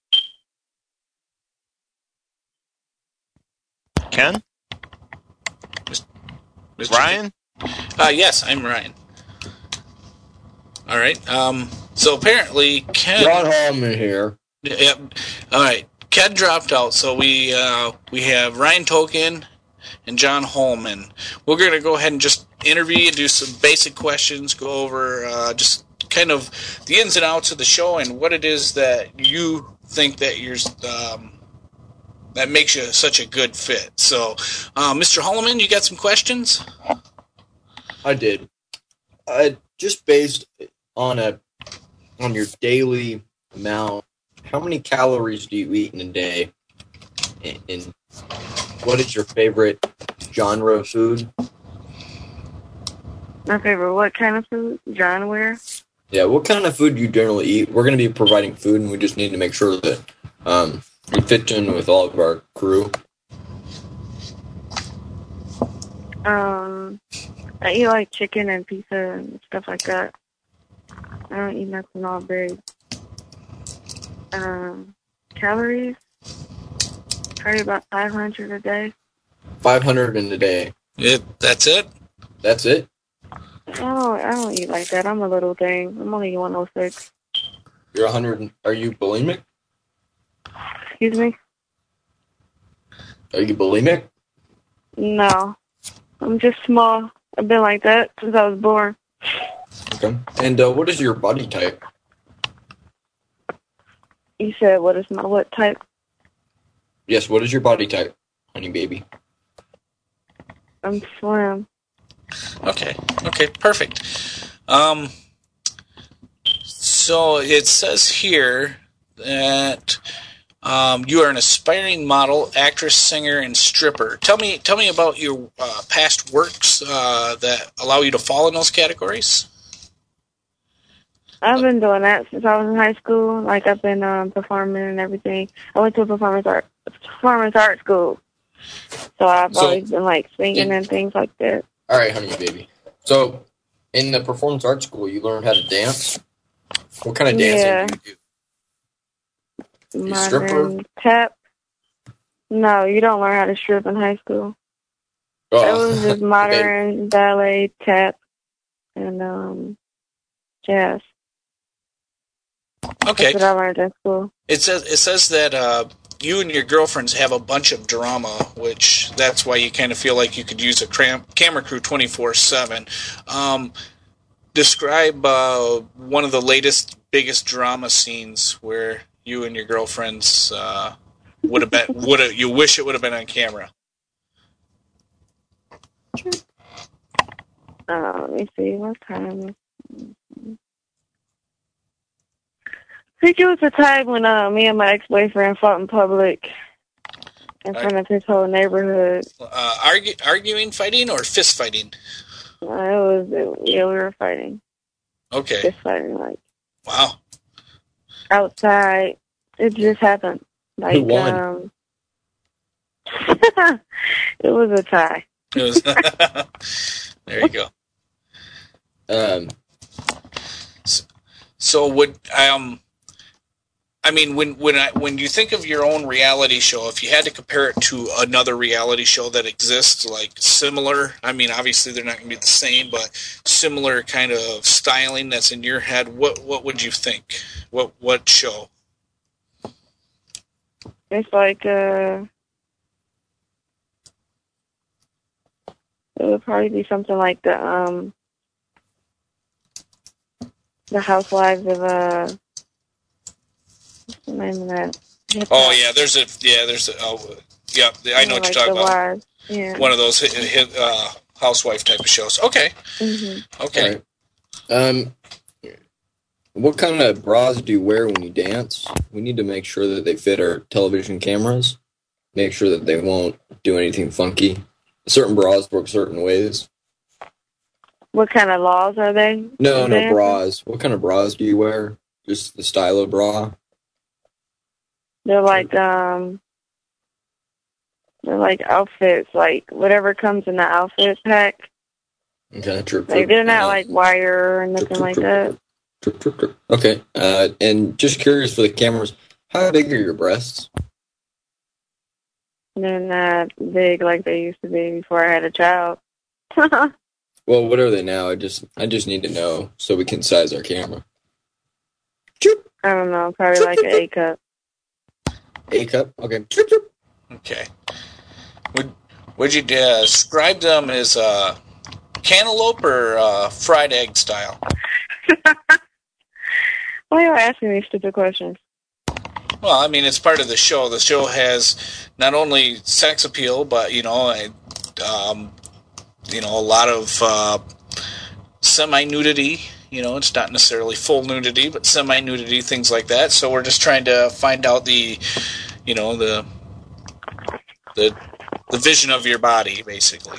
S3: Ken? Ryan?
S2: Yes, I'm Ryan. All right. So apparently Ken...
S12: John Holman here.
S2: Yep. All right. Ken dropped out, so we have Ryan Token and John Holman. We're going to go ahead and just interview you, do some basic questions, go over just kind of the ins and outs of the show and what it is that you think that that makes you such a good fit. So, Mr. Holman, you got some questions?
S12: I did. Just based on your daily amount, how many calories do you eat in a day? And what is your favorite genre of food?
S14: My favorite what kind of food? Genre?
S12: Yeah, what kind of food do you generally eat? We're going to be providing food, and we just need to make sure that we fit in with all of our crew.
S14: I eat like chicken and pizza and stuff like that. I don't eat nothing all big. Calories? Probably about 500 a day.
S12: 500 in a day.
S2: That's it?
S12: That's it?
S14: I don't eat like that. I'm a little thing. I'm only 106.
S12: You're 100. Are you bulimic?
S14: Excuse me?
S12: Are you bulimic?
S14: No. I'm just small. I've been like that since I was born.
S12: Okay. And what is your body type?
S14: You said what type?
S12: Yes, what is your body type, honey baby?
S14: I'm slim.
S2: Okay, perfect. So it says here that you are an aspiring model, actress, singer, and stripper. Tell me about your past works that allow you to fall in those categories.
S14: I've been doing that since I was in high school. Like, I've been performing and everything. I went to a performance art school. So I've always been, like, singing and things like that.
S12: All right, honey baby. So, in the performance art school, you learned how to dance? What kind of dancing do you do? You stripper?
S14: Tap. No, you don't learn how to strip in high school.
S12: Oh.
S14: It was just modern, ballet, tap, and jazz.
S2: Okay.
S14: That's what I learned at school.
S2: It says that you and your girlfriends have a bunch of drama, which that's why you kind of feel like you could use a camera crew 24/7. Describe one of the latest, biggest drama scenes where you and your girlfriends you wish it would have been on camera.
S14: Let me see. What time? I think it was the time when me and my ex-boyfriend fought in public in front of his whole neighborhood.
S2: Arguing, fighting, or fist fighting?
S14: We were fighting.
S2: Okay.
S14: Fist fighting, like.
S2: Wow.
S14: Outside. It just happened. Like,
S12: who won?
S14: It was a tie.
S2: It was. There you go. So would when you think of your own reality show, if you had to compare it to another reality show that exists, like similar, I mean, obviously they're not going to be the same, but similar kind of styling that's in your head, what would you think? What show?
S14: It's like it would probably be something like the Housewives of what's the name of that?
S2: Oh yeah, there's a I know what you're talking about.
S14: Wives. Yeah.
S2: One of those housewife type of shows. Okay.
S14: Mm-hmm.
S2: Okay.
S12: Right. What kind of bras do you wear when you dance? We need to make sure that they fit our television cameras. Make sure that they won't do anything funky. Certain bras work certain ways.
S14: What kind of laws are they?
S12: No bras. What kind of bras do you wear? Just the stylo bra?
S14: They're like outfits, like whatever comes in the outfit pack.
S12: Okay, true.
S14: Like they're not like wire or nothing like that.
S12: Okay, and just curious for the cameras, how big are your breasts?
S14: They're not big like they used to be before I had a child.
S12: Well, what are they now? I just need to know so we can size our camera.
S14: I don't know, probably like an A cup.
S12: A cup? Okay.
S2: Okay. Would you describe them as cantaloupe or fried egg style?
S14: Why are you asking me stupid questions?
S2: Well, I mean, it's part of the show. The show has not only sex appeal, but a lot of semi-nudity. It's not necessarily full nudity, but semi-nudity, things like that. So we're just trying to find out the vision of your body, basically.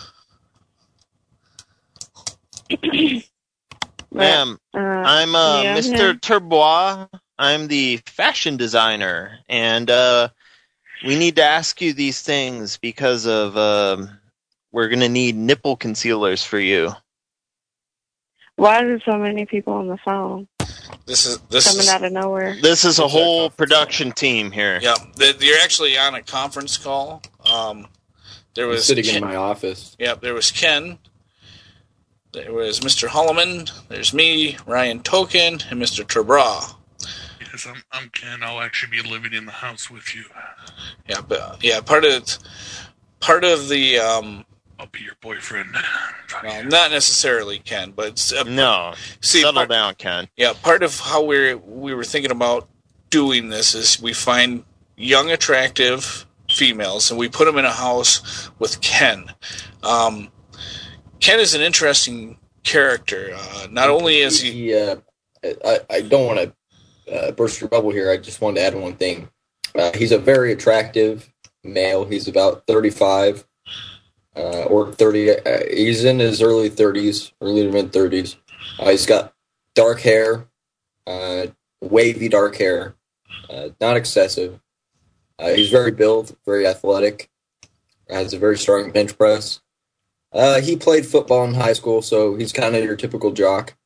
S3: Ma'am, I'm Mr. Turbois. I'm the fashion designer, and we need to ask you these things because of we're going to need nipple concealers for you.
S14: Why are there so many people on the phone?
S2: This
S14: coming out of nowhere.
S3: This is a whole production team here.
S2: Yeah, you're actually on a conference call. There was
S12: sitting in my office.
S2: Yeah, there was Ken. There was Mr. Holloman. There's me, Ryan Token, and Mr. Turbraw.
S5: Yes, I'm Ken. I'll actually be living in the house with you.
S2: Yeah, but part of the
S5: I'll be your boyfriend.
S2: Well, not necessarily, Ken, but
S3: no. Settle down, Ken.
S2: Yeah, part of how we were thinking about doing this is we find young, attractive females, and we put them in a house with Ken. Ken is an interesting character. Not only is he...
S12: I don't want to burst your bubble here. I just wanted to add one thing. He's a very attractive male. He's about 35 or 30. He's in his early 30s, early to mid 30s. He's got dark hair, wavy dark hair, not excessive. He's very built, very athletic, has a very strong bench press. He played football in high school, so he's kind of your typical jock.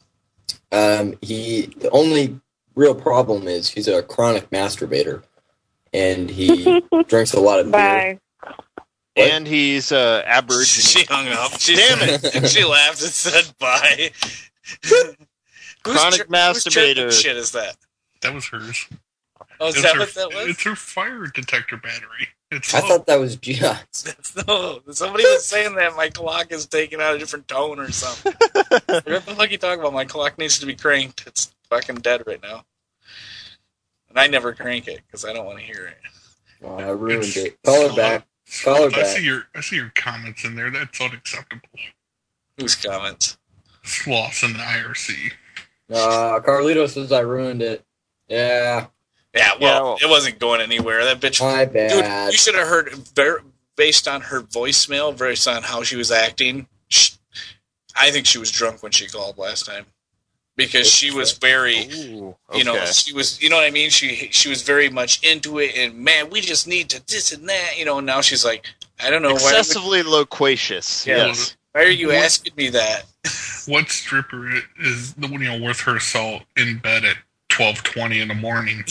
S12: The only real problem is he's a chronic masturbator, and he drinks a lot of beer.
S3: And he's Aboriginal.
S2: She hung up.
S3: Damn it!
S2: And she laughed and said bye.
S3: Chronic masturbator.
S2: Whose shit is that?
S5: That was hers.
S2: Oh, is that what that was?
S5: It's her fire detector battery.
S12: I thought that was Gian's.
S2: No, somebody was saying that my clock is taking out a different tone or something. What the fuck are you talking about? My clock needs to be cranked. It's fucking dead right now. And I never crank it because I don't want to hear it.
S12: Oh, I ruined it. Call her back. Call her back.
S5: I see your comments in there. That's unacceptable.
S2: Whose comments?
S5: Sloths in the IRC.
S12: Carlito says I ruined it. Yeah.
S2: Yeah, well, it wasn't going anywhere. That bitch.
S12: My bad.
S2: Dude, you should have heard, based on her voicemail, based on how she was acting, I think she was drunk when she called last time. Because she was very, you know, she was, you know what I mean? She was very much into it, and man, we just need to this and that, you know, and now she's like, I don't know.
S3: Excessively loquacious.
S2: Yeah.
S3: Yes.
S2: Why are you asking me that?
S5: What stripper is, worth her salt in bed at 12:20 in the morning?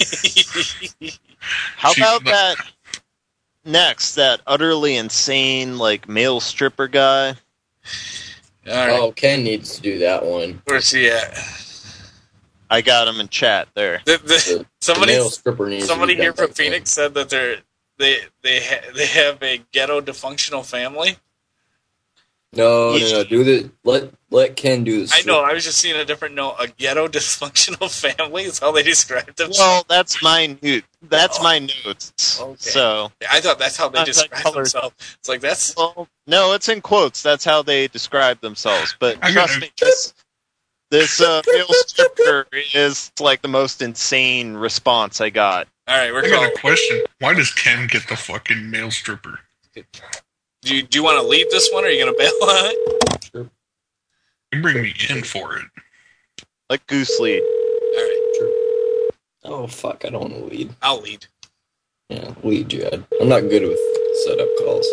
S3: How about that next? That utterly insane, like, male stripper guy.
S2: Right.
S12: Oh, Ken needs to do that one.
S2: Where's he at?
S3: I got him in chat there.
S2: Somebody
S12: here
S2: here from Phoenix said that they have a ghetto dysfunctional family.
S12: No. Let Ken do this.
S2: I know. I was just seeing a different note. A ghetto dysfunctional family is how they described themselves.
S3: Well, that's my notes.
S2: Okay.
S3: So
S2: I thought that's how they describe themselves. It's like that's.
S3: Well, no, it's in quotes. That's how they describe themselves. But trust me, this male stripper is like the most insane response I got.
S2: All right,
S5: I got a question. Why does Ken get the fucking male stripper?
S2: Do you want to lead this one, or are you going to bail on it?
S12: Sure.
S5: You bring me in for it.
S3: Like Goose lead.
S2: All right.
S12: Sure. Oh, fuck, I don't want to lead.
S2: I'll lead.
S12: Yeah, lead, Jad. I'm not good with setup calls.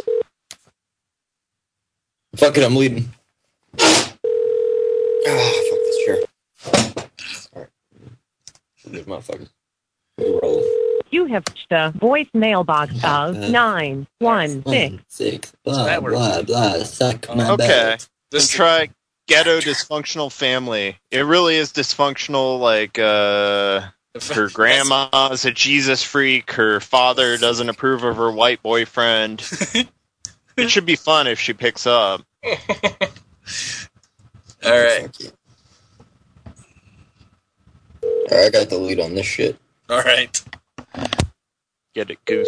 S12: Fuck it, I'm leading. Fuck this chair. Alright. Good motherfuckers. We roll.
S13: You have reached the voicemail box of 916.
S12: 6, blah, blah, blah, suck my
S3: Okay.
S12: butt.
S3: Let's try ghetto dysfunctional family. It really is dysfunctional, like, her grandma is a Jesus freak, her father doesn't approve of her white boyfriend. It should be fun if she picks up.
S2: Alright.
S12: I got the lead on this shit.
S2: Alright.
S3: Get it, Goose.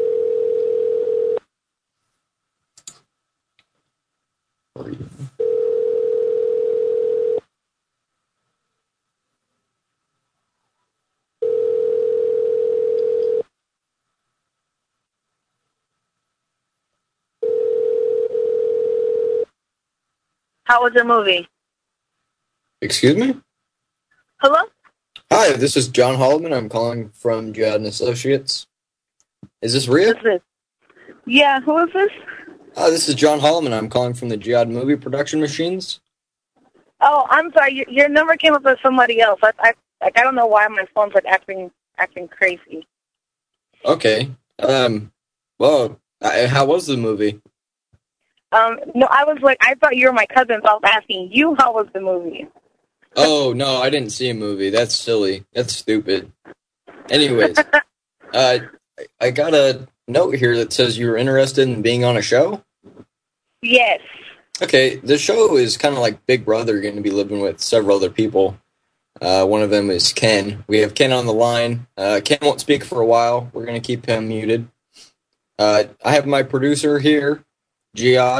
S14: How was the movie?
S12: Excuse me?
S14: Hello?
S12: Hi, this is John Holloman. I'm calling from Jihad and Associates. Is this Rhea?
S14: Who's this? Yeah, who is this?
S12: This is John Holloman. I'm calling from the Jihad Movie Production Machines.
S14: Oh, I'm sorry. Your number came up as somebody else. I don't know why my phone's like acting crazy.
S12: Okay. Well, how was the movie?
S14: No, I thought you were my cousin, so I was asking you how was the movie.
S12: Oh, no, I didn't see a movie. That's silly. That's stupid. Anyways, I got a note here that says you were interested in being on a show?
S14: Yes.
S12: Okay, the show is kind of like Big Brother. You're going to be living with several other people. One of them is Ken. We have Ken on the line. Ken won't speak for a while. We're going to keep him muted. I have my producer here, Jihad.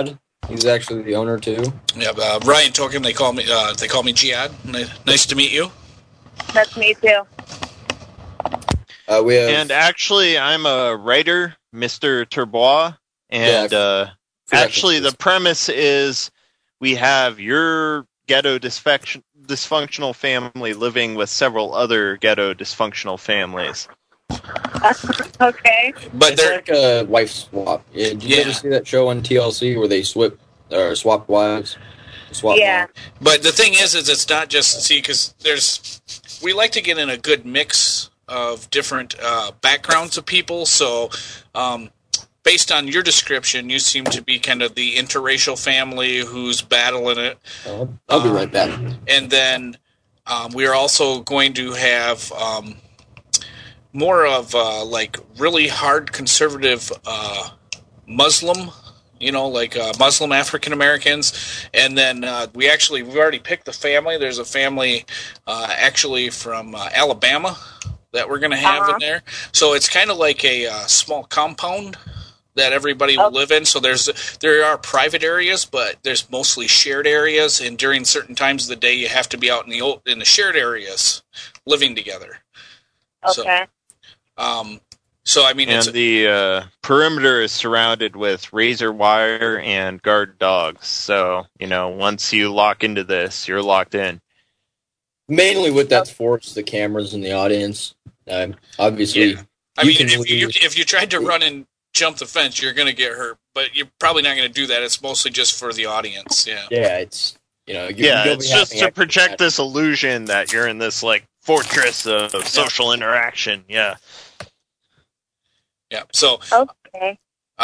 S12: He's actually the owner too.
S2: Yeah, Ryan told him they call me Jihad. Nice to meet you.
S14: That's me too.
S12: We have,
S3: and actually, I'm a writer, Mr. Turbois, and actually, the premise is we have your ghetto dysfunctional family living with several other ghetto dysfunctional families.
S14: Okay.
S2: But
S12: it's like a wife swap. Did you ever see that show on TLC where they swapped wives?
S14: Yeah.
S2: But the thing is it's not just, because we like to get in a good mix of different backgrounds of people, so based on your description, you seem to be kind of the interracial family who's battling it.
S12: I'll be right back.
S2: And then we're also going to have more of like really hard conservative Muslim, like Muslim African Americans, and then we've already picked the family. There's a family actually from Alabama that we're going to have in there. So it's kind of like a small compound that everybody will live in. So there are private areas, but there's mostly shared areas, and during certain times of the day, you have to be out in the shared areas living together.
S14: Okay.
S2: So I mean,
S3: and the perimeter is surrounded with razor wire and guard dogs. So once you lock into this, you're locked in.
S12: Mainly, what that's for is the cameras in the audience. Obviously,
S2: I mean, if you tried to run and jump the fence, you're going to get hurt. But you're probably not going to do that. It's mostly just for the audience. Yeah.
S12: Yeah, it's
S3: it's just to project this illusion that you're in this like fortress of social interaction. Yeah.
S2: Yeah. So,
S14: okay.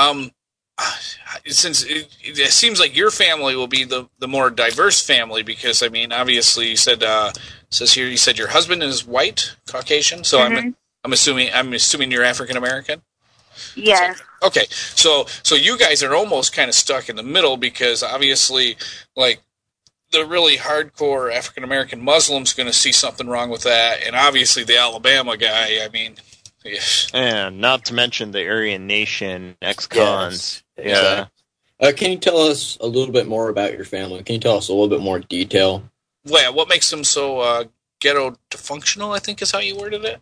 S2: Since it seems like your family will be the more diverse family, because I mean, obviously, you said says here you said your husband is white, Caucasian. So I'm assuming you're African American.
S14: Yes.
S2: Okay. So you guys are almost kind of stuck in the middle, because obviously, like, the really hardcore African American Muslim's going to see something wrong with that, and obviously the Alabama guy. I mean. Yeah.
S3: And not to mention the Aryan Nation ex-cons.
S12: Yes, can you tell us a little bit more about your family? Can you tell us a little bit more detail?
S2: Well, what makes them so ghetto dysfunctional, I think is how you worded it.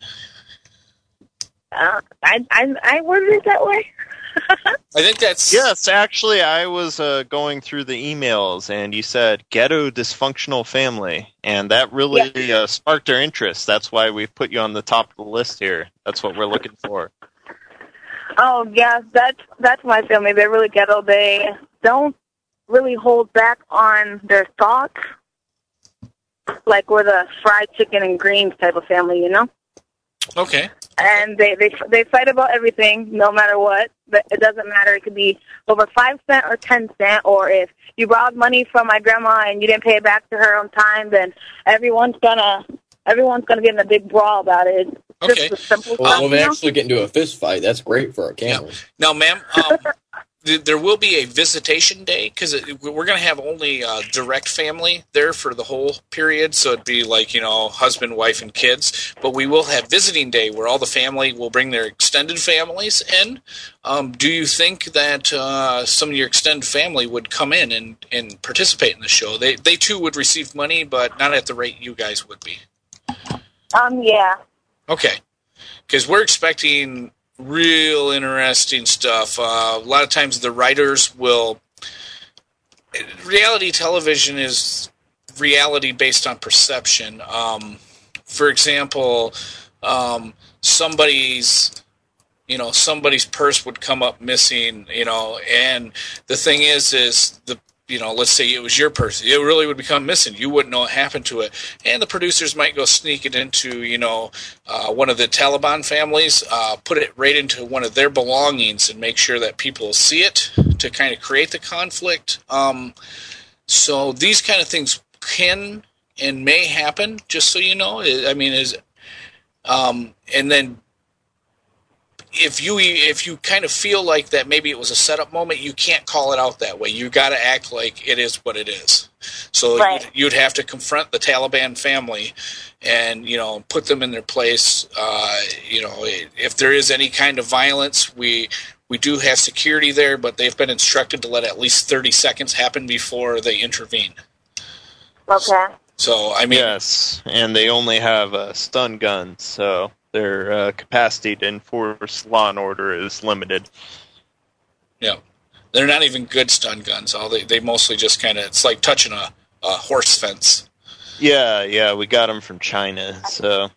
S14: I worded it that way.
S2: I think that's...
S3: Yes, actually, I was going through the emails, and you said ghetto dysfunctional family, and that really sparked our interest. That's why we put you on the top of the list here. That's what we're looking for.
S14: Oh, yeah, that's my family. They're really ghetto. They don't really hold back on their thoughts. Like, we're the fried chicken and greens type of family,
S2: Okay.
S14: And they fight about everything, no matter what. But it doesn't matter. It could be over 5 cents or 10 cents, or if you borrowed money from my grandma and you didn't pay it back to her on time, then everyone's gonna get in a big brawl about it. It's just a simple stuff,
S12: Well, they actually get into a fist fight. That's great for our cameras.
S2: Now, ma'am, there will be a visitation day, because we're going to have only direct family there for the whole period, so it'd be like, husband, wife, and kids. But we will have visiting day where all the family will bring their extended families in. Do you think that some of your extended family would come in and participate in the show? They too would receive money, but not at the rate you guys would be.
S14: Yeah.
S2: Okay. Because we're expecting real interesting stuff. A lot of times the writers will... Reality television is reality based on perception. For example, somebody's purse would come up missing, and the thing is let's say it was your purse. It really would become missing. You wouldn't know what happened to it. And the producers might go sneak it into, one of the Taliban families, put it right into one of their belongings and make sure that people see it to kind of create the conflict. So these kind of things can and may happen, just so you know. I mean, and then if you kind of feel like that maybe it was a setup moment, you can't call it out that way. You got to act like it is what it is. So you'd have to confront the Taliban family and, put them in their place. If there is any kind of violence, we We do have security there, but they've been instructed to let at least 30 seconds happen before they intervene.
S14: Okay.
S2: So, I mean...
S3: Yes, and they only have stun guns, so their capacity to enforce law and order is limited.
S2: Yeah. They're not even good stun guns. They mostly just kind of... It's like touching a horse fence.
S3: Yeah, we got them from China, so...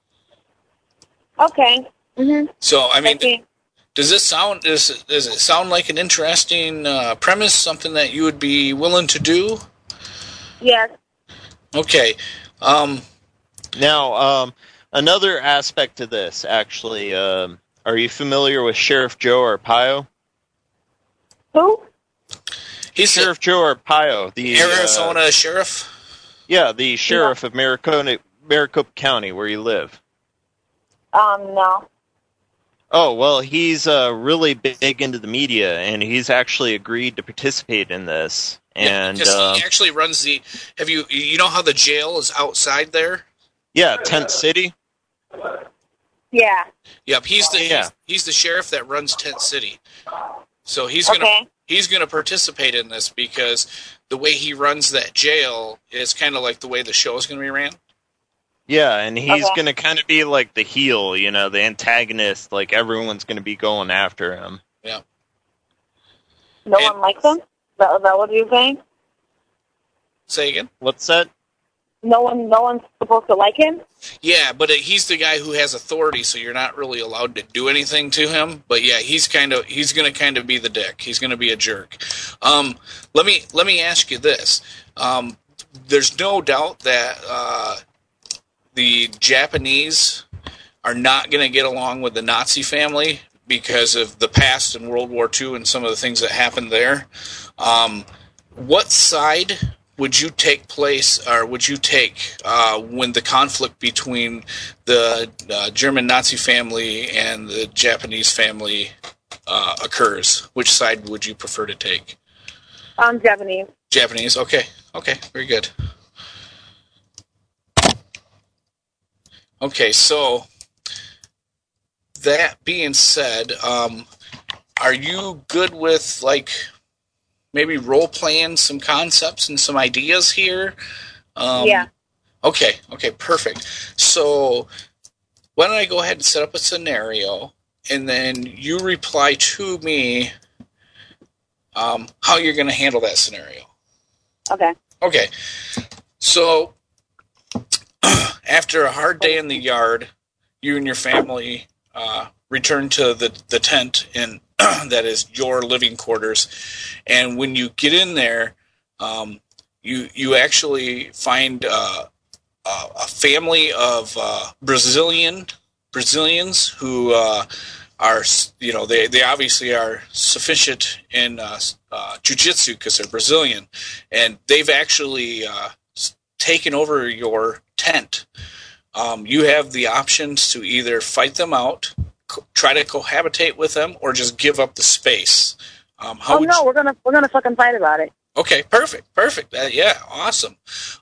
S14: Okay. Mm-hmm.
S2: So, I mean... Does this sound? Does it sound like an interesting premise? Something that you would be willing to do?
S14: Yes.
S2: Okay.
S3: Now, another aspect to this, actually, are you familiar with Sheriff Joe Arpaio?
S14: Who?
S2: He's
S3: Sheriff Joe Arpaio, the
S2: Arizona sheriff.
S3: Yeah, the sheriff of Maricopa County, where you live.
S14: No.
S3: Oh, well, he's really big into the media, and he's actually agreed to participate in this. And
S2: he actually runs the... Have you know how the jail is outside there?
S3: Yeah, Tent City.
S14: Yeah.
S2: Yep, he's the sheriff that runs Tent City. So he's gonna participate in this because the way he runs that jail is kind of like the way the show is going to be ran.
S3: Yeah, and he's going to kind of be like the heel, the antagonist. Like, everyone's going to be going after him.
S2: Yeah.
S14: No one likes him? Is that what you're saying?
S2: Say again?
S3: What's that?
S14: No one's supposed to like him?
S2: Yeah, but he's the guy who has authority, so you're not really allowed to do anything to him. But yeah, he's going to kind of be the dick. He's going to be a jerk. Let me ask you this. There's no doubt that the Japanese are not going to get along with the Nazi family because of the past in World War II and some of the things that happened there. What side would you take when the conflict between the German Nazi family and the Japanese family occurs? Which side would you prefer to take?
S14: Japanese.
S2: Japanese, okay, very good. Okay, so that being said, are you good with maybe role playing some concepts and some ideas here?
S14: Yeah.
S2: Okay, perfect. So why don't I go ahead and set up a scenario, and then you reply to me how you're going to handle that scenario. Okay. So after a hard day in the yard, you and your family return to the tent that is your living quarters, and when you get in there, you actually find a family of Brazilians who are they obviously are sufficient in jiu-jitsu because they're Brazilian, and they've actually taken over your tent. You have the options to either fight them out, try to cohabitate with them, or just give up the space.
S14: We're gonna fucking fight about it.
S2: Okay, perfect. Yeah, awesome.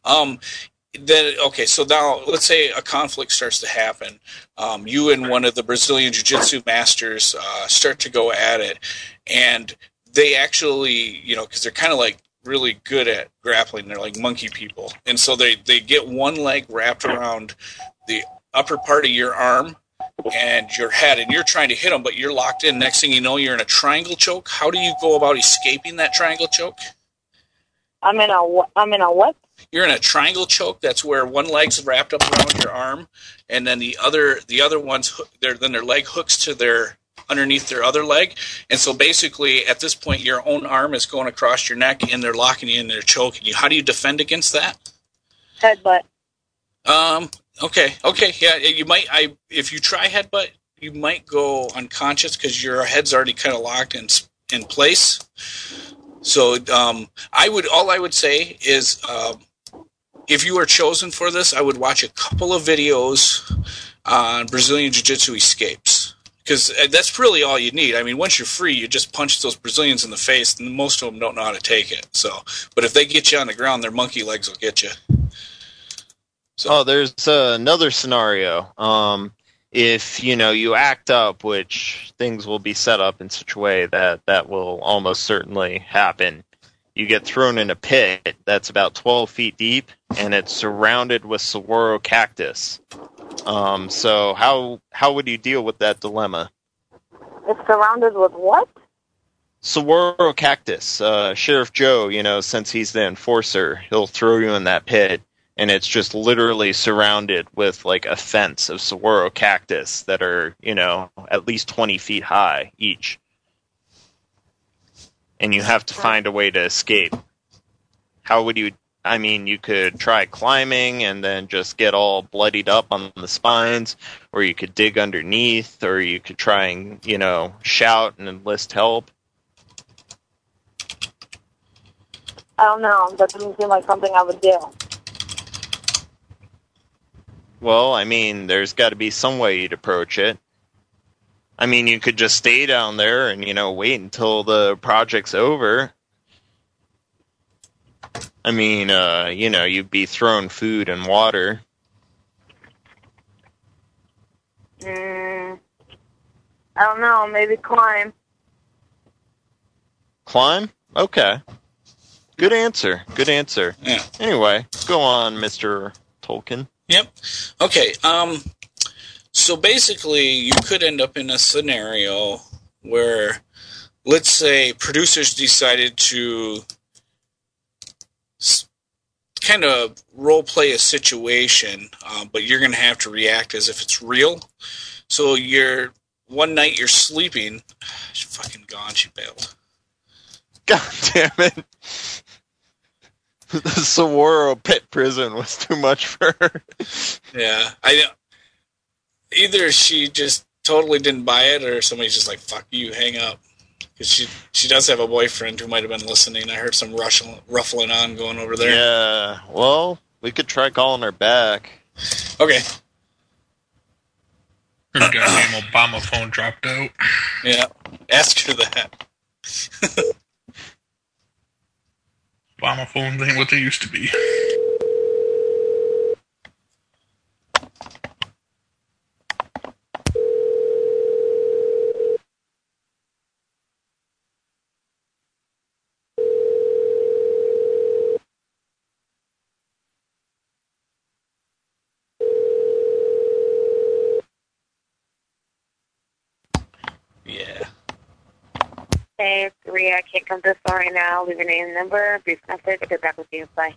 S2: So now let's say a conflict starts to happen. You and one of the Brazilian Jiu-Jitsu masters start to go at it, and they actually, because they're kind of like really good at grappling. They're like monkey people. And so they get one leg wrapped around the upper part of your arm and your head, and you're trying to hit them, but you're locked in. Next thing you know, you're in a triangle choke. How do you go about escaping that triangle choke?
S14: I'm in a what?
S2: You're in a triangle choke. That's where one leg's wrapped up around your arm, and then the other ones, their leg hooks to their underneath their other leg. And so basically, at this point, your own arm is going across your neck, and they're locking you in, they're choking you. How do you defend against that?
S14: Headbutt.
S2: Okay. Yeah, you might. If you try headbutt, you might go unconscious because your head's already kind of locked in place. So all I would say is, if you were chosen for this, I would watch a couple of videos on Brazilian Jiu-Jitsu escapes, because that's really all you need. I mean, once you're free, you just punch those Brazilians in the face, and most of them don't know how to take it. So, but if they get you on the ground, their monkey legs will get you.
S3: So. Oh, there's another scenario. if, you act up, which things will be set up in such a way that will almost certainly happen, you get thrown in a pit that's about 12 feet deep, and it's surrounded with saguaro cactus. So how would you deal with that dilemma?
S14: It's surrounded with what?
S3: Saguaro cactus. Sheriff Joe, since he's the enforcer, he'll throw you in that pit, and it's just literally surrounded with like a fence of saguaro cactus that are, at least 20 feet high each. And you have to find a way to escape. How would you... you could try climbing and then just get all bloodied up on the spines, or you could dig underneath, or you could try and, shout and enlist help.
S14: I don't know. That doesn't seem like something I would do.
S3: Well, there's got to be some way you'd approach it. You could just stay down there and, wait until the project's over. You'd be thrown food and water.
S14: I don't know. Maybe climb.
S3: Climb? Okay. Good answer.
S2: Yeah.
S3: Anyway, go on, Mr. Tolkien.
S2: Yep. Okay. So basically, you could end up in a scenario where, let's say, producers decided to kind of role play a situation, but you're going to have to react as if it's real. So one night you're sleeping. She's fucking gone. She bailed.
S3: God damn it. The Saguaro pit prison was too much for her.
S2: Yeah. Either she just totally didn't buy it, or somebody's just like, fuck you, hang up. Because she does have a boyfriend who might have been listening. I heard some ruffling on going over there.
S3: Yeah, well, we could try calling her back.
S2: Okay.
S5: Her goddamn Obama phone dropped out.
S2: Yeah, ask her that.
S5: Obama phones ain't what they used to be.
S2: Yeah.
S14: Hey, it's Rhea. I can't come to the store right now. Leave your name and number, brief message. I'll get back with you. Bye.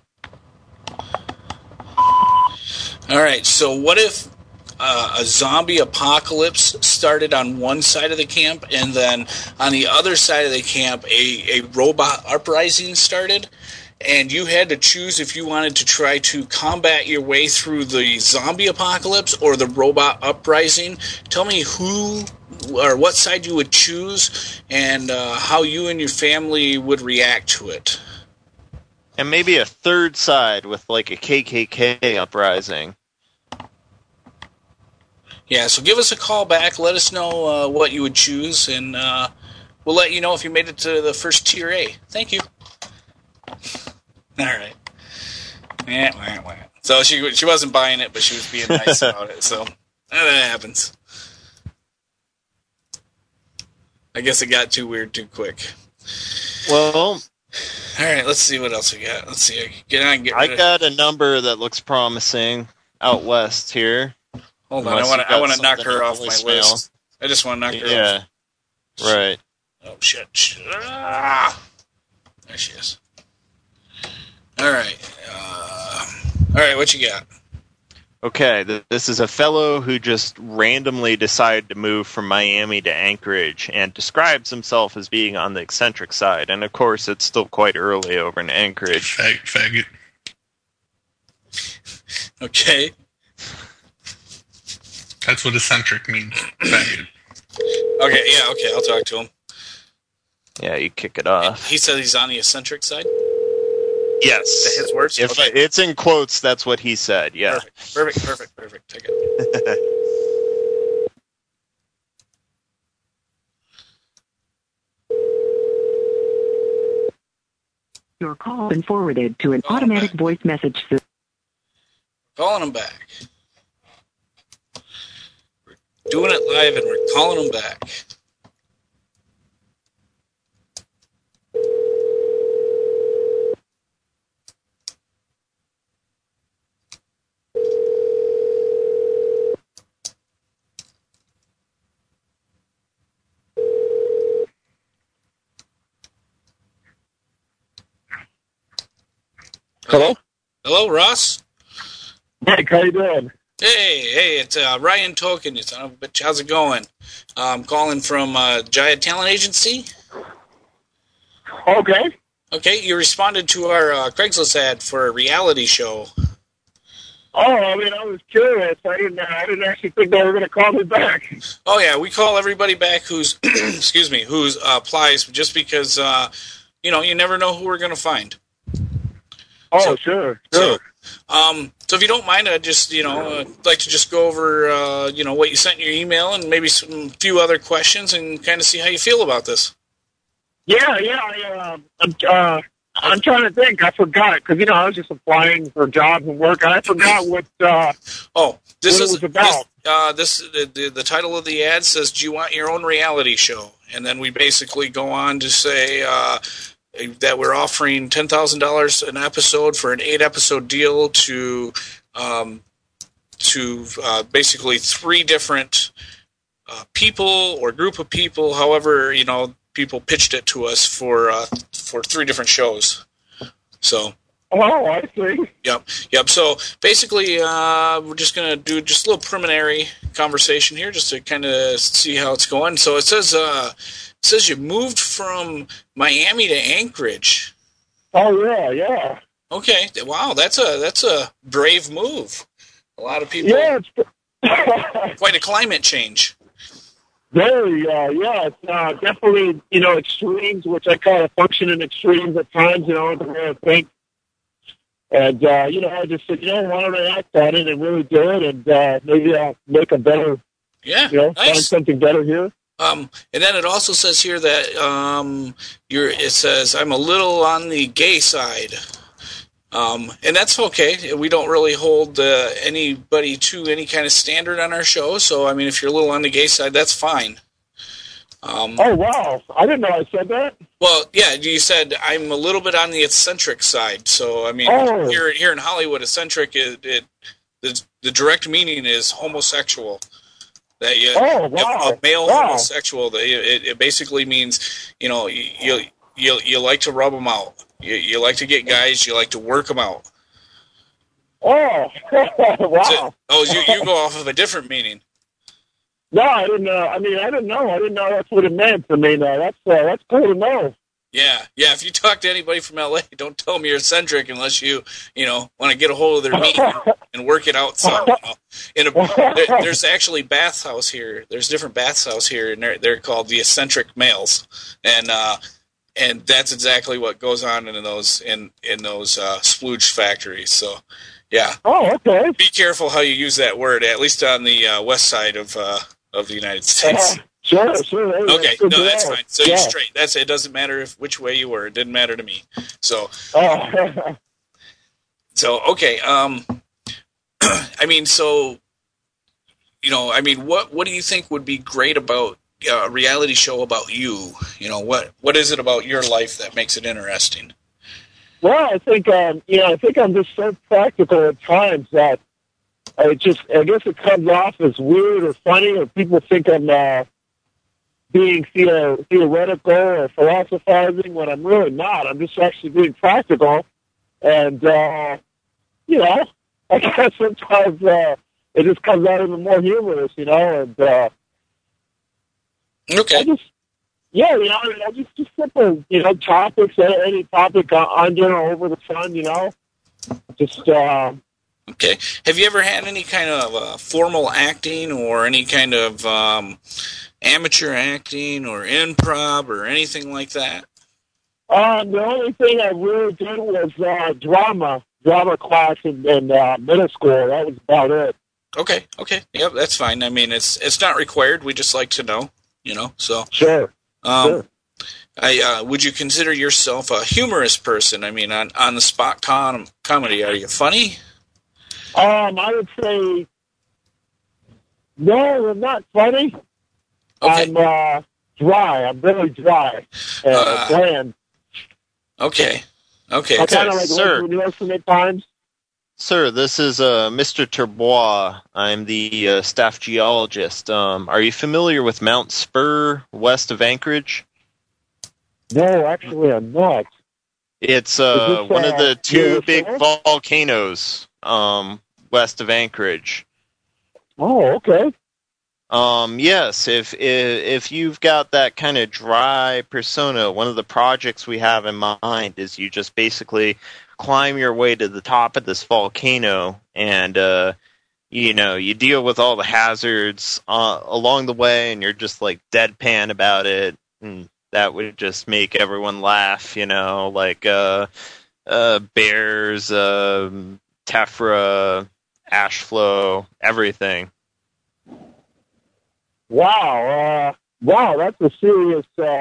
S2: All right, so what if a zombie apocalypse started on one side of the camp, and then on the other side of the camp, a robot uprising started, and you had to choose if you wanted to try to combat your way through the zombie apocalypse or the robot uprising? Tell me who or what side you would choose, and how you and your family would react to it.
S3: And maybe a third side with like a KKK uprising.
S2: Yeah, so give us a call back. Let us know what you would choose, and we'll let you know if you made it to the first tier A. Thank you. All right. Yeah. So she wasn't buying it, but she was being nice about it. So that happens. I guess it got too weird too quick.
S3: Well,
S2: all right. Let's see what else we got. Let's see.
S3: I got a number that looks promising out west here.
S2: Hold on. I want to knock her off my list. I just want to knock her off.
S3: Yeah. Right.
S2: Oh shit! There she is. All right. All right. What you got?
S3: Okay, this is a fellow who just randomly decided to move from Miami to Anchorage and describes himself as being on the eccentric side. And of course, it's still quite early over in Anchorage.
S5: Faggot.
S2: Okay.
S5: That's what eccentric means. Faggot.
S2: Okay, yeah, okay, I'll talk to him.
S3: Yeah, you kick it off.
S2: He said he's on the eccentric side?
S3: Yes.
S2: His words?
S3: If
S2: okay.
S3: It's in quotes, that's what he said, yeah.
S2: Perfect. Take it.
S13: Your call has been forwarded to an automatic voice message system.
S2: Calling him back. doing it live, and we're calling them back.
S15: Hello?
S2: Hello, Ross?
S15: Mike, how you doing?
S2: Hey, it's Ryan Token. How's it going? I'm calling from Jaya Talent Agency.
S15: Okay.
S2: Okay, you responded to our Craigslist ad for a reality show.
S15: Oh, I mean, I was curious. I didn't actually think they were going to call me back.
S2: Oh yeah, we call everybody back who's who's applies just because you never know who we're going to find.
S15: Oh, sure.
S2: So if you don't mind, I'd just like to just go over what you sent in your email and maybe some few other questions and kind of see how you feel about this.
S15: Yeah. I'm trying to think. I forgot because I was just applying for jobs and work, and I forgot what.
S2: This
S15: what
S2: is
S15: it was about.
S2: The title of the ad says, "Do you want your own reality show?" And then we basically go on to say that we're offering $10,000 an episode for an 8-episode deal to basically 3 different people or group of people. However, people pitched it to us for 3 different shows. So.
S15: Oh, I see.
S2: Yep. So basically, we're just going to do just a little preliminary conversation here, just to kind of see how it's going. So it says you moved from Miami to Anchorage.
S15: Oh yeah.
S2: Okay. Wow, that's a brave move. A lot of people.
S15: Yeah,
S2: it's quite a climate change.
S15: Very, it's definitely, extremes, which I kind of function in extremes at times, the way I think. And, I just said, why don't I act on it and really do it, and maybe I'll make a better,
S2: nice.
S15: Find something better here.
S2: And then it also says here that it says, I'm a little on the gay side. And that's okay. We don't really hold anybody to any kind of standard on our show. So, I mean, if you're a little on the gay side, that's fine.
S15: Oh, wow. I didn't know I said that.
S2: Well, yeah, you said I'm a little bit on the eccentric side. So, I mean, here in Hollywood, eccentric, the direct meaning is homosexual. That a male homosexual. It basically means, you like to rub them out. You like to get guys. You like to work them out.
S15: Oh, wow!
S2: You go off of a different meaning.
S15: No, I didn't know. I didn't know. I didn't know that's what it meant. That's cool to know.
S2: Yeah. If you talk to anybody from LA, don't tell them you're eccentric unless you want to get a hold of their meat and work it out somehow. There's actually bathhouse here. There's different bathhouse here, and they're called the eccentric males, and that's exactly what goes on in those splooge factories. So, yeah.
S15: Oh, okay.
S2: Be careful how you use that word, at least on the west side of the United States.
S15: Sure.
S2: Okay, no, that's fine. So you're straight. That's it. It doesn't matter which way you were. It didn't matter to me. So. So okay. What do you think would be great about a reality show about you? What is it about your life that makes it interesting?
S15: Well, I think I'm just so practical at times that I guess it comes off as weird or funny, or people think I'm being theoretical or philosophizing when I'm really not. I'm just actually being practical, and I guess sometimes it just comes out even more humorous, and
S2: okay.
S15: Just simple, topics, any topic under or over the sun, just.
S2: Okay. Have you ever had any kind of formal acting or any kind of amateur acting or improv or anything like that?
S15: The only thing I really did was drama class in middle school. That was about it.
S2: Okay. Yep, that's fine. I mean, it's not required. We just like to know, so.
S15: Sure.
S2: Would you consider yourself a humorous person? I mean, on the spot comedy, are you funny?
S15: I would say No, I'm not funny.
S2: Okay.
S15: I'm dry. I'm very dry and bland.
S2: Okay.
S15: I kind of like
S3: sir.
S15: listen at times.
S3: Sir, this is Mr. Terbois. I'm the staff geologist. Are you familiar with Mount Spur, west of Anchorage?
S15: No, actually, I'm not.
S3: It's one of the two big volcanoes west of Anchorage.
S15: Oh, okay.
S3: Yes, if you've got that kind of dry persona, one of the projects we have in mind is you just basically climb your way to the top of this volcano, and you deal with all the hazards along the way, and you're just like deadpan about it, and that would just make everyone laugh, like bears, tephra, ash flow, everything.
S15: Wow, that's a serious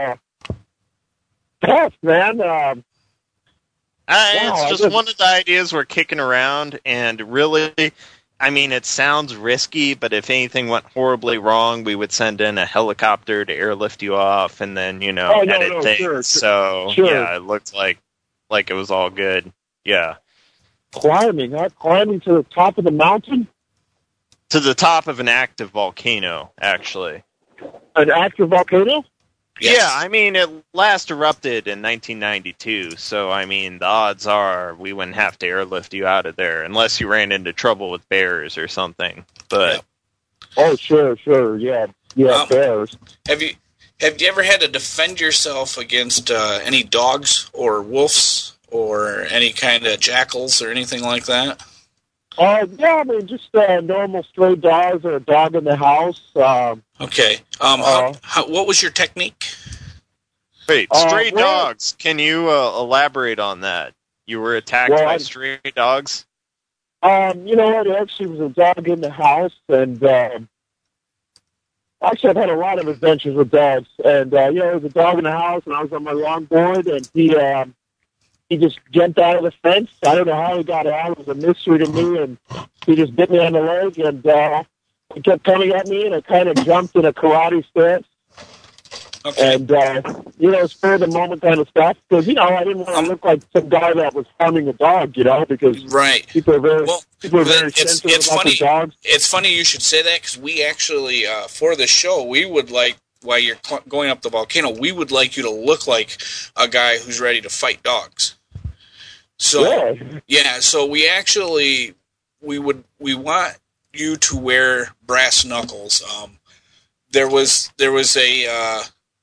S15: test, man.
S3: It's just one of the ideas we're kicking around, and really, I mean, it sounds risky, but if anything went horribly wrong, we would send in a helicopter to airlift you off, and then, edit things.
S15: Sure.
S3: So, yeah, it looked like it was all good. Yeah.
S15: Climbing to the top of the mountain?
S3: To the top of an active volcano, actually.
S15: An active volcano?
S3: Yes. Yeah, I mean, it last erupted in 1992, so, I mean, the odds are we wouldn't have to airlift you out of there, unless you ran into trouble with bears or something. But
S15: Oh, sure, yeah, bears.
S2: Have you ever had to defend yourself against any dogs or wolves or any kind of jackals or anything like that?
S15: Yeah, I mean, just normal stray dogs or a dog in the house.
S2: Okay. What was your technique?
S3: Wait, stray dogs. Can you elaborate on that? You were attacked by stray dogs?
S15: You know what? It actually was a dog in the house, and actually I've had a lot of adventures with dogs. And, it was a dog in the house, and I was on my longboard, and he just jumped out of the fence. I don't know how he got out. It was a mystery to me, and he just bit me on the leg, and he kept coming at me, and I kind of jumped in a karate stance.
S2: Okay.
S15: And, spur of the moment kind of stuff, because, I didn't want to look like some guy that was harming a dog, because people are very sensitive about the dogs.
S2: It's funny you should say that, because we actually, for the show, we would like, while you're going up the volcano, we would like you to look like a guy who's ready to fight dogs. So, so we actually, we want you to wear brass knuckles. There was a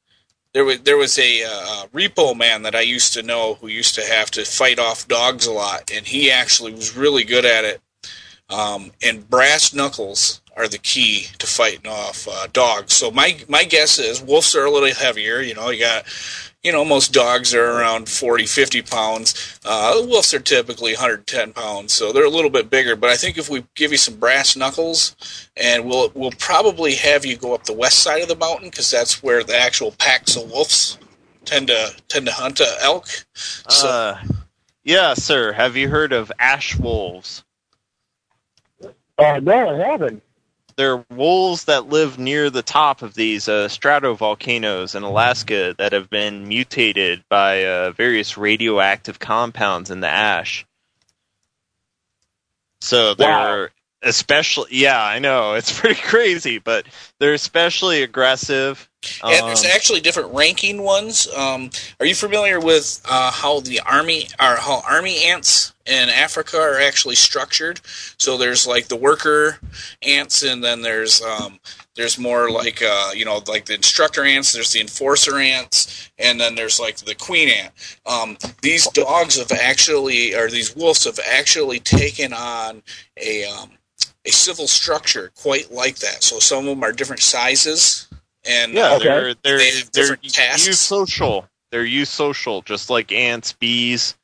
S2: repo man that I used to know who used to have to fight off dogs a lot, and he actually was really good at it. And brass knuckles are the key to fighting off dogs. So my guess is wolves are a little heavier. You got, most dogs are around 40, 50 pounds. Wolves are typically 110 pounds, so they're a little bit bigger. But I think if we give you some brass knuckles, and we'll probably have you go up the west side of the mountain, because that's where the actual packs of wolves tend to hunt elk. So,
S3: yeah, sir. Have you heard of ash wolves?
S15: No, I haven't.
S3: They're wolves that live near the top of these stratovolcanoes in Alaska that have been mutated by various radioactive compounds in the ash. So they're especially, I know, it's pretty crazy, but they're especially aggressive.
S2: And there's actually different ranking ones. Are you familiar with how army ants in Africa are actually structured? So there's like the worker ants, and then there's more like like the instructor ants. There's the enforcer ants, and then there's like the queen ant. These dogs have actually, or these wolves have actually taken on a civil structure quite like that. So some of them are different sizes. And
S3: they're
S2: tasks.
S3: Eusocial. They're eusocial, just like ants, bees.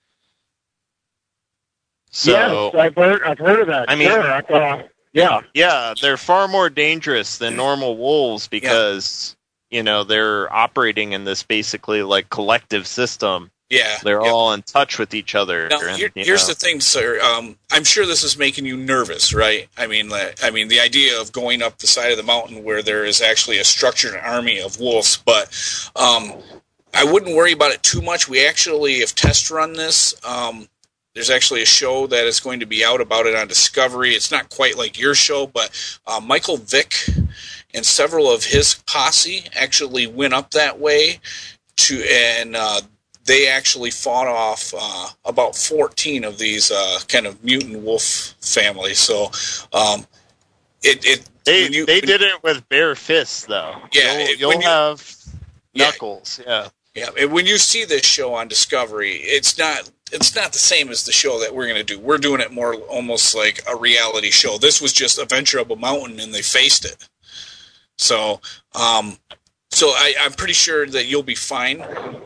S3: So,
S15: yes, I've heard of that.
S3: I mean,
S15: yeah,
S3: they're far more dangerous than normal wolves because they're operating in this basically like collective system.
S2: Yeah,
S3: they're all in touch with each other.
S2: Now, here's the thing, sir. I'm sure this is making you nervous, right? I mean, the idea of going up the side of the mountain where there is actually a structured army of wolves, but I wouldn't worry about it too much. We actually have test run this. There's actually a show that is going to be out about it on Discovery. It's not quite like your show, but Michael Vick and several of his posse actually went up that way and they actually fought off about 14 of these kind of mutant wolf families. So
S3: they did it with bare fists, though.
S2: Yeah,
S3: you'll have Knuckles. Yeah.
S2: And when you see this show on Discovery, it's not the same as the show that we're going to do. We're doing it more almost like a reality show. This was just a venture up a mountain, and they faced it. So, I'm pretty sure that you'll be fine.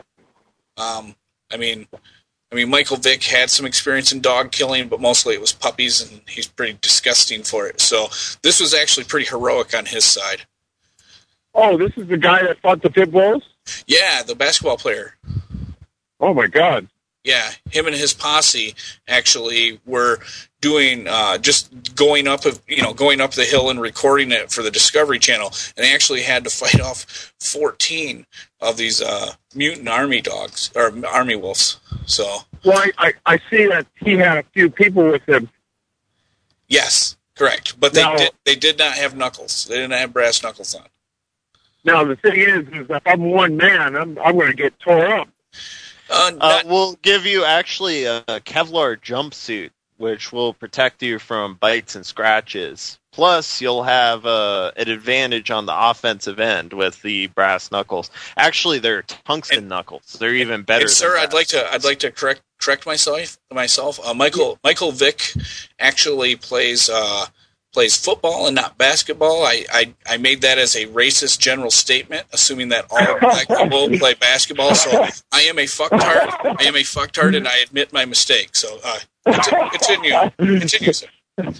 S2: I mean, Michael Vick had some experience in dog killing, but mostly it was puppies, and he's pretty disgusting for it. So this was actually pretty heroic on his side.
S15: Oh, this is the guy that fought the pit bulls?
S2: Yeah, the basketball player.
S15: Oh my God.
S2: Yeah, him and his posse actually were doing just going up the hill and recording it for the Discovery Channel, and they actually had to fight off 14 of these mutant army dogs or army wolves. So,
S15: well, I see that he had a few people with him.
S2: Yes, correct, but they did not have knuckles. They didn't have brass knuckles on.
S15: Now the thing is if I'm one man, I'm going to get tore up.
S3: We'll give you actually a Kevlar jumpsuit, which will protect you from bites and scratches. Plus, you'll have an advantage on the offensive end with the brass knuckles. Actually, they're tungsten knuckles. They're even better.
S2: Sir, I'd like to correct myself. Michael Vick actually plays football and not basketball. I made that as a racist general statement, assuming that all black people play basketball. So I am a fucktard, and I admit my mistake. So continue, sir.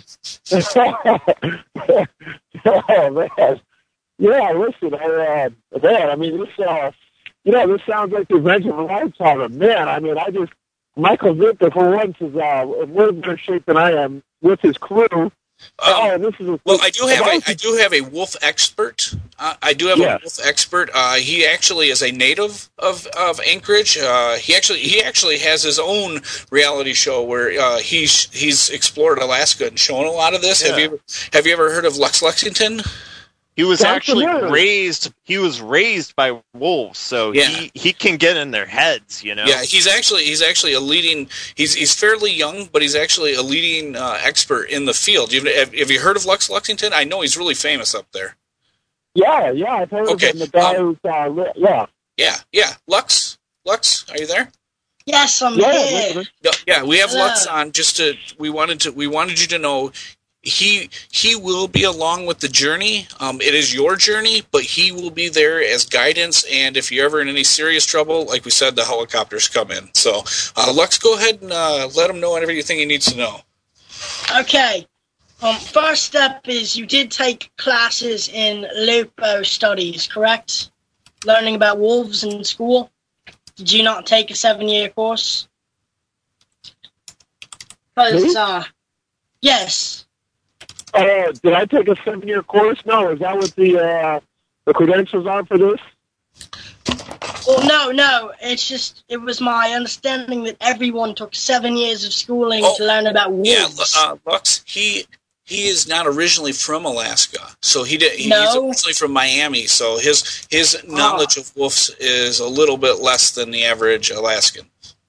S15: Oh man, yeah. Listen, I mean, this sounds like the adventure of a lifetime. Man, I mean, Michael Vick, for once, is in way better shape than I am with his crew.
S2: I do have a wolf expert. A wolf expert. He actually is a native of Anchorage. He actually has his own reality show where he's explored Alaska and shown a lot of this. Yeah. Have you ever heard of Lux Lexington?
S3: He was actually raised. He was raised by wolves, so he can get in their heads. You know.
S2: Yeah, he's actually a leading. He's fairly young, but he's actually a leading expert in the field. Have you heard of Lux Lexington? I know he's really famous up there.
S15: Yeah, I've heard of him. The guy who's
S2: Yeah. Lux, are you there?
S4: Yes, I'm here.
S2: Yeah, we have Lux on. We wanted you to know. He will be along with the journey. It is your journey, but he will be there as guidance. And if you're ever in any serious trouble, like we said, the helicopters come in. So, Lux, go ahead and let him know everything he needs to know.
S4: Okay. First step is you did take classes in Lupo studies, correct? Learning about wolves in school. Did you not take a 7-year course? Yes.
S15: Did I take a 7-year course? No, is that what the credentials are for this?
S4: Well, no. It was my understanding that everyone took 7 years of schooling to learn about wolves.
S2: Yeah, Lux, he is not originally from Alaska, so he's originally from Miami. So his knowledge of wolves is a little bit less than the average Alaskan.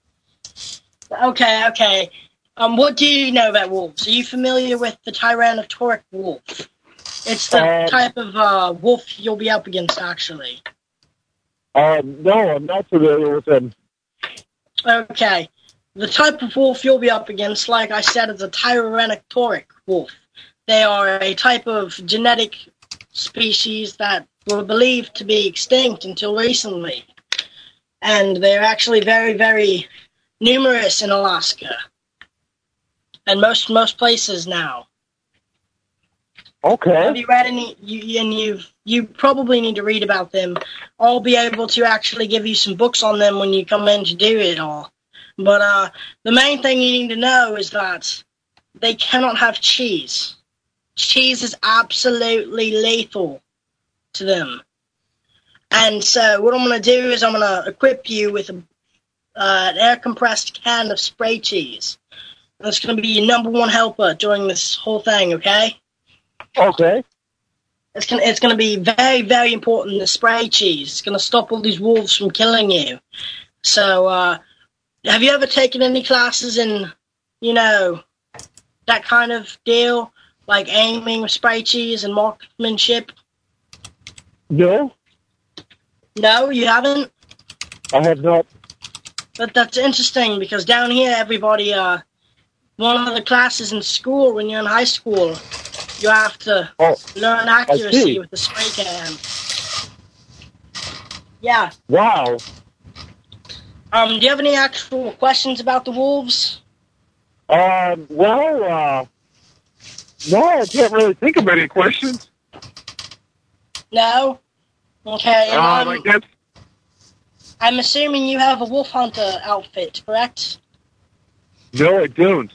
S4: Okay. What do you know about wolves? Are you familiar with the Tyrannosaurus wolf? It's the type of wolf you'll be up against, actually.
S15: No, I'm not familiar with them.
S4: Okay. The type of wolf you'll be up against, like I said, is a Tyrannosaurus wolf. They are a type of genetic species that were believed to be extinct until recently. And they're actually very, very numerous in Alaska. And most places now.
S15: Okay.
S4: Have you read any? You've you probably need to read about them. I'll be able to actually give you some books on them when you come in to do it all. But the main thing you need to know is that they cannot have cheese. Cheese is absolutely lethal to them. And so what I'm going to do is I'm going to equip you with an air-compressed can of spray cheese. That's going to be your number one helper during this whole thing, okay?
S15: Okay.
S4: It's going to be very, very important, the spray cheese. It's going to stop all these wolves from killing you. So, have you ever taken any classes in, that kind of deal? Like aiming with spray cheese and marksmanship?
S15: No.
S4: No, you haven't?
S15: I have not.
S4: But that's interesting, because down here, everybody, one of the classes in school, when you're in high school, you have to learn accuracy with the spray can. Yeah.
S15: Wow.
S4: Do you have any actual questions about the wolves?
S15: No, I can't really think of any questions.
S4: No? Okay.
S15: I guess.
S4: I'm assuming you have a wolf hunter outfit, correct?
S15: No, I don't.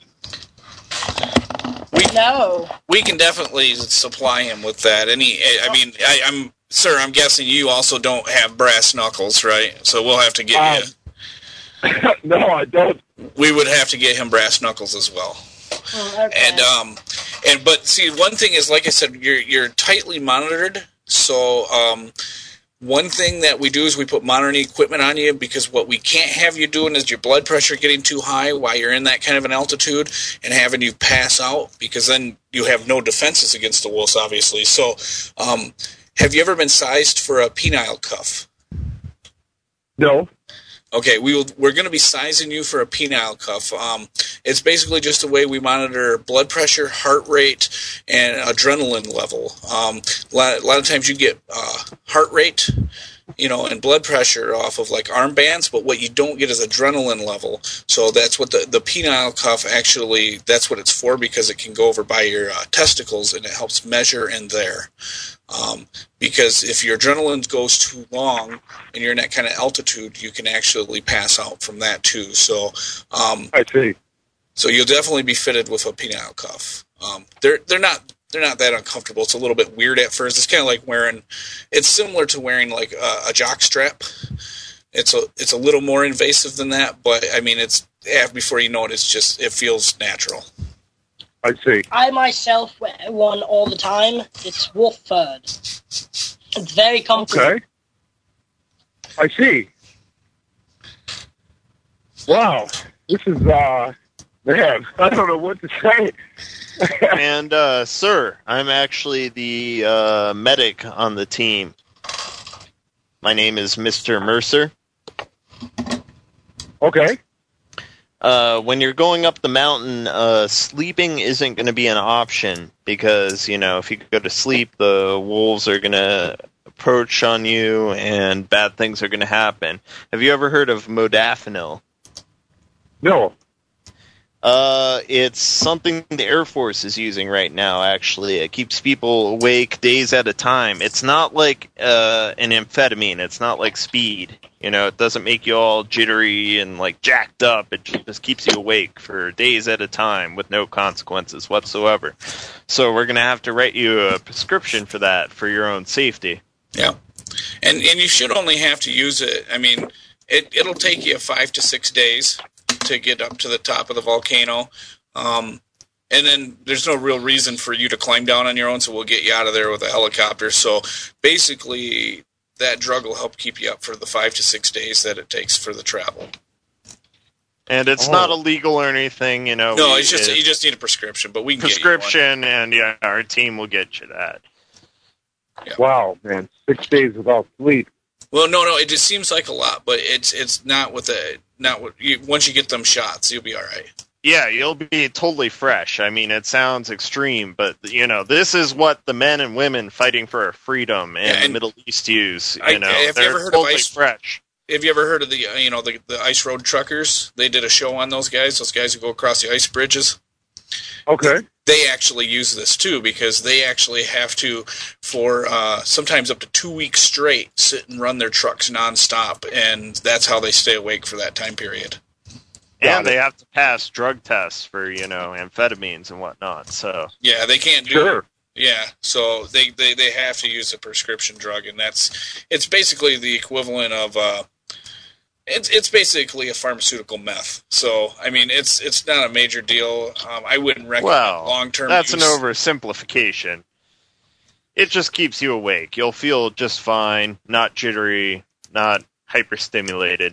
S2: We can definitely supply him with that. I'm guessing you also don't have brass knuckles, right? So we'll have to get you.
S15: No, I don't.
S2: We would have to get him brass knuckles as well. Okay. But see, one thing is, like I said, you're tightly monitored. So one thing that we do is we put monitoring equipment on you, because what we can't have you doing is your blood pressure getting too high while you're in that kind of an altitude and having you pass out, because then you have no defenses against the wolves, obviously. So have you ever been sized for a penile cuff?
S15: No.
S2: Okay, we're going to be sizing you for a penile cuff. It's basically just a way we monitor blood pressure, heart rate, and adrenaline level. A lot of times you get heart rate, and blood pressure off of like armbands, but what you don't get is adrenaline level. So that's what the penile cuff actually, that's what it's for, because it can go over by your testicles and it helps measure in there. Because if your adrenaline goes too long and you're in that kind of altitude, you can actually pass out from that too. So,
S15: I see. So
S2: you'll definitely be fitted with a penile cuff. They're not that uncomfortable. It's a little bit weird at first. It's kind of like it's similar to wearing like a jock strap. It's a little more invasive than that, but I mean, before you know it, it feels natural.
S15: I see.
S4: I myself wear one all the time. It's wolf furred. It's very comfortable.
S15: Okay. I see. Wow. This is, man, I don't know what to say.
S3: And, sir, I'm actually the medic on the team. My name is Mr. Mercer.
S15: Okay.
S3: When you're going up the mountain, sleeping isn't going to be an option, because, if you go to sleep, the wolves are going to approach on you and bad things are going to happen. Have you ever heard of modafinil?
S15: No.
S3: It's something the Air Force is using right now, actually. It keeps people awake days at a time. It's not like an amphetamine. It's not like speed. It doesn't make you all jittery and like jacked up. It just keeps you awake for days at a time with no consequences whatsoever. So we're going to have to write you a prescription for that for your own safety.
S2: Yeah. And you should only have to use it. I mean, it'll take you 5 to 6 days to get up to the top of the volcano. And then there's no real reason for you to climb down on your own, so we'll get you out of there with a helicopter. So basically, that drug will help keep you up for the 5 to 6 days that it takes for the travel.
S3: And it's not illegal or anything, No,
S2: it's just you just need a prescription, but we can
S3: prescription,
S2: get you one.
S3: And our team will get you that.
S2: Yeah.
S15: Wow, man, 6 days without sleep.
S2: Well, no, it just seems like a lot, but it's not with once you get them shots, you'll be all right.
S3: Yeah, you'll be totally fresh. I mean, it sounds extreme, but this is what the men and women fighting for our freedom in the Middle East use.
S2: Have you ever heard
S3: totally
S2: of
S3: fresh.
S2: Have you ever heard of the ice road truckers? They did a show on those guys who go across the ice bridges.
S15: Okay.
S2: They actually use this too, because they actually have to, for sometimes up to 2 weeks straight, sit and run their trucks nonstop, and that's how they stay awake for that time period.
S3: And they have to pass drug tests for, amphetamines and whatnot. So
S2: yeah, they can't do. Yeah, so they have to use a prescription drug, and it's basically the equivalent of it's basically a pharmaceutical meth. So I mean, it's not a major deal. I wouldn't recommend long-term.
S3: That's
S2: use.
S3: an oversimplification. It just keeps you awake. You'll feel just fine, not jittery, not hyperstimulated.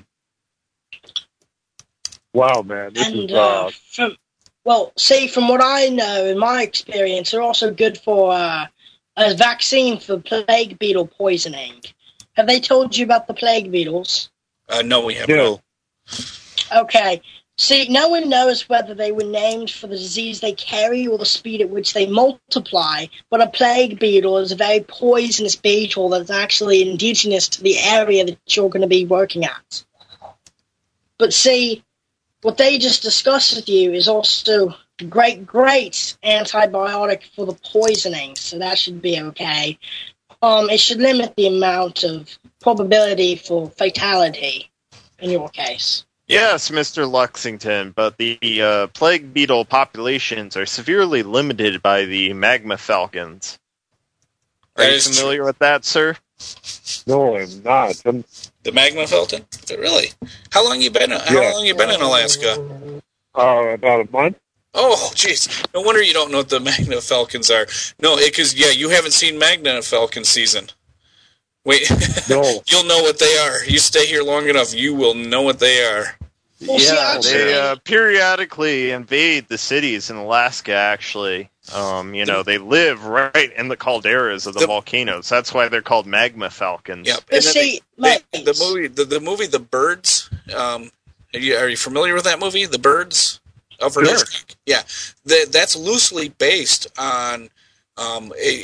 S15: Wow, man, this is
S4: from what I know, in my experience, they're also good for a vaccine for plague beetle poisoning. Have they told you about the plague beetles?
S2: No, we haven't. No.
S4: Okay. See, no one knows whether they were named for the disease they carry or the speed at which they multiply, but a plague beetle is a very poisonous beetle that's actually indigenous to the area that you're going to be working at. But see, what they just discussed with you is also great antibiotic for the poisoning, so that should be okay. It should limit the amount of probability for fatality in your case.
S3: Yes, Mr. Lexington, but the plague beetle populations are severely limited by the magma falcons. Are you familiar with that, sir?
S15: No, I'm not.
S2: The magma falcon? Really? How long you been? How long you been in Alaska?
S15: About a month.
S2: Oh, jeez. No wonder you don't know what the magma falcons are. No, because you haven't seen magma falcon season. Wait,
S15: no.
S2: You'll know what they are. You stay here long enough, you will know what they are.
S3: Yeah, they periodically invade the cities in Alaska, actually. They live right in the calderas of the volcanoes. That's why they're called magma falcons.
S2: Yep. And the movie The Birds, are you familiar with that movie, The Birds?
S15: Sure.
S2: Yeah, that's loosely based on a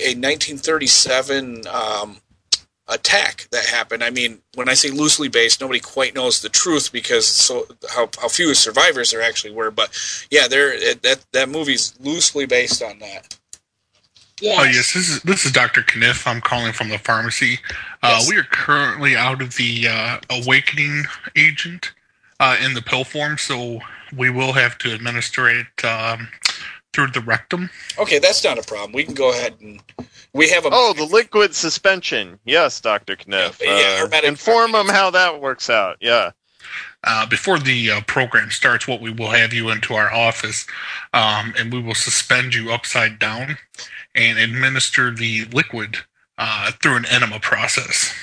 S2: 1937 attack that happened. I mean, when I say loosely based, nobody quite knows the truth because how few survivors there actually were. But yeah, that movie's loosely based on that.
S4: Yes.
S5: Oh yes, this is Dr. Kniff. I'm calling from the pharmacy.
S2: Yes.
S5: We are currently out of the awakening agent in the pill form, so we will have to administer it through the rectum.
S2: Okay, that's not a problem. We can go ahead and we have
S3: the liquid suspension. Yes, Dr. Kniff. Inform them how that works out. Yeah.
S5: Before the program starts, we will have you into our office, and we will suspend you upside down and administer the liquid through an enema process.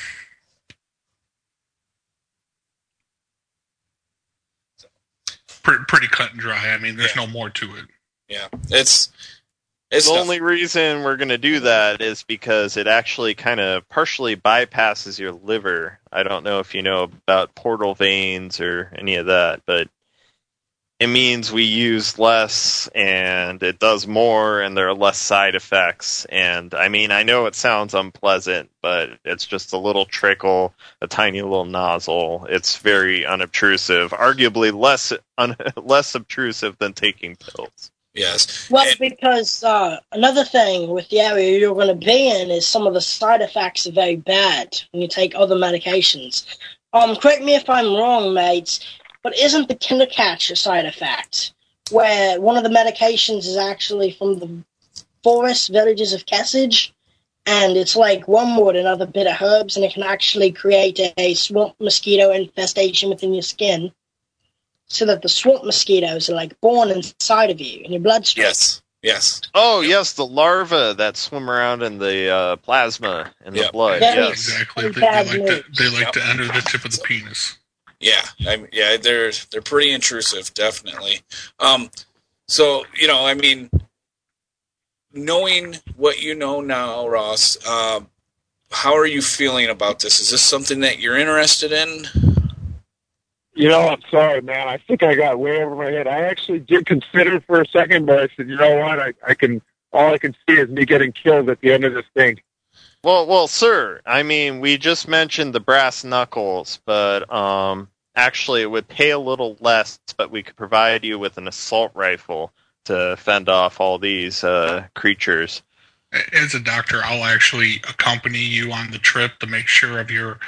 S5: Pretty cut and dry. I mean, there's no more to it.
S2: Yeah, it's
S3: the only reason we're going to do that is because it actually kind of partially bypasses your liver. I don't know if you know about portal veins or any of that, but it means we use less and it does more and there are less side effects. And I mean, I know it sounds unpleasant, but it's just a little trickle, a tiny little nozzle. It's very unobtrusive, arguably less obtrusive than taking pills.
S2: Yes.
S4: Well, because another thing with the area you're going to be in is some of the side effects are very bad when you take other medications. Correct me if I'm wrong, mates, but isn't the Kindercatch a side effect? Where one of the medications is actually from the forest villages of Kessage, and it's like wormwood and other bitter herbs, and it can actually create a swamp mosquito infestation within your skin. So that the swamp mosquitoes are like born inside of you in your bloodstream.
S2: Yes.
S3: Oh, yes, the larvae that swim around in the plasma in the blood. Yes,
S5: exactly. They like to enter the tip of the penis.
S2: Yeah, they're pretty intrusive, definitely. So I mean, knowing what you know now, Ross, how are you feeling about this? Is this something that you're interested in?
S15: I'm sorry, man. I think I got way over my head. I actually did consider for a second, but I said, you know what? All I can see is me getting killed at the end of this thing.
S3: Well, sir. I mean, we just mentioned the brass knuckles, but actually, it would pay a little less, but we could provide you with an assault rifle to fend off all these creatures.
S5: As a doctor, I'll actually accompany you on the trip to make sure of your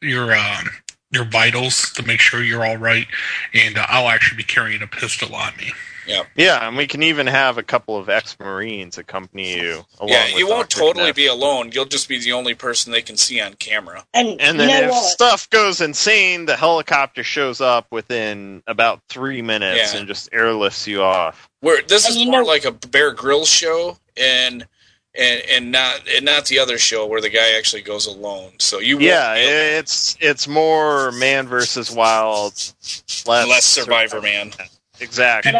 S5: vitals, to make sure you're all right, and I'll actually be carrying a pistol on me.
S3: Yeah, and we can even have a couple of ex-Marines accompany you.
S2: You won't totally be alone. You'll just be the only person they can see on camera.
S4: And
S3: then if stuff goes insane, the helicopter shows up within about 3 minutes and just airlifts you off.
S2: This is more like a Bear Grylls show, and not the other show where the guy actually goes alone. So
S3: it's more man versus wild,
S2: less Survivor Man.
S3: Exactly.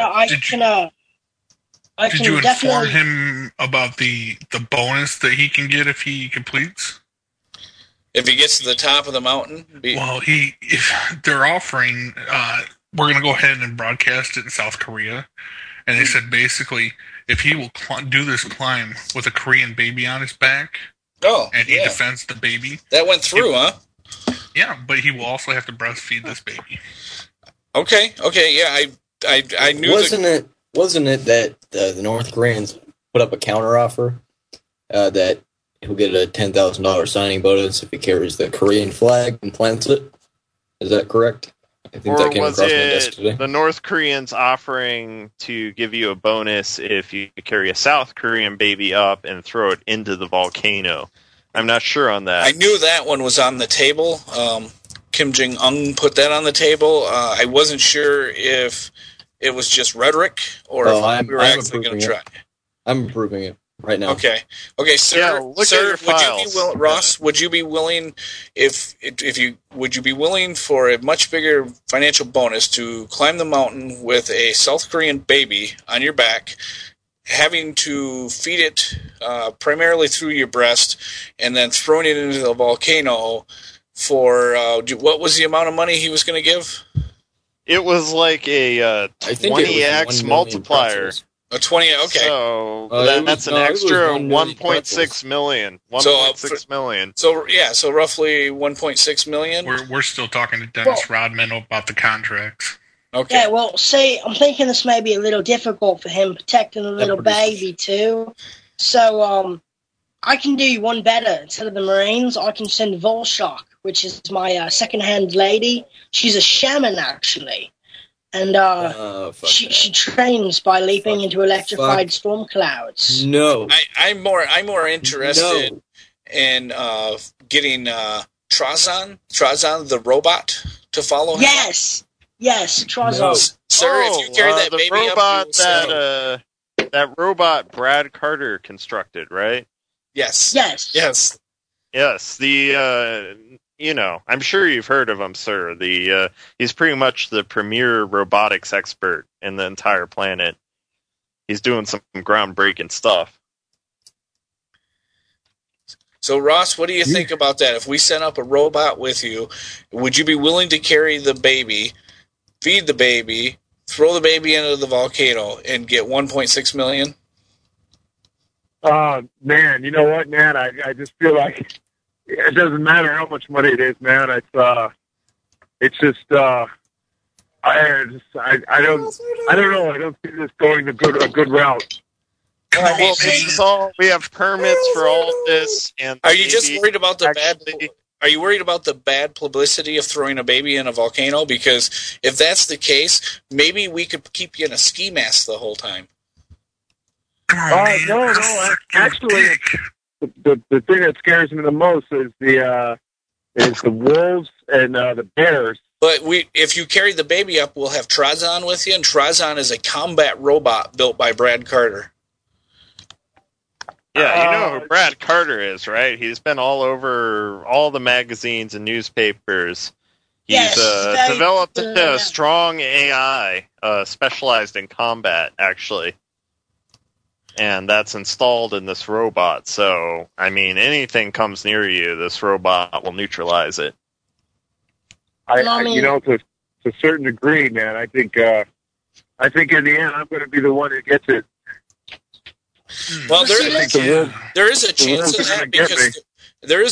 S5: Did you inform him about the bonus that he can get if he completes?
S2: If he gets to the top of the mountain?
S5: Well, if they're offering, we're going to go ahead and broadcast it in South Korea. And they said basically, if he will do this climb with a Korean baby on his back, and he defends the baby.
S2: That went through, huh?
S5: Yeah, but he will also have to breastfeed this baby.
S2: Okay, yeah, I knew.
S12: Wasn't it that the North Koreans put up a counteroffer that he'll get a $10,000 signing bonus if he carries the Korean flag and plants it? Is that correct? I think that came across my desk today.
S3: The North Koreans offering to give you a bonus if you carry a South Korean baby up and throw it into the volcano? I'm not sure on that.
S2: I knew that one was on the table. Kim Jong-un put that on the table. I wasn't sure if it was just rhetoric or if we were actually going to try.
S12: I'm approving it right now.
S2: Okay, sir. Ross, would you be willing would you be willing for a much bigger financial bonus to climb the mountain with a South Korean baby on your back, having to feed it primarily through your breast, and then throwing it into the volcano? For what was the amount of money he was going to give?
S3: It was like a 20x multiplier.
S2: A 20, okay.
S3: So that's an extra 1.6 million. 1.6 million.
S2: So roughly 1.6 million.
S5: We're still talking to Dennis Rodman about the contracts.
S2: Okay.
S4: Yeah, well, see, I'm thinking this may be a little difficult for him protecting a little baby too. So I can do one better. Instead of the Marines, I can send Volshock, which is my second-hand lady. She's a shaman, actually. And she trains by leaping into electrified storm clouds.
S12: No.
S2: I'm more interested in getting Trazan the robot to follow him.
S4: Yes, Trazan.
S2: No. Sir, if you carry that baby
S3: robot
S2: up...
S3: that robot Brad Carter constructed, right?
S2: Yes.
S3: I'm sure you've heard of him, sir. He's pretty much the premier robotics expert in the entire planet. He's doing some groundbreaking stuff.
S2: So, Ross, what do you think about that? If we sent up a robot with you, would you be willing to carry the baby, feed the baby, throw the baby into the volcano, and get 1.6 million?
S15: Man, you know what, man? I just feel like it doesn't matter how much money it is, man. I don't know. I don't see this going a good route.
S3: We have permits for all this. And
S2: are you just worried about the bad? Are you worried about the bad publicity of throwing a baby in a volcano? Because if that's the case, maybe we could keep you in a ski mask the whole time.
S15: No. Actually, the thing that scares me the most is the wolves and the bears.
S2: But if you carry the baby up, we'll have Trazan with you, and Trazan is a combat robot built by Brad Carter.
S3: Yeah, you know who Brad Carter is, right? He's been all over all the magazines and newspapers. He's developed a strong AI specialized in combat, actually. And that's installed in this robot. So, I mean, anything comes near you, this robot will neutralize it.
S15: To a certain degree, man. I think in the end, I'm going to be the one that gets it.
S2: Well, there is a chance of that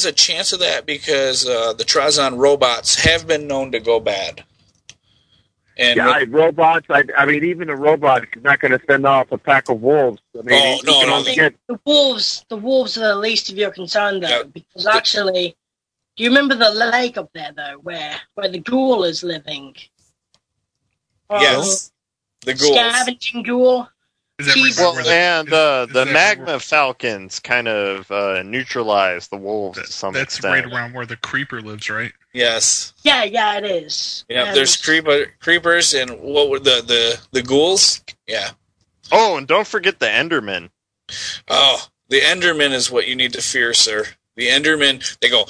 S2: because the Trazan robots have been known to go bad. And
S15: robots. I mean, even a robot is not going to send off a pack of wolves. I mean,
S4: The wolves are the least of your concern, though, because actually, do you remember the lake up there, though, where the ghoul is living?
S2: Yes, the ghoul.
S4: Scavenging ghoul.
S3: The magma falcons kind of neutralize the wolves to some extent.
S5: That's right around where the creeper lives, right?
S2: Yes.
S4: Yeah, it is.
S2: Yeah, there's creepers and what were the ghouls? Yeah.
S3: Oh, and don't forget the Endermen.
S2: Oh, the Enderman is what you need to fear, sir. The Endermen, they go,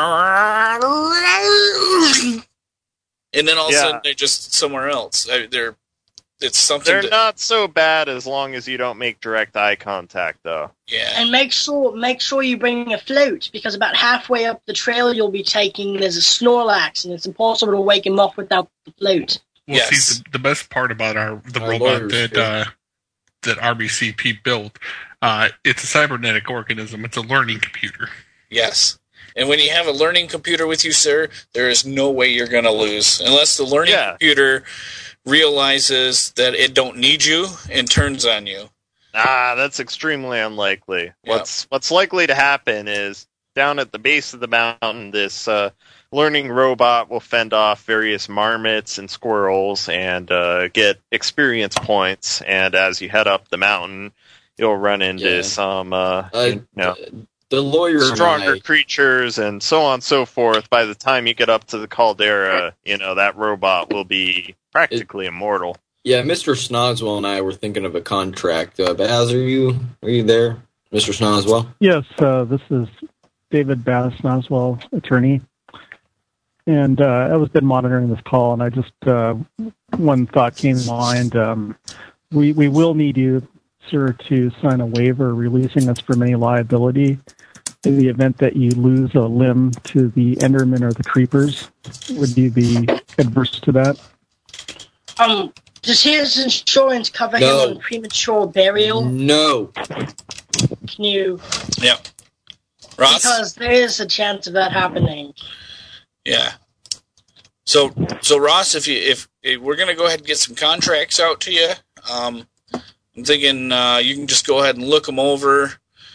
S2: and then all of a sudden they're just somewhere else. It's something.
S3: They're not so bad as long as you don't make direct eye contact, though.
S2: Yeah.
S4: And make sure you bring a flute, because about halfway up the trail you'll be taking, there's a Snorlax, and it's impossible to wake him up without the flute.
S5: Well, see, the best part about the robot that RBCP built, it's a cybernetic organism. It's a learning computer.
S2: Yes. And when you have a learning computer with you, sir, there is no way you're going to lose. Unless the learning computer realizes that it don't need you and turns on you.
S3: That's extremely unlikely. Yep. What's likely to happen is down at the base of the mountain, this learning robot will fend off various marmots and squirrels and get experience points. And as you head up the mountain, you'll run into some,
S12: the lawyer
S3: stronger creatures and so on and so forth. By the time you get up to the caldera, that robot will be practically immortal.
S12: Yeah, Mr. Snoswell and I were thinking of a contract. Baz, are you there, Mr. Snoswell?
S8: Yes, this is David Baz, Snoswell, attorney. And I've been monitoring this call, and I just, one thought came to mind. We will need you, sir, to sign a waiver releasing us from any liability in the event that you lose a limb to the Endermen or the Creepers. Would you be adverse to that?
S4: Does his insurance cover him on premature burial?
S12: No.
S4: Can you?
S2: Yeah. Ross?
S4: Because there is a chance of that happening.
S2: Yeah. So Ross, if we're gonna go ahead and get some contracts out to you, I'm thinking you can just go ahead and look them over.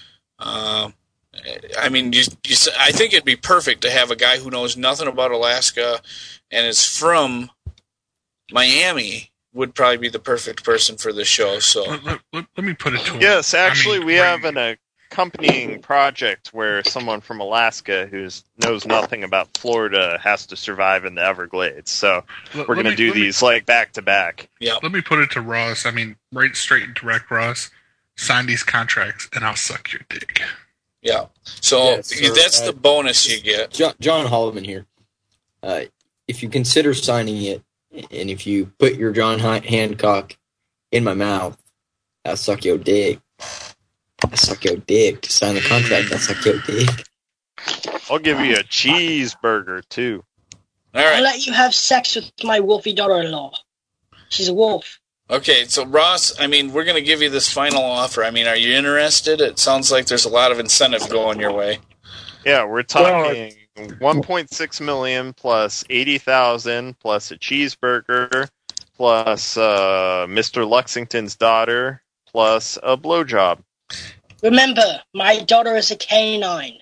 S2: I mean, I think it'd be perfect to have a guy who knows nothing about Alaska and is from Miami would probably be the perfect person for this show. So
S5: let me put it to him.
S3: Yes, actually, we have an accompanying project where someone from Alaska who knows nothing about Florida has to survive in the Everglades. So we're going to do these back to back.
S2: Yeah.
S5: Let me put it to Ross. I mean, right straight and direct, Ross. Sign these contracts, and I'll suck your dick.
S2: Yeah. So that's the bonus you get.
S12: John Holloman here. If you consider signing it, and if you put your John Hancock in my mouth, I'll suck your dick. I suck your dick. Sign the contract, I'll suck your dick.
S3: I'll give you a cheeseburger, too.
S2: All right.
S4: I'll let you have sex with my wolfy daughter-in-law. She's a wolf.
S2: Okay, so Ross, I mean, we're going to give you this final offer. I mean, are you interested? It sounds like there's a lot of incentive going your way.
S3: Yeah, we're talking $1.6 million plus $80,000 plus a cheeseburger plus Mr. Lexington's daughter plus a blowjob.
S4: Remember, my daughter is a canine.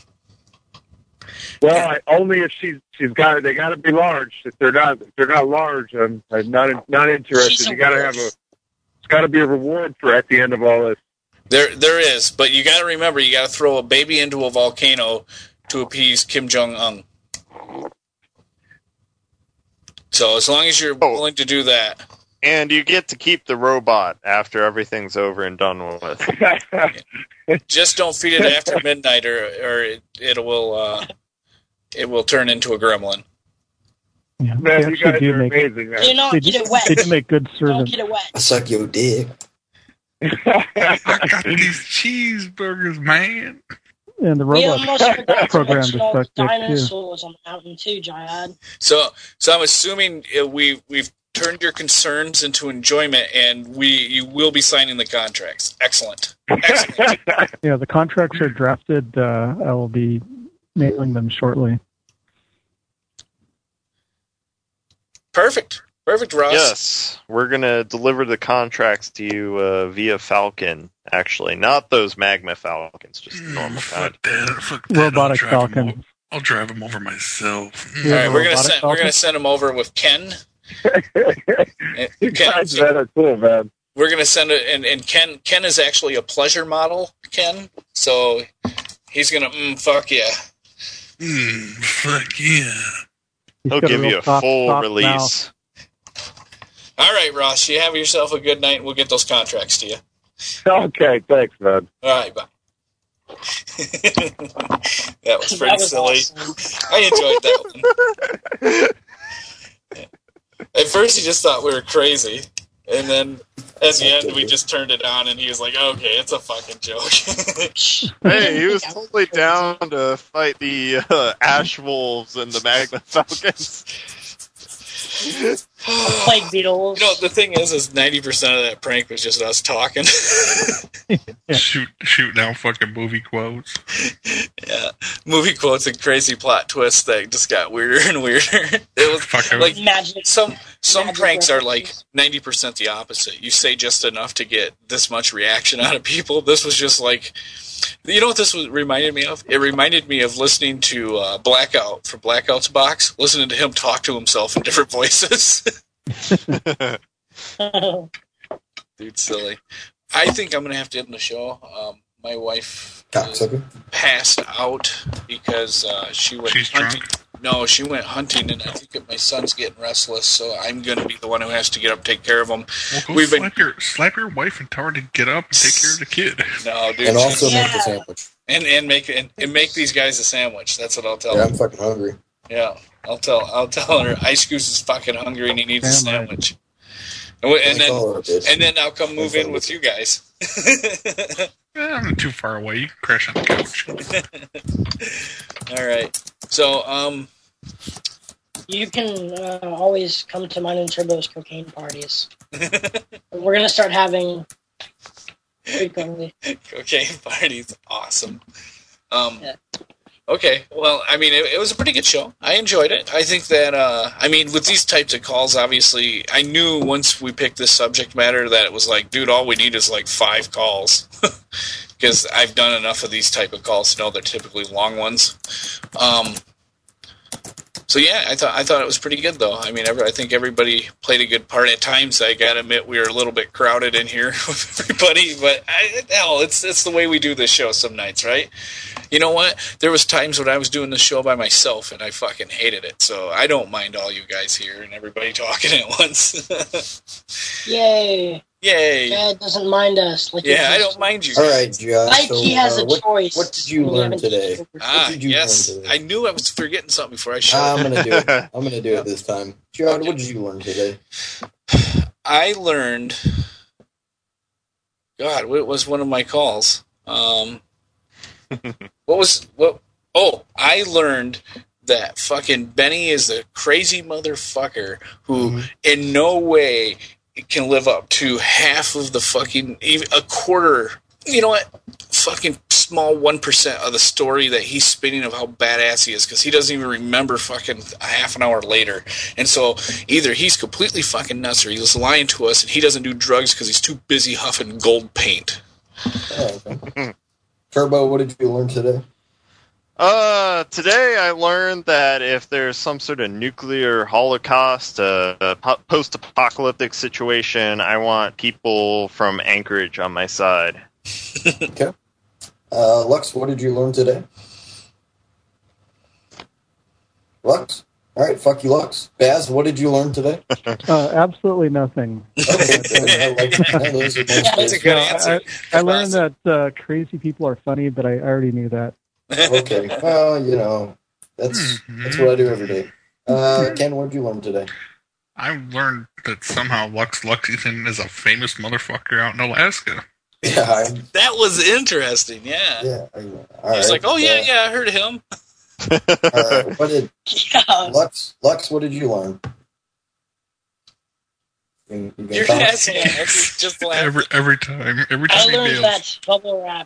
S15: Well, only if they got to be large. If they're not large, I'm not interested. You got to have it's got to be a reward for at the end of all this.
S2: There is, but you got to remember, you got to throw a baby into a volcano to appease Kim Jong-un. So as long as you're willing to do that.
S3: And you get to keep the robot after everything's over and done with.
S2: Just don't feed it after midnight, or it will turn into a gremlin.
S8: Yeah,
S15: man, you guys are amazing. Man.
S4: Do not get it wet.
S8: They do make good servants.
S4: Don't get it wet.
S12: I suck your dick.
S5: I got these cheeseburgers, man.
S8: And the robot program to suck dick, too.
S4: Dinosaurs on the mountain, too, Jihad.
S2: So I'm assuming we've turned your concerns into enjoyment, and you will be signing the contracts. Excellent.
S8: Yeah, the contracts are drafted. I will be mailing them shortly.
S2: Perfect. Perfect, Ross.
S3: Yes, we're going to deliver the contracts to you via Falcon, actually. Not those Magma Falcons, just the normal kind.
S5: Fuck that.
S8: Robotic Falcon.
S5: I'll drive them over myself.
S2: All right, we're gonna send him over with Ken.
S15: You guys are cool, man.
S2: We're gonna send it, and Ken is actually a pleasure model, Ken. So he's gonna fuck yeah.
S5: Fuck yeah.
S3: He'll give you a full release.
S2: All right, Ross, you have yourself a good night, and we'll get those contracts to you.
S15: Okay, thanks, man.
S2: All right, bye. That was pretty silly. Awesome. I enjoyed that one. At first, he just thought we were crazy, and then at the end, we just turned it on, and he was like, "Okay, it's a fucking joke."
S3: Hey, he was totally down to fight the Ash Wolves and the Magma Falcons.
S4: Plague beetles.
S2: You know, the thing is 90% of that prank was just us talking.
S5: Shoot down fucking movie quotes.
S2: Yeah, movie quotes and crazy plot twists that just got weirder and weirder. It was like
S4: magic.
S2: Some pranks are like 90% the opposite. You say just enough to get this much reaction out of people. This was just like, you know what this reminded me of? It reminded me of listening to Blackout from Blackout's box, listening to him talk to himself in different voices. Dude, silly. I think I'm going to have to end the show. My wife passed out because she went hunting.
S5: Drunk?
S2: No, she went hunting, and I think that my son's getting restless, so I'm going to be the one who has to get up and take care of him.
S5: Well, go slap your wife and tell her to get up and take care of the kid.
S2: No, dude.
S12: And also make the sandwich.
S2: And make these guys a sandwich. That's what I'll tell
S12: Yeah,
S2: them.
S12: I'm fucking hungry.
S2: Yeah, I'll tell her Ice Goose is fucking hungry and he needs a sandwich. And then I'll come move in with you guys.
S5: I'm not too far away. You can crash on the couch.
S2: All right. So,
S4: you can always come to mine and Turbo's cocaine parties. We're gonna start having frequently.
S2: Cocaine parties, awesome. Okay, well, I mean, it was a pretty good show. I enjoyed it. I think that, I mean, with these types of calls, obviously, I knew once we picked this subject matter that it was like, dude, all we need is like 5 calls. Because I've done enough of these type of calls to know they're typically long ones. So yeah, I thought it was pretty good though. I mean, I think everybody played a good part. At times, I gotta admit, we were a little bit crowded in here with everybody, but hell, it's the way we do this show some nights, right? You know what? There was times when I was doing the show by myself, and I fucking hated it. So I don't mind all you guys here and everybody talking at once.
S4: Yay!
S2: Yay!
S4: Dad doesn't mind us. Like
S2: I don't mind you.
S12: All right, Josh.
S4: Like he has a choice.
S12: What did you learn today?
S2: Yes. Learn today? I knew I was forgetting something before I showed.
S12: I'm gonna do it. I'm gonna do it this time. John, what did you learn today?
S2: I learned. God, what was one of my calls? I learned that fucking Benny is a crazy motherfucker who in no way can live up to half of the fucking, even a quarter, you know what, fucking small 1% of the story that he's spinning of how badass he is, because he doesn't even remember fucking a half an hour later. And so either he's completely fucking nuts or he's lying to us and he doesn't do drugs because he's too busy huffing gold paint.
S12: Oh, okay. Turbo, what did you learn today?
S3: Today I learned that if there's some sort of nuclear holocaust, a post-apocalyptic situation, I want people from Anchorage on my side.
S12: Okay. Lux, what did you learn today? Lux? All right, fuck you, Lux. Baz, what did you learn today?
S8: Absolutely nothing.
S12: Okay,
S2: That's a good answer.
S8: I learned that crazy people are funny, but I already knew that.
S12: Okay, well, you know, that's what I do every day. Ken, what did you learn today?
S5: I learned that somehow Lux Luxington is a famous motherfucker out in Alaska.
S12: Yeah,
S2: that was interesting. Yeah.
S12: Yeah.
S2: He's like, oh yeah, I heard of him.
S12: All right, what did Lux? What did you learn?
S2: You're asking just
S5: every time.
S4: I learned that bubble wrap.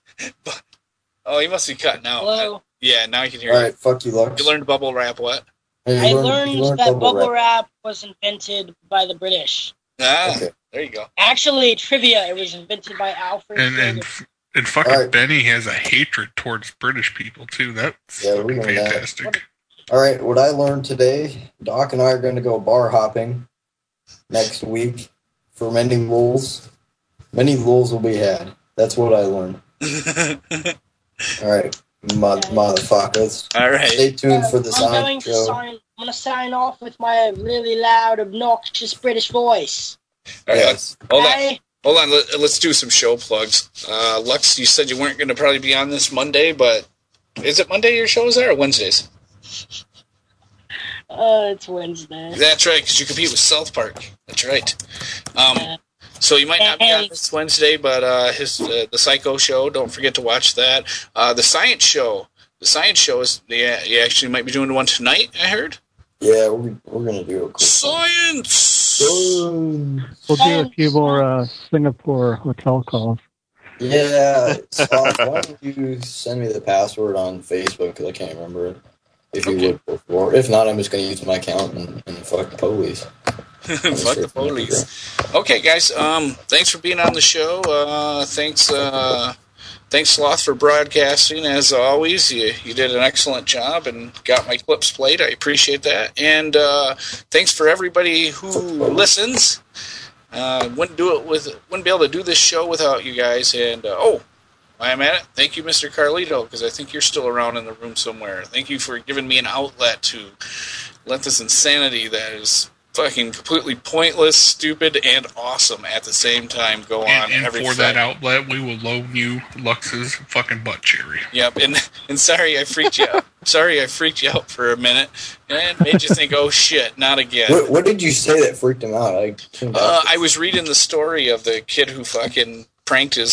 S2: Oh, he must be cutting out.
S4: Hello?
S2: Yeah, now you can hear.
S12: All right, fuck you, Lux.
S2: You learned bubble wrap what?
S4: I learned that bubble wrap was invented by the British.
S2: There you go.
S4: Actually, trivia, it was invented by Alfred.
S5: And fucking Benny has a hatred towards British people, too. That's fantastic.
S12: All right, what I learned today, Doc and I are going to go bar hopping next week for many rules. Many rules will be had. That's what I learned. All right, motherfuckers.
S2: All right.
S12: Stay tuned for the Sonic show.
S4: I'm going to sign off with my really loud, obnoxious British voice.
S2: All right, hold on. Let's do some show plugs. Lux, you said you weren't going to probably be on this Monday, but is it Monday your show is there or Wednesdays?
S4: It's Wednesday.
S2: That's right, because you compete with South Park. That's right. So you might not be on this Wednesday, but the Psycho show, don't forget to watch that. The Science show. The Science show is, you actually might be doing one tonight, I heard.
S12: Yeah, we're going to do a cool
S2: Science!
S8: We'll do a few more Singapore hotel calls.
S12: Yeah, Scott, why don't you send me the password on Facebook, because I can't remember it. If you would before. If not, I'm just going to use my account and fuck the police.
S2: Fuck the police. Okay, guys. Thanks for being on the show. Thanks, Sloth, for broadcasting. As always, you did an excellent job and got my clips played. I appreciate that. And thanks for everybody who listens. Wouldn't be able to do this show without you guys. And I'm at it. Thank you, Mr. Carlito, because I think you're still around in the room somewhere. Thank you for giving me an outlet to let this insanity that is fucking completely pointless, stupid, and awesome at the same time go on.
S5: And for that outlet, we will loan you Lux's fucking butt cherry.
S2: Yep, and sorry I freaked you out. Sorry I freaked you out for a minute and made you think, oh shit, not again.
S12: What did you say that freaked him out?
S2: I was reading the story of the kid who fucking pranked his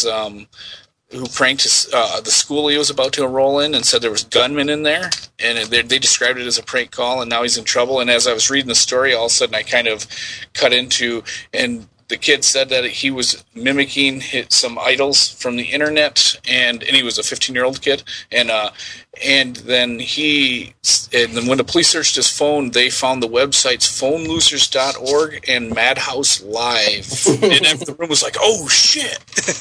S2: the school he was about to enroll in and said there was gunmen in there, and they described it as a prank call, and now he's in trouble. And as I was reading the story, all of a sudden I kind of cut into, and the kid said that he was mimicking some idols from the internet, and he was a 15-year-old kid, and then when the police searched his phone, they found the websites phonelosers.org and Madhouse Live, and the room was like, oh shit.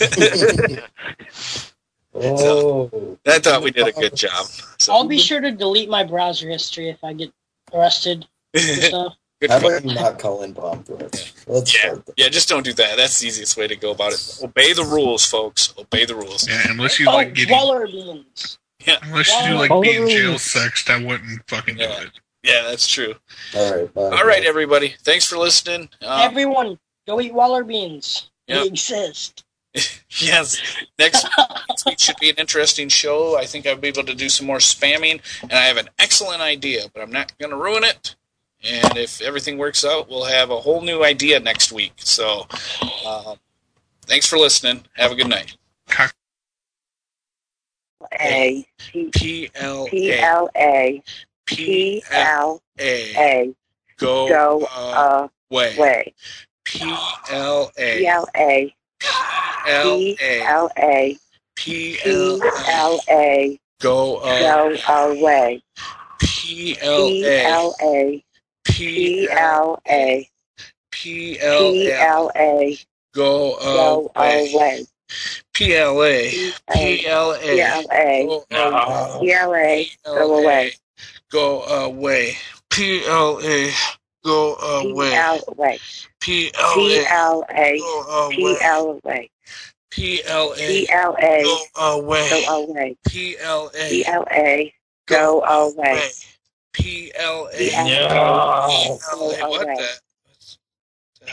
S2: So, I thought we did a good job. So.
S4: I'll be sure to delete my browser history if I get arrested for stuff.
S12: How about you not call in bomb threats?
S2: Yeah, just don't do that. That's the easiest way to go about it. Obey the rules, folks. Obey the rules.
S5: Yeah, unless you like getting...
S4: Waller beans.
S2: Yeah.
S5: Unless you like being jail sexed, I wouldn't fucking do it.
S2: Yeah, that's true.
S12: All right, bye.
S2: All right, everybody. Thanks for listening.
S4: Everyone, go eat Waller beans.
S2: Yep.
S4: They exist.
S2: Yes. Next week should be an interesting show. I think I'll be able to do some more spamming, and I have an excellent idea, but I'm not going to ruin it. And if everything works out, we'll have a whole new idea next week. So, thanks for listening. Have a good night.
S10: P-L-A.
S2: Go away. P-L-A. Go
S10: away.
S2: P-L-A. Go away. PLA. Go away. Go away. PLA. Go away. PLA. What the?